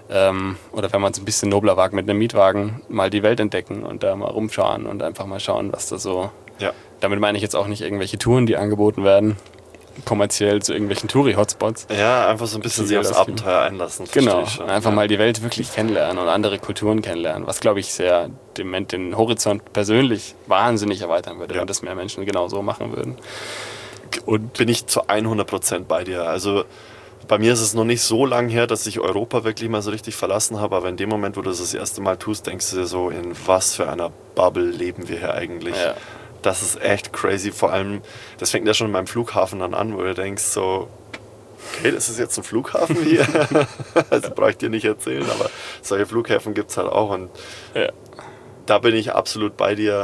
Oder wenn man es ein bisschen nobler wagt, mit einem Mietwagen mal die Welt entdecken und da mal rumschauen und einfach mal schauen, was da so... Ja. Damit meine ich jetzt auch nicht irgendwelche Touren, die angeboten werden, kommerziell zu irgendwelchen Touri-Hotspots. Ja, einfach so ein bisschen sich aufs Abenteuer einlassen. Genau, einfach mal die Welt wirklich kennenlernen und andere Kulturen kennenlernen, was, glaube ich, sehr den Horizont persönlich wahnsinnig erweitern würde, wenn das mehr Menschen genau so machen würden. Und bin ich zu 100% bei dir. Also bei mir ist es noch nicht so lang her, dass ich Europa wirklich mal so richtig verlassen habe, aber in dem Moment, wo du das erste Mal tust, denkst du dir so, in was für einer Bubble leben wir hier eigentlich? Ja. Das ist echt crazy, vor allem, das fängt ja schon beim Flughafen dann an, wo du denkst so, okay, das ist jetzt ein Flughafen hier, also brauche ich dir nicht erzählen, aber solche Flughäfen gibt es halt auch und da bin ich absolut bei dir,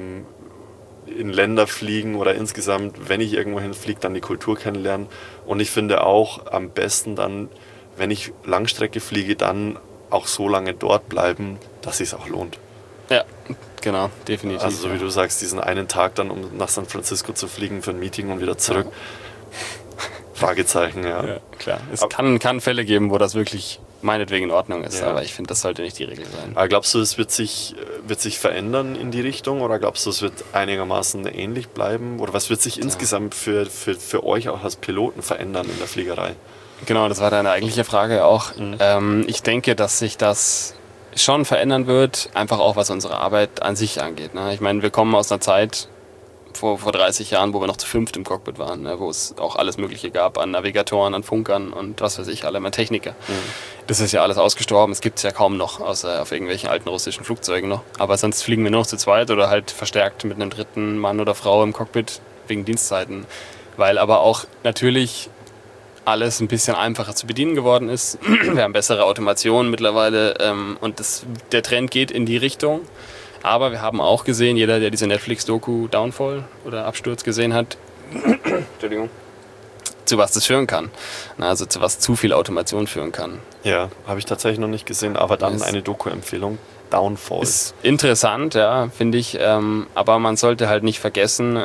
in Länder fliegen oder insgesamt, wenn ich irgendwo hinfliege, dann die Kultur kennenlernen und ich finde auch am besten dann, wenn ich Langstrecke fliege, dann auch so lange dort bleiben, dass es sich auch lohnt. Ja, genau, definitiv. Also so wie du sagst, diesen einen Tag dann, um nach San Francisco zu fliegen für ein Meeting und wieder zurück. Fragezeichen, ja. Klar, es kann Fälle geben, wo das wirklich meinetwegen in Ordnung ist, aber ich finde, das sollte nicht die Regel sein. Aber glaubst du, es wird sich verändern in die Richtung oder glaubst du, es wird einigermaßen ähnlich bleiben? Oder was wird sich insgesamt für euch auch als Piloten verändern in der Fliegerei? Genau, das war deine eigentliche Frage auch. Ich denke, dass sich das schon verändern wird, einfach auch was unsere Arbeit an sich angeht. Ne? Ich meine, wir kommen aus einer Zeit vor 30 Jahren, wo wir noch zu 5 im Cockpit waren, ne? Wo es auch alles Mögliche gab an Navigatoren, an Funkern und was weiß ich, alle Techniker. Das ist ja alles ausgestorben, es gibt es ja kaum noch, außer auf irgendwelchen alten russischen Flugzeugen noch. Aber sonst fliegen wir nur noch zu zweit oder halt verstärkt mit einem dritten Mann oder Frau im Cockpit wegen Dienstzeiten. Weil aber auch natürlich alles ein bisschen einfacher zu bedienen geworden ist. Wir haben bessere Automation mittlerweile und der Trend geht in die Richtung. Aber wir haben auch gesehen, jeder, der diese Netflix-Doku Downfall oder Absturz gesehen hat, Entschuldigung, zu was das führen kann. Also zu was zu viel Automation führen kann. Ja, habe ich tatsächlich noch nicht gesehen, aber dann eine Doku-Empfehlung. Downfall. Ist interessant, ja, finde ich. Aber man sollte halt nicht vergessen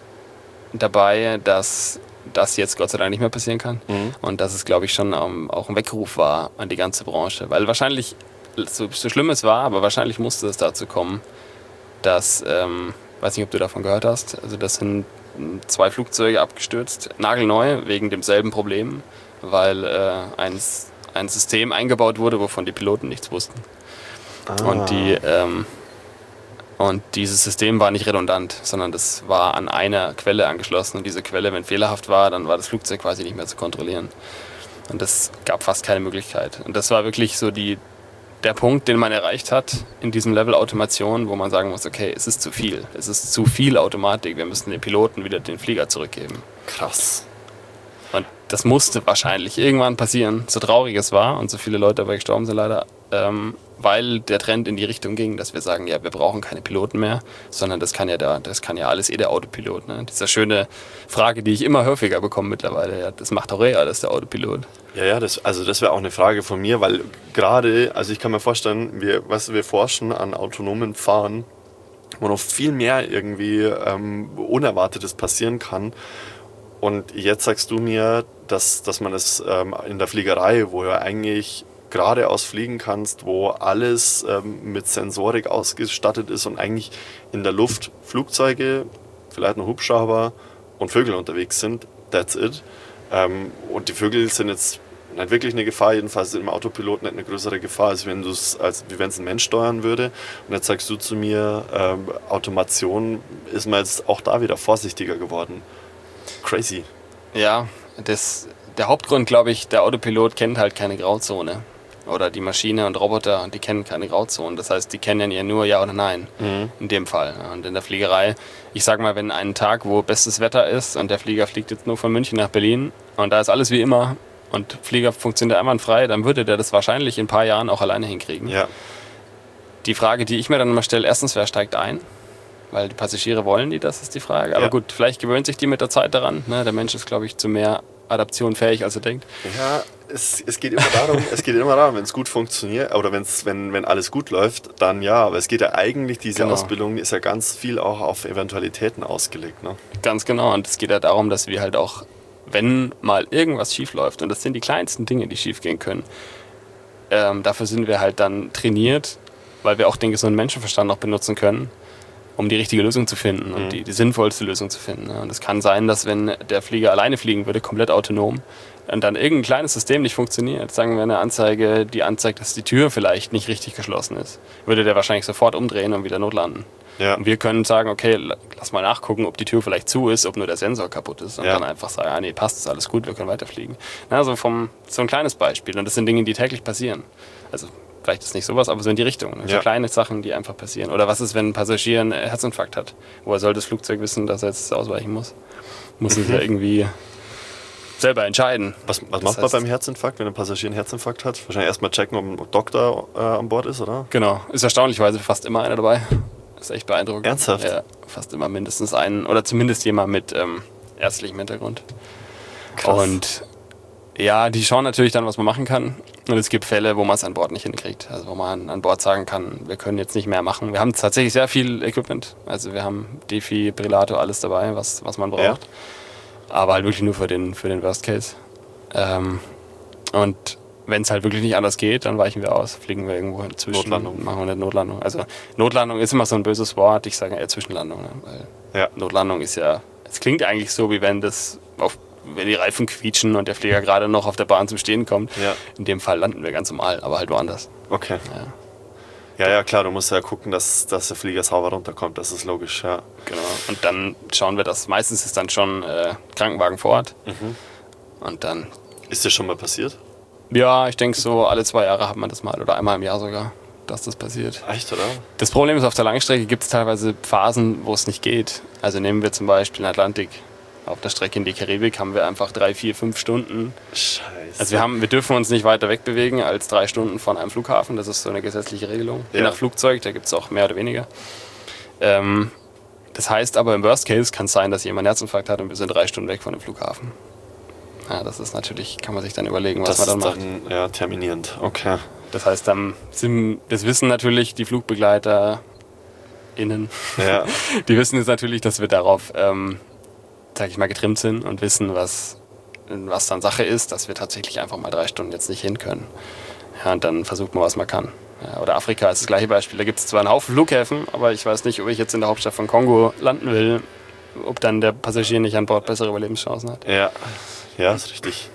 dabei, dass das jetzt Gott sei Dank nicht mehr passieren kann. Und dass es, glaube ich, schon auch ein Weckruf war an die ganze Branche. Weil wahrscheinlich, so schlimm es war, aber wahrscheinlich musste es dazu kommen, dass, weiß nicht, ob du davon gehört hast, also das sind 2 Flugzeuge abgestürzt, nagelneu, wegen demselben Problem, weil ein System eingebaut wurde, wovon die Piloten nichts wussten. Und dieses System war nicht redundant, sondern das war an einer Quelle angeschlossen. Und diese Quelle, wenn fehlerhaft war, dann war das Flugzeug quasi nicht mehr zu kontrollieren. Und das gab fast keine Möglichkeit. Und das war wirklich so der Punkt, den man erreicht hat in diesem Level Automation, wo man sagen muss, okay, es ist zu viel. Es ist zu viel Automatik. Wir müssen den Piloten wieder den Flieger zurückgeben. Krass. Und das musste wahrscheinlich irgendwann passieren, so traurig es war und so viele Leute dabei gestorben sind leider, weil der Trend in die Richtung ging, dass wir sagen, ja, wir brauchen keine Piloten mehr, sondern das kann ja alles der Autopilot. Ne? Diese schöne Frage, die ich immer häufiger bekomme mittlerweile, ja, das macht doch alles der Autopilot. Ja, das wäre auch eine Frage von mir, weil gerade, also ich kann mir vorstellen, wir forschen an autonomen Fahren, wo noch viel mehr irgendwie Unerwartetes passieren kann. Und jetzt sagst du mir, dass man es in der Fliegerei, wo ja eigentlich geradeaus fliegen kannst, wo alles mit Sensorik ausgestattet ist und eigentlich in der Luft Flugzeuge, vielleicht noch Hubschrauber und Vögel unterwegs sind, that's it. Und die Vögel sind jetzt nicht wirklich eine Gefahr, jedenfalls im Autopilot nicht eine größere Gefahr, als wenn es ein Mensch steuern würde. Und jetzt sagst du zu mir, Automation, ist man jetzt auch da wieder vorsichtiger geworden. Crazy. Ja, der Hauptgrund, glaube ich, der Autopilot kennt halt keine Grauzone. Oder die Maschine und Roboter, die kennen keine Grauzone. Das heißt, die kennen ja nur Ja oder Nein, in dem Fall. Und in der Fliegerei, ich sag mal, wenn einen Tag, wo bestes Wetter ist und der Flieger fliegt jetzt nur von München nach Berlin und da ist alles wie immer und Flieger funktioniert einwandfrei, dann würde der das wahrscheinlich in ein paar Jahren auch alleine hinkriegen. Ja. Die Frage, die ich mir dann immer stelle, erstens, wer steigt ein? Weil die Passagiere wollen die, das ist die Frage. Aber gut, vielleicht gewöhnt sich die mit der Zeit daran. Ne? Der Mensch ist, glaube ich, zu mehr Adaption fähig, als er denkt. Ja, es geht immer darum, wenn es gut funktioniert oder wenn alles gut läuft, dann ja. Aber es geht ja eigentlich, diese Ausbildung ist ja ganz viel auch auf Eventualitäten ausgelegt. Ne? Ganz genau. Und es geht ja darum, dass wir halt auch, wenn mal irgendwas schief läuft, und das sind die kleinsten Dinge, die schief gehen können, dafür sind wir halt dann trainiert, weil wir auch den gesunden Menschenverstand noch benutzen können, um die richtige Lösung zu finden und die sinnvollste Lösung zu finden. Und es kann sein, dass wenn der Flieger alleine fliegen würde, komplett autonom, und dann irgendein kleines System nicht funktioniert, sagen wir eine Anzeige, die anzeigt, dass die Tür vielleicht nicht richtig geschlossen ist, würde der wahrscheinlich sofort umdrehen und wieder notlanden. Ja. Und wir können sagen, okay, lass mal nachgucken, ob die Tür vielleicht zu ist, ob nur der Sensor kaputt ist und dann einfach sagen, nee, passt, ist alles gut, wir können weiterfliegen. Also so ein kleines Beispiel, und das sind Dinge, die täglich passieren. Also vielleicht ist nicht sowas, aber so in die Richtung. So kleine Sachen, die einfach passieren. Oder was ist, wenn ein Passagier einen Herzinfarkt hat? Woher soll das Flugzeug wissen, dass er jetzt ausweichen muss? Muss es ja irgendwie selber entscheiden. Was macht man beim Herzinfarkt, wenn ein Passagier einen Herzinfarkt hat? Wahrscheinlich erstmal checken, ob ein Doktor an Bord ist, oder? Genau. Ist erstaunlicherweise fast immer einer dabei. Das ist echt beeindruckend. Ernsthaft? Ja, fast immer mindestens einen. Oder zumindest jemand mit ärztlichem Hintergrund. Krass. Und ja, die schauen natürlich dann, was man machen kann. Und es gibt Fälle, wo man es an Bord nicht hinkriegt. Also wo man an Bord sagen kann, wir können jetzt nicht mehr machen. Wir haben tatsächlich sehr viel Equipment. Also wir haben Defibrillator, alles dabei, was man braucht. Ja. Aber halt wirklich nur für den Worst Case. Und wenn es halt wirklich nicht anders geht, dann weichen wir aus, fliegen wir irgendwo zwischen, machen wir eine Notlandung. Also Notlandung ist immer so ein böses Wort. Ich sage eher Zwischenlandung. Ne? Weil Notlandung ist ja, es klingt eigentlich so, wie wenn die Reifen quietschen und der Flieger gerade noch auf der Bahn zum Stehen kommt. Ja. In dem Fall landen wir ganz normal, aber halt woanders. Okay. Ja, klar, du musst ja gucken, dass der Flieger sauber runterkommt, das ist logisch, ja. Genau, und dann schauen wir, dass meistens ist dann schon Krankenwagen vor Ort. Und dann... Ist das schon mal passiert? Ja, ich denke so, alle 2 Jahre hat man das mal, oder einmal im Jahr sogar, dass das passiert. Echt, oder? Das Problem ist, auf der Langstrecke gibt es teilweise Phasen, wo es nicht geht. Also nehmen wir zum Beispiel den Atlantik. Auf der Strecke in die Karibik haben wir einfach 3, 4, 5 Stunden. Scheiße. Also wir dürfen uns nicht weiter wegbewegen als 3 Stunden von einem Flughafen. Das ist so eine gesetzliche Regelung. Je nach Flugzeug, da gibt es auch mehr oder weniger. Das heißt aber, im Worst Case kann es sein, dass jemand einen Herzinfarkt hat und wir sind 3 Stunden weg von dem Flughafen. Ja, das ist natürlich, kann man sich dann überlegen, was man dann macht. Ja, terminierend, okay. Das heißt, das wissen natürlich die FlugbegleiterInnen. Ja. Die wissen jetzt natürlich, dass wir darauf... sag ich mal, getrimmt sind und wissen, was dann Sache ist, dass wir tatsächlich einfach mal 3 Stunden jetzt nicht hin können. Ja, und dann versucht man, was man kann. Ja, oder Afrika ist das gleiche Beispiel. Da gibt es zwar einen Haufen Flughäfen, aber ich weiß nicht, ob ich jetzt in der Hauptstadt von Kongo landen will, ob dann der Passagier nicht an Bord bessere Überlebenschancen hat. Ja, ist richtig.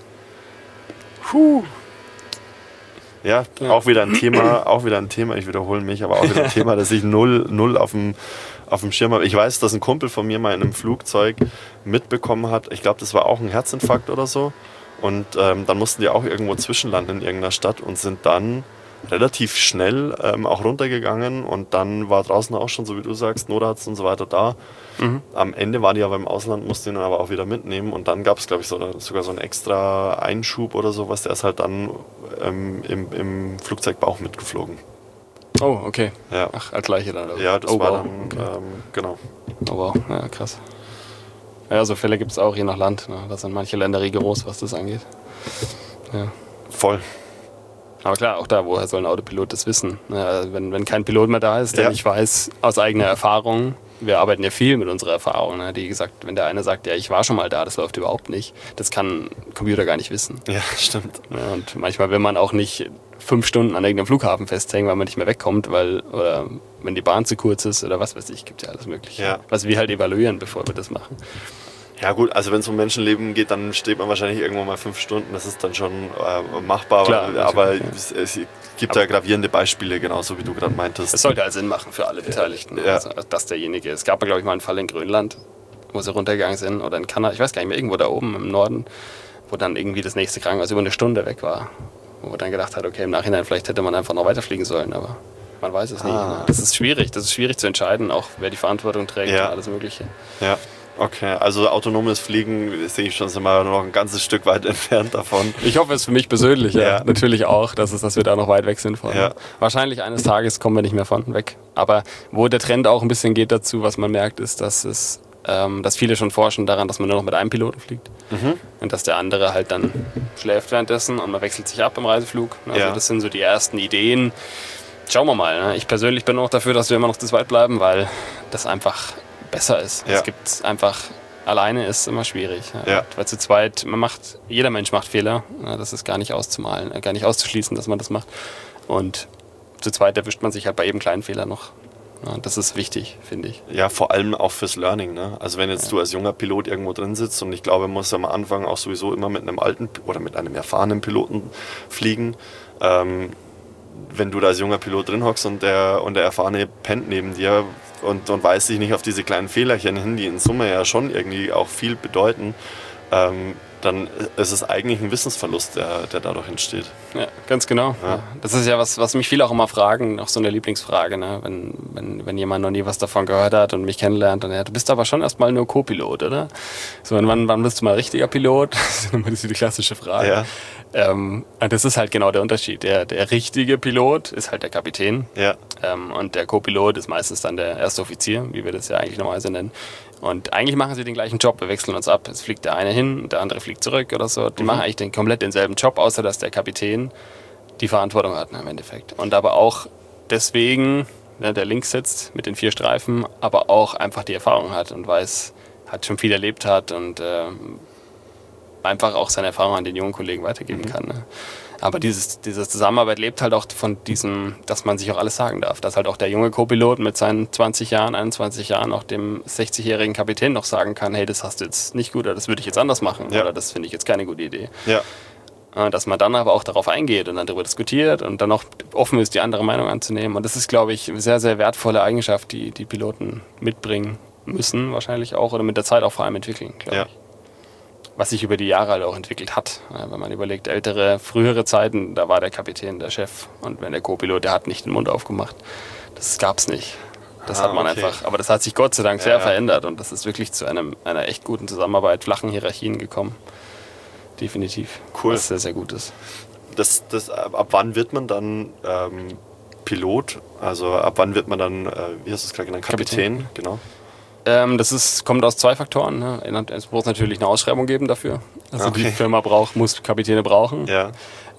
Ja, auch wieder ein Thema, ich wiederhole mich, aber auch wieder ein Thema, das ich null auf dem Schirm habe. Ich weiß, dass ein Kumpel von mir mal in einem Flugzeug mitbekommen hat, ich glaube, das war auch ein Herzinfarkt oder so. Und dann mussten die auch irgendwo zwischenlanden in irgendeiner Stadt und sind dann relativ schnell auch runtergegangen. Und dann war draußen auch schon, so wie du sagst, Notarzt und so weiter da. Am Ende waren die aber im Ausland, mussten ihn dann aber auch wieder mitnehmen. Und dann gab es, glaube ich, sogar so einen extra Einschub oder sowas. Der ist halt dann im Flugzeugbauch mitgeflogen. Oh, okay. Ja. Ach, als gleiche dann. Oder? Ja, das war wow. dann, Okay. genau. Oh wow, ja, krass. Ja, so Fälle gibt es auch je nach Land. Ne? Da sind manche Länder rigoros, was das angeht. Ja. Voll. Aber klar, auch da, woher soll ein Autopilot das wissen? Ja, wenn kein Pilot mehr da ist, der nicht weiß, aus eigener Erfahrung, wir arbeiten ja viel mit unserer Erfahrung, ne? Die gesagt, wenn der eine sagt, ja, ich war schon mal da, das läuft überhaupt nicht, das kann ein Computer gar nicht wissen. Ja, stimmt. Ja, und manchmal will man auch nicht 5 Stunden an irgendeinem Flughafen festhängen, weil man nicht mehr wegkommt, oder wenn die Bahn zu kurz ist oder was weiß ich, gibt ja alles Mögliche. Ja. Was wir halt evaluieren, bevor wir das machen. Ja gut, also wenn es um Menschenleben geht, dann steht man wahrscheinlich irgendwann mal 5 Stunden. Das ist dann schon machbar. Klar, aber ja. es gibt da gravierende Beispiele, genauso wie du gerade meintest. Es sollte halt Sinn machen für alle Beteiligten, Ja. also, dass derjenige. Es gab, glaube ich, mal einen Fall in Grönland, wo sie runtergegangen sind, oder in Kanada, ich weiß gar nicht mehr, irgendwo da oben im Norden, wo dann irgendwie das nächste Krankenhaus über eine Stunde weg war. Wo man dann gedacht hat, okay, im Nachhinein vielleicht hätte man einfach noch weiterfliegen sollen, aber man weiß es nicht. Ne? Das ist schwierig zu entscheiden, auch wer die Verantwortung trägt und alles Mögliche. Ja. Okay, also autonomes Fliegen sehe ich schon mal noch ein ganzes Stück weit entfernt davon. Ich hoffe es für mich persönlich, ja. Natürlich auch, dass wir da noch weit weg sind von. Ja. Wahrscheinlich eines Tages kommen wir nicht mehr von weg. Aber wo der Trend auch ein bisschen geht dazu, was man merkt, ist, dass viele schon forschen daran, dass man nur noch mit einem Piloten fliegt. Und dass der andere halt dann schläft währenddessen und man wechselt sich ab im Reiseflug. Also das sind so die ersten Ideen. Schauen wir mal. Ne? Ich persönlich bin auch dafür, dass wir immer noch zu zweit bleiben, weil das einfach besser ist. Ja. Es gibt einfach, alleine ist immer schwierig. Ja. Weil zu zweit, jeder Mensch macht Fehler. Das ist gar nicht auszumalen, gar nicht auszuschließen, dass man das macht. Und zu zweit erwischt man sich halt bei jedem kleinen Fehler noch. Das ist wichtig, finde ich. Ja, vor allem auch fürs Learning. Ne? Also wenn jetzt du als junger Pilot irgendwo drin sitzt und ich glaube, man muss am Anfang auch sowieso immer mit einem alten oder mit einem erfahrenen Piloten fliegen. Wenn du da als junger Pilot drin hockst und der Erfahrene pennt neben dir und weist dich nicht auf diese kleinen Fehlerchen hin, die in Summe ja schon irgendwie auch viel bedeuten, dann ist es eigentlich ein Wissensverlust, der dadurch entsteht. Ja, ganz genau. Ja. Das ist ja was mich viele auch immer fragen, auch so eine Lieblingsfrage, ne? Wenn jemand noch nie was davon gehört hat und mich kennenlernt, dann du bist aber schon erstmal nur Co-Pilot, oder? So, und wann bist du mal richtiger Pilot? Das ist die klassische Frage. Ja. Das ist halt genau der Unterschied. Der richtige Pilot ist halt der Kapitän. Ja. Und der Co-Pilot ist meistens dann der erste Offizier, wie wir das ja eigentlich normalerweise nennen. Und eigentlich machen sie den gleichen Job, wir wechseln uns ab. Es fliegt der eine hin, der andere fliegt zurück oder so. Die machen eigentlich komplett denselben Job, außer dass der Kapitän die Verantwortung hat im Endeffekt. Und aber auch deswegen, der links sitzt mit den 4 Streifen, aber auch einfach die Erfahrung hat und hat schon viel erlebt hat und einfach auch seine Erfahrung an den jungen Kollegen weitergeben kann. Ne? Aber diese Zusammenarbeit lebt halt auch von diesem, dass man sich auch alles sagen darf. Dass halt auch der junge Co-Pilot mit seinen 20 Jahren, 21 Jahren auch dem 60-jährigen Kapitän noch sagen kann, hey, das hast du jetzt nicht gut oder das würde ich jetzt anders machen oder das finde ich jetzt keine gute Idee. Ja. Dass man dann aber auch darauf eingeht und dann darüber diskutiert und dann auch offen ist, die andere Meinung anzunehmen. Und das ist, glaube ich, eine sehr, sehr wertvolle Eigenschaft, die Piloten mitbringen müssen wahrscheinlich auch oder mit der Zeit auch vor allem entwickeln, glaube ich. Was sich über die Jahre halt auch entwickelt hat. Wenn man überlegt, frühere Zeiten, da war der Kapitän der Chef und wenn der Co-Pilot, der hat nicht den Mund aufgemacht. Das gab's nicht. Das hat man einfach, aber das hat sich Gott sei Dank sehr verändert und das ist wirklich zu einer echt guten Zusammenarbeit, flachen Hierarchien gekommen. Definitiv. Cool. Was sehr, sehr gut ist. Ab wann wird man dann Pilot? Also ab wann wird man dann, wie hast du es gerade genannt, Kapitän? Genau. Kommt aus 2 Faktoren. Ne? Es muss natürlich eine Ausschreibung geben dafür. Also die Firma muss Kapitäne brauchen. Ja.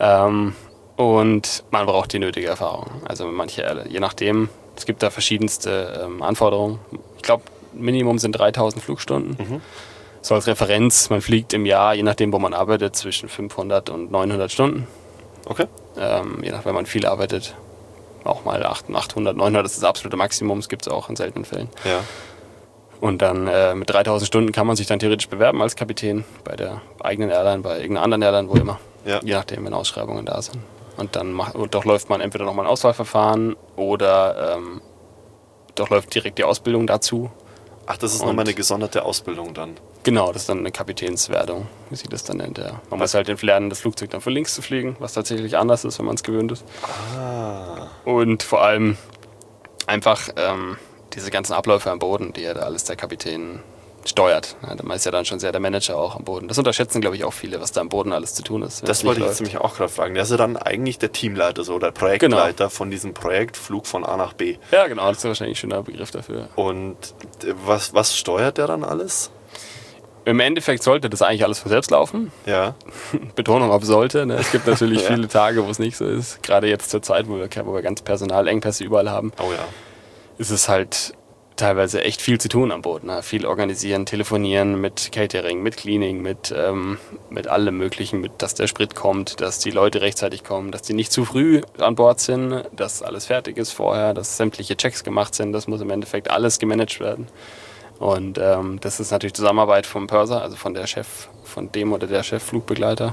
Und man braucht die nötige Erfahrung. Also je nachdem, es gibt da verschiedenste Anforderungen. Ich glaube, Minimum sind 3000 Flugstunden. So als Referenz, man fliegt im Jahr, je nachdem, wo man arbeitet, zwischen 500 und 900 Stunden. Okay. Je nachdem, wenn man viel arbeitet, auch mal 800, 900, das ist das absolute Maximum. Das gibt es auch in seltenen Fällen. Ja. Und dann mit 3000 Stunden kann man sich dann theoretisch bewerben als Kapitän bei der eigenen Airline, bei irgendeiner anderen Airline, wo immer. Ja. Je nachdem, wenn Ausschreibungen da sind. Und dann durchläuft man entweder nochmal ein Auswahlverfahren oder durchläuft direkt die Ausbildung dazu. Ach, das ist nochmal eine gesonderte Ausbildung dann? Genau, das ist dann eine Kapitänswerdung, wie sie das dann nennt. Ja. Man muss halt lernen, das Flugzeug dann von links zu fliegen, was tatsächlich anders ist, wenn man es gewöhnt ist. Und vor allem einfach diese ganzen Abläufe am Boden, die ja da alles der Kapitän steuert. Ja, man ist ja dann schon sehr der Manager auch am Boden. Das unterschätzen, glaube ich, auch viele, was da am Boden alles zu tun ist. Das wollte ich jetzt nämlich auch gerade fragen. Der ist ja dann eigentlich der Teamleiter so, oder Projektleiter von diesem Projekt Flug von A nach B. Ja, genau, das ist wahrscheinlich ein schöner Begriff dafür. Und was steuert der dann alles? Im Endeffekt sollte das eigentlich alles von selbst laufen. Ja. Betonung auf sollte. Ne? Es gibt natürlich viele Tage, wo es nicht so ist. Gerade jetzt zur Zeit, wo wir ganz Personalengpässe überall haben. Oh ja. Ist es halt teilweise echt viel zu tun am Boot. Ne? Viel organisieren, telefonieren mit Catering, mit Cleaning, mit allem Möglichen, dass der Sprit kommt, dass die Leute rechtzeitig kommen, dass die nicht zu früh an Bord sind, dass alles fertig ist vorher, dass sämtliche Checks gemacht sind. Das muss im Endeffekt alles gemanagt werden. Und das ist natürlich Zusammenarbeit vom Purser, also von dem oder der Chefflugbegleiter,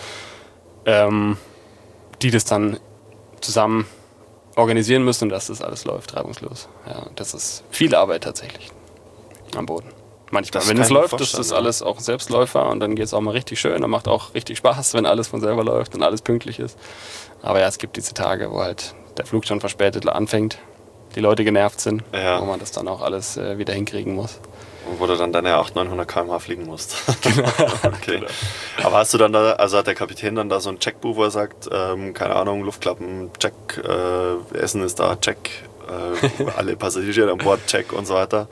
die das dann zusammen organisieren müssen, dass das alles läuft, reibungslos. Ja, das ist viel Arbeit tatsächlich am Boden. Manchmal, wenn es läuft, ist das alles auch ein Selbstläufer und dann geht es auch mal richtig schön, dann macht auch richtig Spaß, wenn alles von selber läuft und alles pünktlich ist. Aber ja, es gibt diese Tage, wo halt der Flug schon verspätet anfängt, die Leute genervt sind, wo man das dann auch alles wieder hinkriegen muss. Und wo du dann deine 800-900 km/h fliegen musst. Okay. Genau. Aber hast du dann da, also hat der Kapitän dann da so ein Checkbuch, wo er sagt, keine Ahnung, Luftklappen, check, Essen ist da, check, alle Passagiere an Bord, check und so weiter?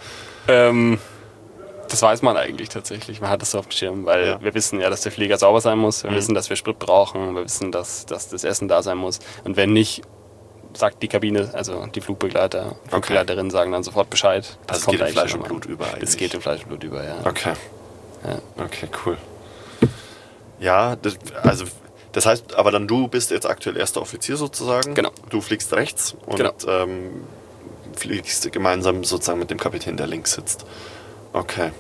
Das weiß man eigentlich tatsächlich. Man hat das so auf dem Schirm, weil wir wissen ja, dass der Flieger sauber sein muss, wir wissen, dass wir Sprit brauchen, wir wissen, dass das Essen da sein muss. Und wenn nicht, sagt die Kabine, also die Flugbegleiter, Flugbegleiterinnen sagen dann sofort Bescheid. Das kommt geht in Fleisch und Blut über eigentlich. Das geht in Fleisch und Blut über, ja. Okay. Ja. Okay, cool. Ja, das heißt, aber dann du bist jetzt aktuell erster Offizier sozusagen. Genau. Du fliegst rechts und fliegst gemeinsam sozusagen mit dem Kapitän, der links sitzt. Okay.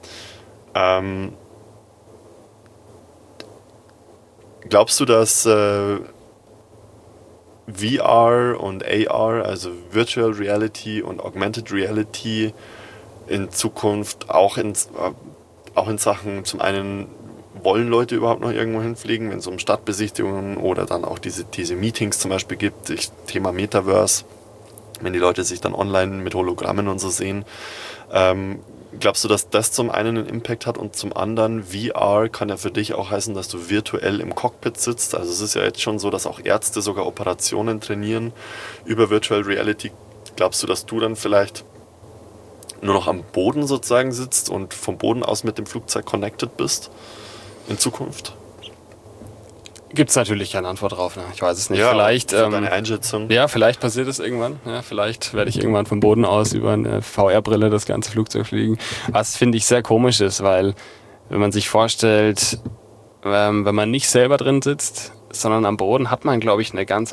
Glaubst du, dass VR und AR, also Virtual Reality und Augmented Reality in Zukunft auch in Sachen, zum einen wollen Leute überhaupt noch irgendwo hinfliegen, wenn es um Stadtbesichtigungen oder dann auch diese Meetings zum Beispiel gibt, Thema Metaverse, wenn die Leute sich dann online mit Hologrammen und so sehen. Glaubst du, dass das zum einen einen Impact hat und zum anderen VR kann ja für dich auch heißen, dass du virtuell im Cockpit sitzt? Also es ist ja jetzt schon so, dass auch Ärzte sogar Operationen trainieren über Virtual Reality. Glaubst du, dass du dann vielleicht nur noch am Boden sozusagen sitzt und vom Boden aus mit dem Flugzeug connected bist in Zukunft? Gibt es natürlich keine Antwort drauf, ne? Ich weiß es nicht. Ja, vielleicht deine Einschätzung. Ja, vielleicht passiert es irgendwann. Ja, vielleicht werde ich irgendwann vom Boden aus über eine VR-Brille das ganze Flugzeug fliegen. Was finde ich sehr komisch ist, weil wenn man sich vorstellt, wenn man nicht selber drin sitzt, sondern am Boden, hat man, glaube ich, eine ganz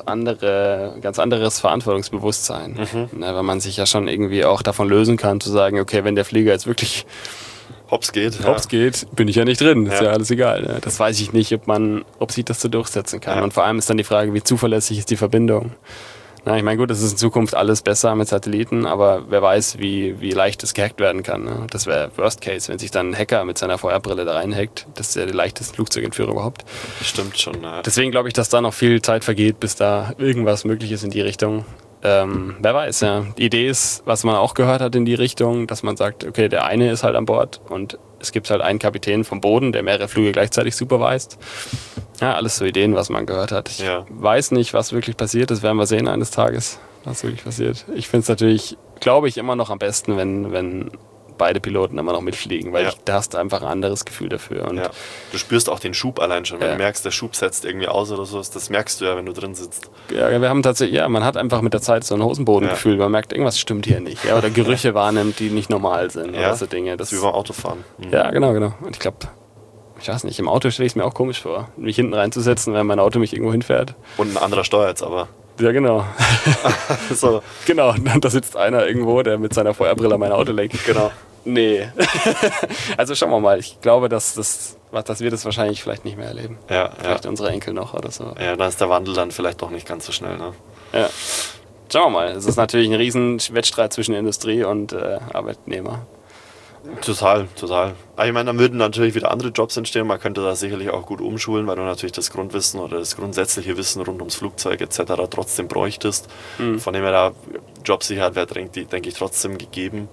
anderes Verantwortungsbewusstsein. Ne, weil man sich ja schon irgendwie auch davon lösen kann, zu sagen, okay, wenn der Flieger jetzt wirklich Hops geht, bin ich ja nicht drin. Ist ja alles egal. Ne? Das weiß ich nicht, ob sich das so durchsetzen kann. Und vor allem ist dann die Frage, wie zuverlässig ist die Verbindung. Na, ich meine, gut, es ist in Zukunft alles besser mit Satelliten, aber wer weiß, wie leicht das gehackt werden kann. Ne? Das wäre Worst Case, wenn sich dann ein Hacker mit seiner VR-Brille da reinhackt. Das ist ja die leichteste Flugzeugentführung überhaupt. Stimmt schon. Ja. Deswegen glaube ich, dass da noch viel Zeit vergeht, bis da irgendwas möglich ist in die Richtung. Wer weiß, ja. Die Idee ist, was man auch gehört hat in die Richtung, dass man sagt, okay, der eine ist halt an Bord und es gibt halt einen Kapitän vom Boden, der mehrere Flüge gleichzeitig supervised. Ja, alles so Ideen, was man gehört hat. Ich weiß nicht, was wirklich passiert. Das werden wir sehen eines Tages, was wirklich passiert. Ich finde es natürlich, glaube ich, immer noch am besten, wenn beide Piloten immer noch mitfliegen, weil da hast du einfach ein anderes Gefühl dafür. Und du spürst auch den Schub allein schon. Wenn du merkst, der Schub setzt irgendwie aus oder so, das merkst du ja, wenn du drin sitzt. Ja, wir haben tatsächlich, man hat einfach mit der Zeit so ein Hosenbodengefühl. Man merkt, irgendwas stimmt hier nicht. Ja, oder Gerüche wahrnimmt, die nicht normal sind. Oder so Dinge. Das ist wie beim Autofahren. Ja, genau. Und ich glaube, ich weiß nicht, im Auto stelle ich es mir auch komisch vor, mich hinten reinzusetzen, wenn mein Auto mich irgendwo hinfährt. Und ein anderer steuert es aber. Ja, genau. So. Genau, da sitzt einer irgendwo, der mit seiner VR-Brille mein Auto lenkt. Genau. Nee. Also schauen wir mal. Ich glaube, dass wir das wahrscheinlich vielleicht nicht mehr erleben. Vielleicht unsere Enkel noch oder so. Ja, dann ist der Wandel dann vielleicht doch nicht ganz so schnell, ne? Ja. Schauen wir mal. Es ist natürlich ein riesen Wettstreit zwischen Industrie und Arbeitnehmer. Total. Aber ich meine, dann würden natürlich wieder andere Jobs entstehen. Man könnte da sicherlich auch gut umschulen, weil du natürlich das Grundwissen oder das grundsätzliche Wissen rund ums Flugzeug etc. trotzdem bräuchtest. Von dem her, da Jobsicherheit wäre, denke ich, trotzdem gegeben.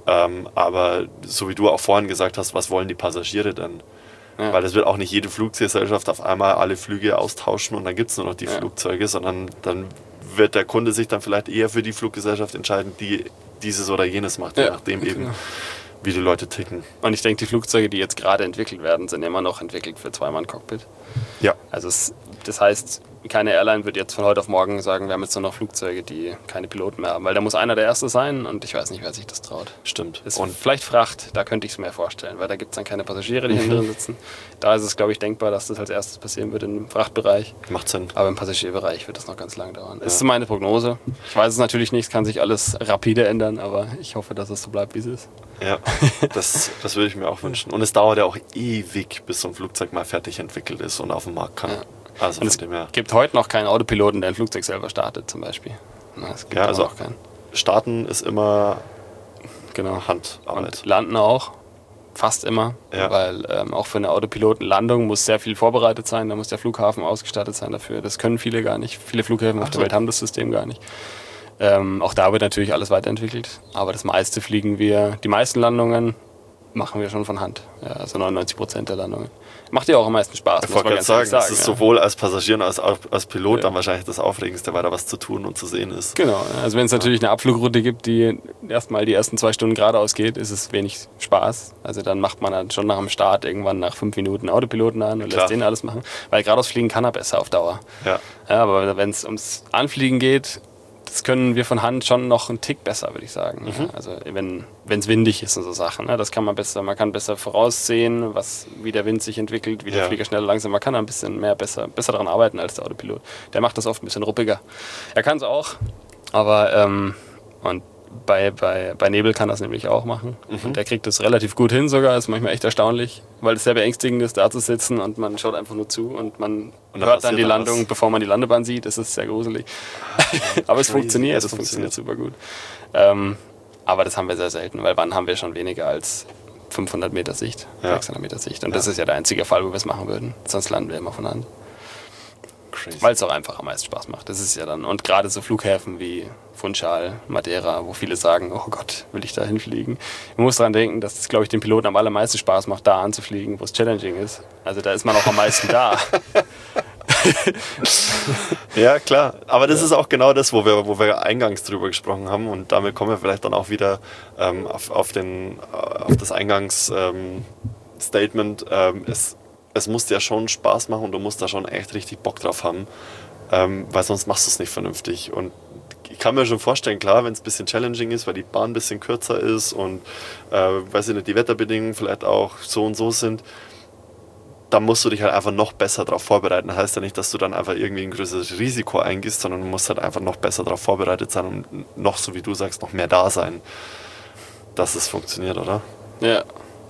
Aber so wie du auch vorhin gesagt hast, was wollen die Passagiere denn? Ja. Weil es wird auch nicht jede Fluggesellschaft auf einmal alle Flüge austauschen und dann gibt es nur noch die Flugzeuge, sondern dann wird der Kunde sich dann vielleicht eher für die Fluggesellschaft entscheiden, die dieses oder jenes macht, je nachdem eben, wie die Leute ticken. Und ich denke, die Flugzeuge, die jetzt gerade entwickelt werden, sind immer noch entwickelt für Zweimann-Cockpit. Ja. Also das heißt, keine Airline wird jetzt von heute auf morgen sagen, wir haben jetzt nur noch Flugzeuge, die keine Piloten mehr haben, weil da muss einer der Erste sein und ich weiß nicht, wer sich das traut. Stimmt. Und vielleicht Fracht, da könnte ich es mir vorstellen, weil da gibt es dann keine Passagiere, die hinten drin sitzen. Da ist es, glaube ich, denkbar, dass das als erstes passieren wird im Frachtbereich. Macht Sinn. Aber im Passagierbereich wird das noch ganz lang dauern. Das ist meine Prognose. Ich weiß es natürlich nicht, es kann sich alles rapide ändern, aber ich hoffe, dass es so bleibt, wie es ist. Ja, das würde ich mir auch wünschen. Und es dauert ja auch ewig, bis so ein Flugzeug mal fertig entwickelt ist und auf den Markt kann. Ja. Also und es gibt heute noch keinen Autopiloten, der ein Flugzeug selber startet, zum Beispiel. Es gibt also noch keinen. Starten ist immer Handarbeit. Und landen auch, fast immer, weil auch für eine Autopilotenlandung muss sehr viel vorbereitet sein, da muss der Flughafen ausgestattet sein dafür. Das können viele gar nicht. Viele Flughäfen auf der Welt haben das System gar nicht. Auch da wird natürlich alles weiterentwickelt, aber das meiste die meisten Landungen machen wir schon von Hand. Ja, also 99% der Landungen. Macht ja auch am meisten Spaß. Ich wollte gerade sagen, das ist sowohl als Passagier als Pilot dann wahrscheinlich das Aufregendste, weil da was zu tun und zu sehen ist. Genau, also wenn es natürlich eine Abflugroute gibt, die erstmal die ersten 2 Stunden geradeaus geht, ist es wenig Spaß. Also dann macht man dann schon nach dem Start irgendwann nach 5 Minuten Autopiloten an und lässt den alles machen. Weil geradeaus fliegen kann er besser auf Dauer. Ja, aber wenn es ums Anfliegen geht, das können wir von Hand schon noch einen Tick besser, würde ich sagen. Mhm. Also wenn es windig ist und so Sachen, das kann man besser. Man kann besser voraussehen, wie der Wind sich entwickelt, wie der Flieger schneller, langsam. Man kann ein bisschen besser besser daran arbeiten als der Autopilot. Der macht das oft ein bisschen ruppiger. Er kann es auch, aber und bei Nebel kann das nämlich auch machen. Und der kriegt das relativ gut hin sogar. Ist manchmal echt erstaunlich, weil es sehr beängstigend ist, da zu sitzen und man schaut einfach nur zu und man hört dann die Landung, bevor man die Landebahn sieht. Das ist sehr gruselig. Aber es funktioniert super gut. Aber das haben wir sehr selten, weil wann haben wir schon weniger als 500 Meter Sicht, 600 Meter Sicht. Und das ist ja der einzige Fall, wo wir es machen würden. Sonst landen wir immer von Hand. Weil es auch einfach am meisten Spaß macht. Das ist ja dann, und gerade so Flughäfen wie Funchal, Madeira, wo viele sagen, oh Gott, will ich da hinfliegen. Man muss daran denken, dass es, glaube ich, den Piloten am allermeisten Spaß macht, da anzufliegen, wo es challenging ist. Also da ist man auch am meisten da. Ja, klar. Aber das ist auch genau das, wo wir eingangs drüber gesprochen haben. Und damit kommen wir vielleicht dann auch wieder auf das Eingangsstatement. Es muss dir schon Spaß machen und du musst da schon echt richtig Bock drauf haben, weil sonst machst du es nicht vernünftig. Und ich kann mir schon vorstellen, klar, wenn es ein bisschen challenging ist, weil die Bahn ein bisschen kürzer ist und weiß ich nicht, die Wetterbedingungen vielleicht auch so und so sind, dann musst du dich halt einfach noch besser darauf vorbereiten. Das heißt ja nicht, dass du dann einfach irgendwie ein größeres Risiko eingehst, sondern du musst halt einfach noch besser darauf vorbereitet sein und noch, so wie du sagst, noch mehr da sein, dass es funktioniert, oder? Ja.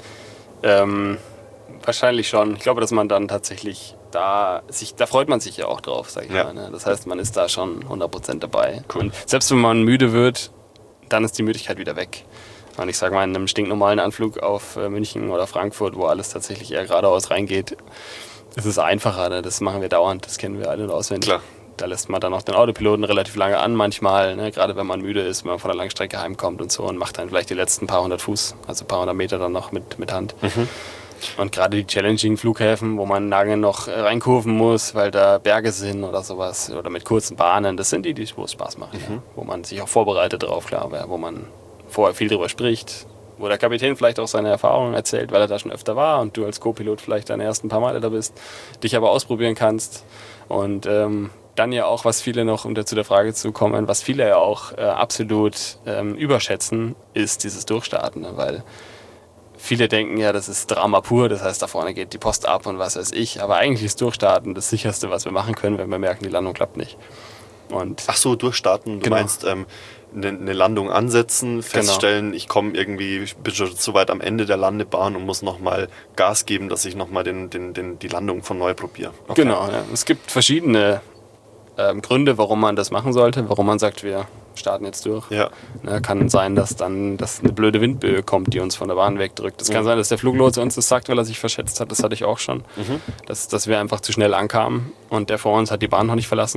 Wahrscheinlich schon. Ich glaube, dass man dann tatsächlich da freut man sich ja auch drauf, sag ich mal. Ne? Das heißt, man ist da schon 100% dabei. Cool. Und selbst wenn man müde wird, dann ist die Müdigkeit wieder weg. Und ich sage mal, in einem stinknormalen Anflug auf München oder Frankfurt, wo alles tatsächlich eher geradeaus reingeht, ist es einfacher. Ne? Das machen wir dauernd, das kennen wir alle und auswendig. Klar. Da lässt man dann auch den Autopiloten relativ lange an manchmal, ne? Gerade wenn man müde ist, wenn man von der Langstrecke heimkommt und so und macht dann vielleicht die letzten paar hundert Fuß, also ein paar hundert Meter dann noch mit Hand. Mhm. Und gerade die challenging Flughäfen, wo man lange noch reinkurven muss, weil da Berge sind oder sowas, oder mit kurzen Bahnen, das sind wo es Spaß macht. Ja? Wo man sich auch vorbereitet drauf, klar, wo man vorher viel drüber spricht, wo der Kapitän vielleicht auch seine Erfahrungen erzählt, weil er da schon öfter war und du als Co-Pilot vielleicht deine ersten paar Male da bist, dich aber ausprobieren kannst. Und dann ja auch, was viele noch, um zu der Frage zu kommen, was viele ja auch absolut überschätzen, ist dieses Durchstarten, weil viele denken ja, das ist Drama pur, das heißt, da vorne geht die Post ab und was weiß ich. Aber eigentlich ist Durchstarten das Sicherste, was wir machen können, wenn wir merken, die Landung klappt nicht. Und ach so, durchstarten, du meinst eine Landung ansetzen, feststellen, ich bin schon so weit am Ende der Landebahn und muss nochmal Gas geben, dass ich nochmal die Landung von neu probiere. Okay. Genau, ja. Es gibt verschiedene Gründe, warum man das machen sollte, warum man sagt, wir starten jetzt durch. Ja. Kann sein, dass eine blöde Windböe kommt, die uns von der Bahn wegdrückt. Es kann sein, dass der Fluglotse uns das sagt, weil er sich verschätzt hat. Das hatte ich auch schon. Dass wir einfach zu schnell ankamen und der vor uns hat die Bahn noch nicht verlassen.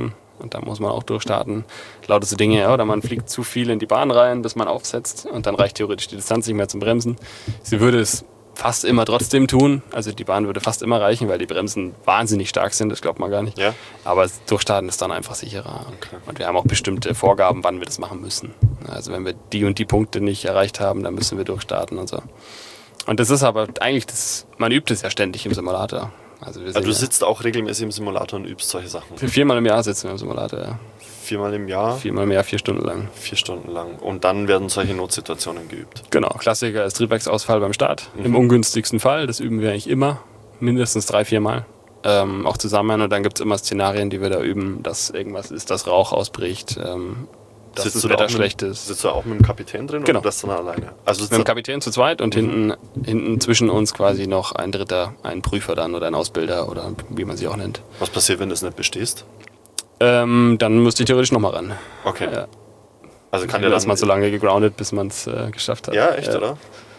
und da muss man auch durchstarten. Lauter so Dinge, ja, oder man fliegt zu viel in die Bahn rein, bis man aufsetzt und dann reicht theoretisch die Distanz nicht mehr zum Bremsen. Sie würde es fast immer trotzdem tun, also die Bahn würde fast immer reichen, weil die Bremsen wahnsinnig stark sind, das glaubt man gar nicht. Ja. Aber durchstarten ist dann einfach sicherer. Okay. Und wir haben auch bestimmte Vorgaben, wann wir das machen müssen. Also wenn wir die und die Punkte nicht erreicht haben, dann müssen wir durchstarten und so. Und das ist aber eigentlich, man übt es ja ständig im Simulator. Also du sitzt auch regelmäßig im Simulator und übst solche Sachen? 4-mal im Jahr sitzen wir im Simulator, ja. 4-mal im Jahr? 4-mal im Jahr, 4 Stunden lang. 4 Stunden lang. Und dann werden solche Notsituationen geübt? Genau. Klassiker ist Triebwerksausfall beim Start. Im ungünstigsten Fall. Das üben wir eigentlich immer. Mindestens 3-4 Mal. Auch zusammen. Und dann gibt es immer Szenarien, die wir da üben, dass irgendwas ist, dass Rauch ausbricht. Dass das Wetter schlecht ist. Sitzt du auch mit dem Kapitän drin oder das dann alleine? Also mit dem Kapitän zu zweit und hinten zwischen uns quasi noch ein Dritter, ein Prüfer dann oder ein Ausbilder oder wie man sie auch nennt. Was passiert, wenn du es nicht bestehst? Dann müsste ich theoretisch nochmal ran. Okay. Ja. Also kann der dann... man so lange gegroundet, bis man es geschafft hat. Ja, echt, oder?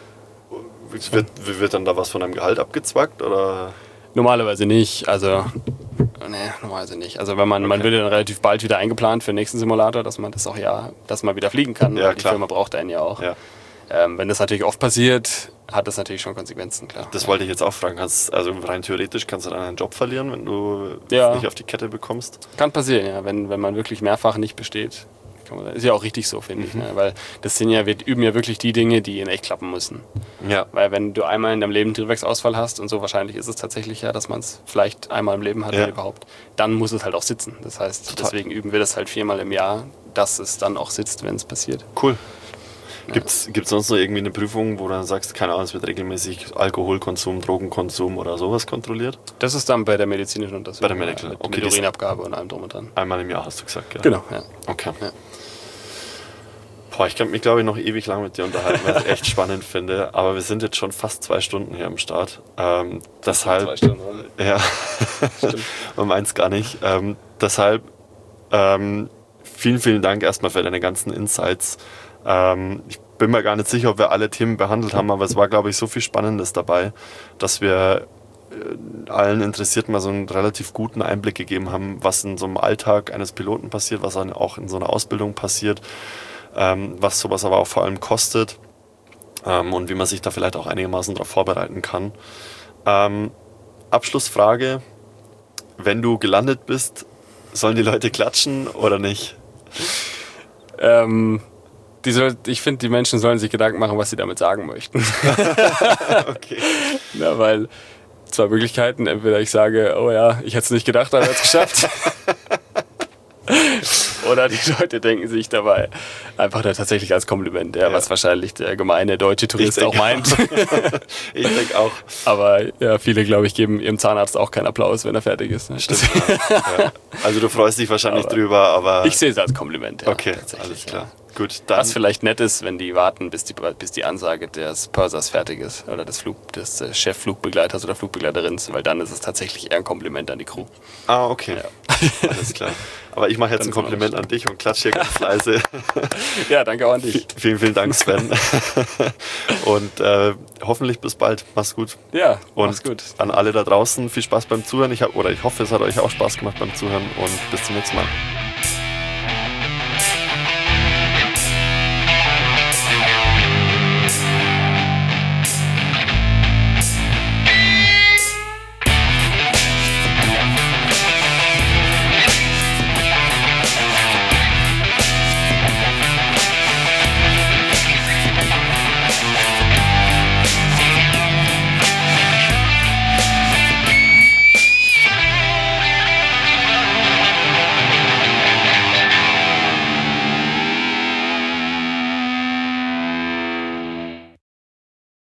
Wird dann da was von deinem Gehalt abgezwackt, oder? Normalerweise nicht, normalerweise nicht. Also wenn man wird dann relativ bald wieder eingeplant für den nächsten Simulator, dass man das auch dass man wieder fliegen kann, weil die Firma braucht einen ja auch. Ja. Wenn das natürlich oft passiert, hat das natürlich schon Konsequenzen, klar. Das wollte ich jetzt auch fragen. Also rein theoretisch kannst du dann einen Job verlieren, wenn du nicht auf die Kette bekommst? Kann passieren, ja. Wenn man wirklich mehrfach nicht besteht. Ist ja auch richtig so, finde ich. Ne? Weil wir üben ja wirklich die Dinge, die in echt klappen müssen. Ja. Weil wenn du einmal in deinem Leben einen Triebwerksausfall hast, und so wahrscheinlich ist es tatsächlich ja, dass man es vielleicht einmal im Leben hat, überhaupt, dann muss es halt auch sitzen. Das heißt, deswegen üben wir das halt 4-mal im Jahr, dass es dann auch sitzt, wenn es passiert. Cool. Gibt's sonst noch irgendwie eine Prüfung, wo du dann sagst, keine Ahnung, es wird regelmäßig Alkoholkonsum, Drogenkonsum oder sowas kontrolliert? Das ist dann bei der medizinischen Untersuchung. Bei der Medical, mit Urinabgabe und allem drum und dran. Einmal im Jahr hast du gesagt, ja? Genau, ja. Okay. Ja. Boah, ich kann mich, glaube ich, noch ewig lang mit dir unterhalten, weil ich es echt spannend finde. Aber wir sind jetzt schon fast 2 Stunden hier am Start. Deshalb... 2 Stunden, oder? Ja, man meint es gar nicht. Deshalb vielen, vielen Dank erstmal für deine ganzen Insights. Ich bin mir gar nicht sicher, ob wir alle Themen behandelt haben, aber es war, glaube ich, so viel Spannendes dabei, dass wir allen Interessierten mal so einen relativ guten Einblick gegeben haben, was in so einem Alltag eines Piloten passiert, was auch in so einer Ausbildung passiert, was sowas aber auch vor allem kostet und wie man sich da vielleicht auch einigermaßen darauf vorbereiten kann. Abschlussfrage, wenn du gelandet bist, sollen die Leute klatschen oder nicht? Ich finde, die Menschen sollen sich Gedanken machen, was sie damit sagen möchten. Okay. Ja, weil 2 Möglichkeiten. Entweder ich sage, oh ja, ich hätte es nicht gedacht, aber er hat es geschafft. Oder die Leute denken sich dabei einfach tatsächlich als Kompliment, was wahrscheinlich der gemeine deutsche Tourist auch meint. Ich denke auch. Aber ja, viele, glaube ich, geben ihrem Zahnarzt auch keinen Applaus, wenn er fertig ist. Ne? Stimmt. Ja. Also du freust dich wahrscheinlich drüber, aber... Ich sehe es als Kompliment, ja. Okay, alles klar. Ja. Gut, dann was vielleicht nett ist, wenn die warten, bis die Ansage des Pursers fertig ist oder des Chefflugbegleiters oder Flugbegleiterin, weil dann ist es tatsächlich eher ein Kompliment an die Crew. Ah, okay. Ja. Alles klar. Aber ich mache jetzt ein Kompliment an dich und klatsche hier ganz leise. Ja, danke auch an dich. Vielen, vielen Dank, Sven. Und hoffentlich bis bald. Mach's gut. Ja, mach's gut. An alle da draußen viel Spaß beim Zuhören. Ich hoffe, es hat euch auch Spaß gemacht beim Zuhören und bis zum nächsten Mal.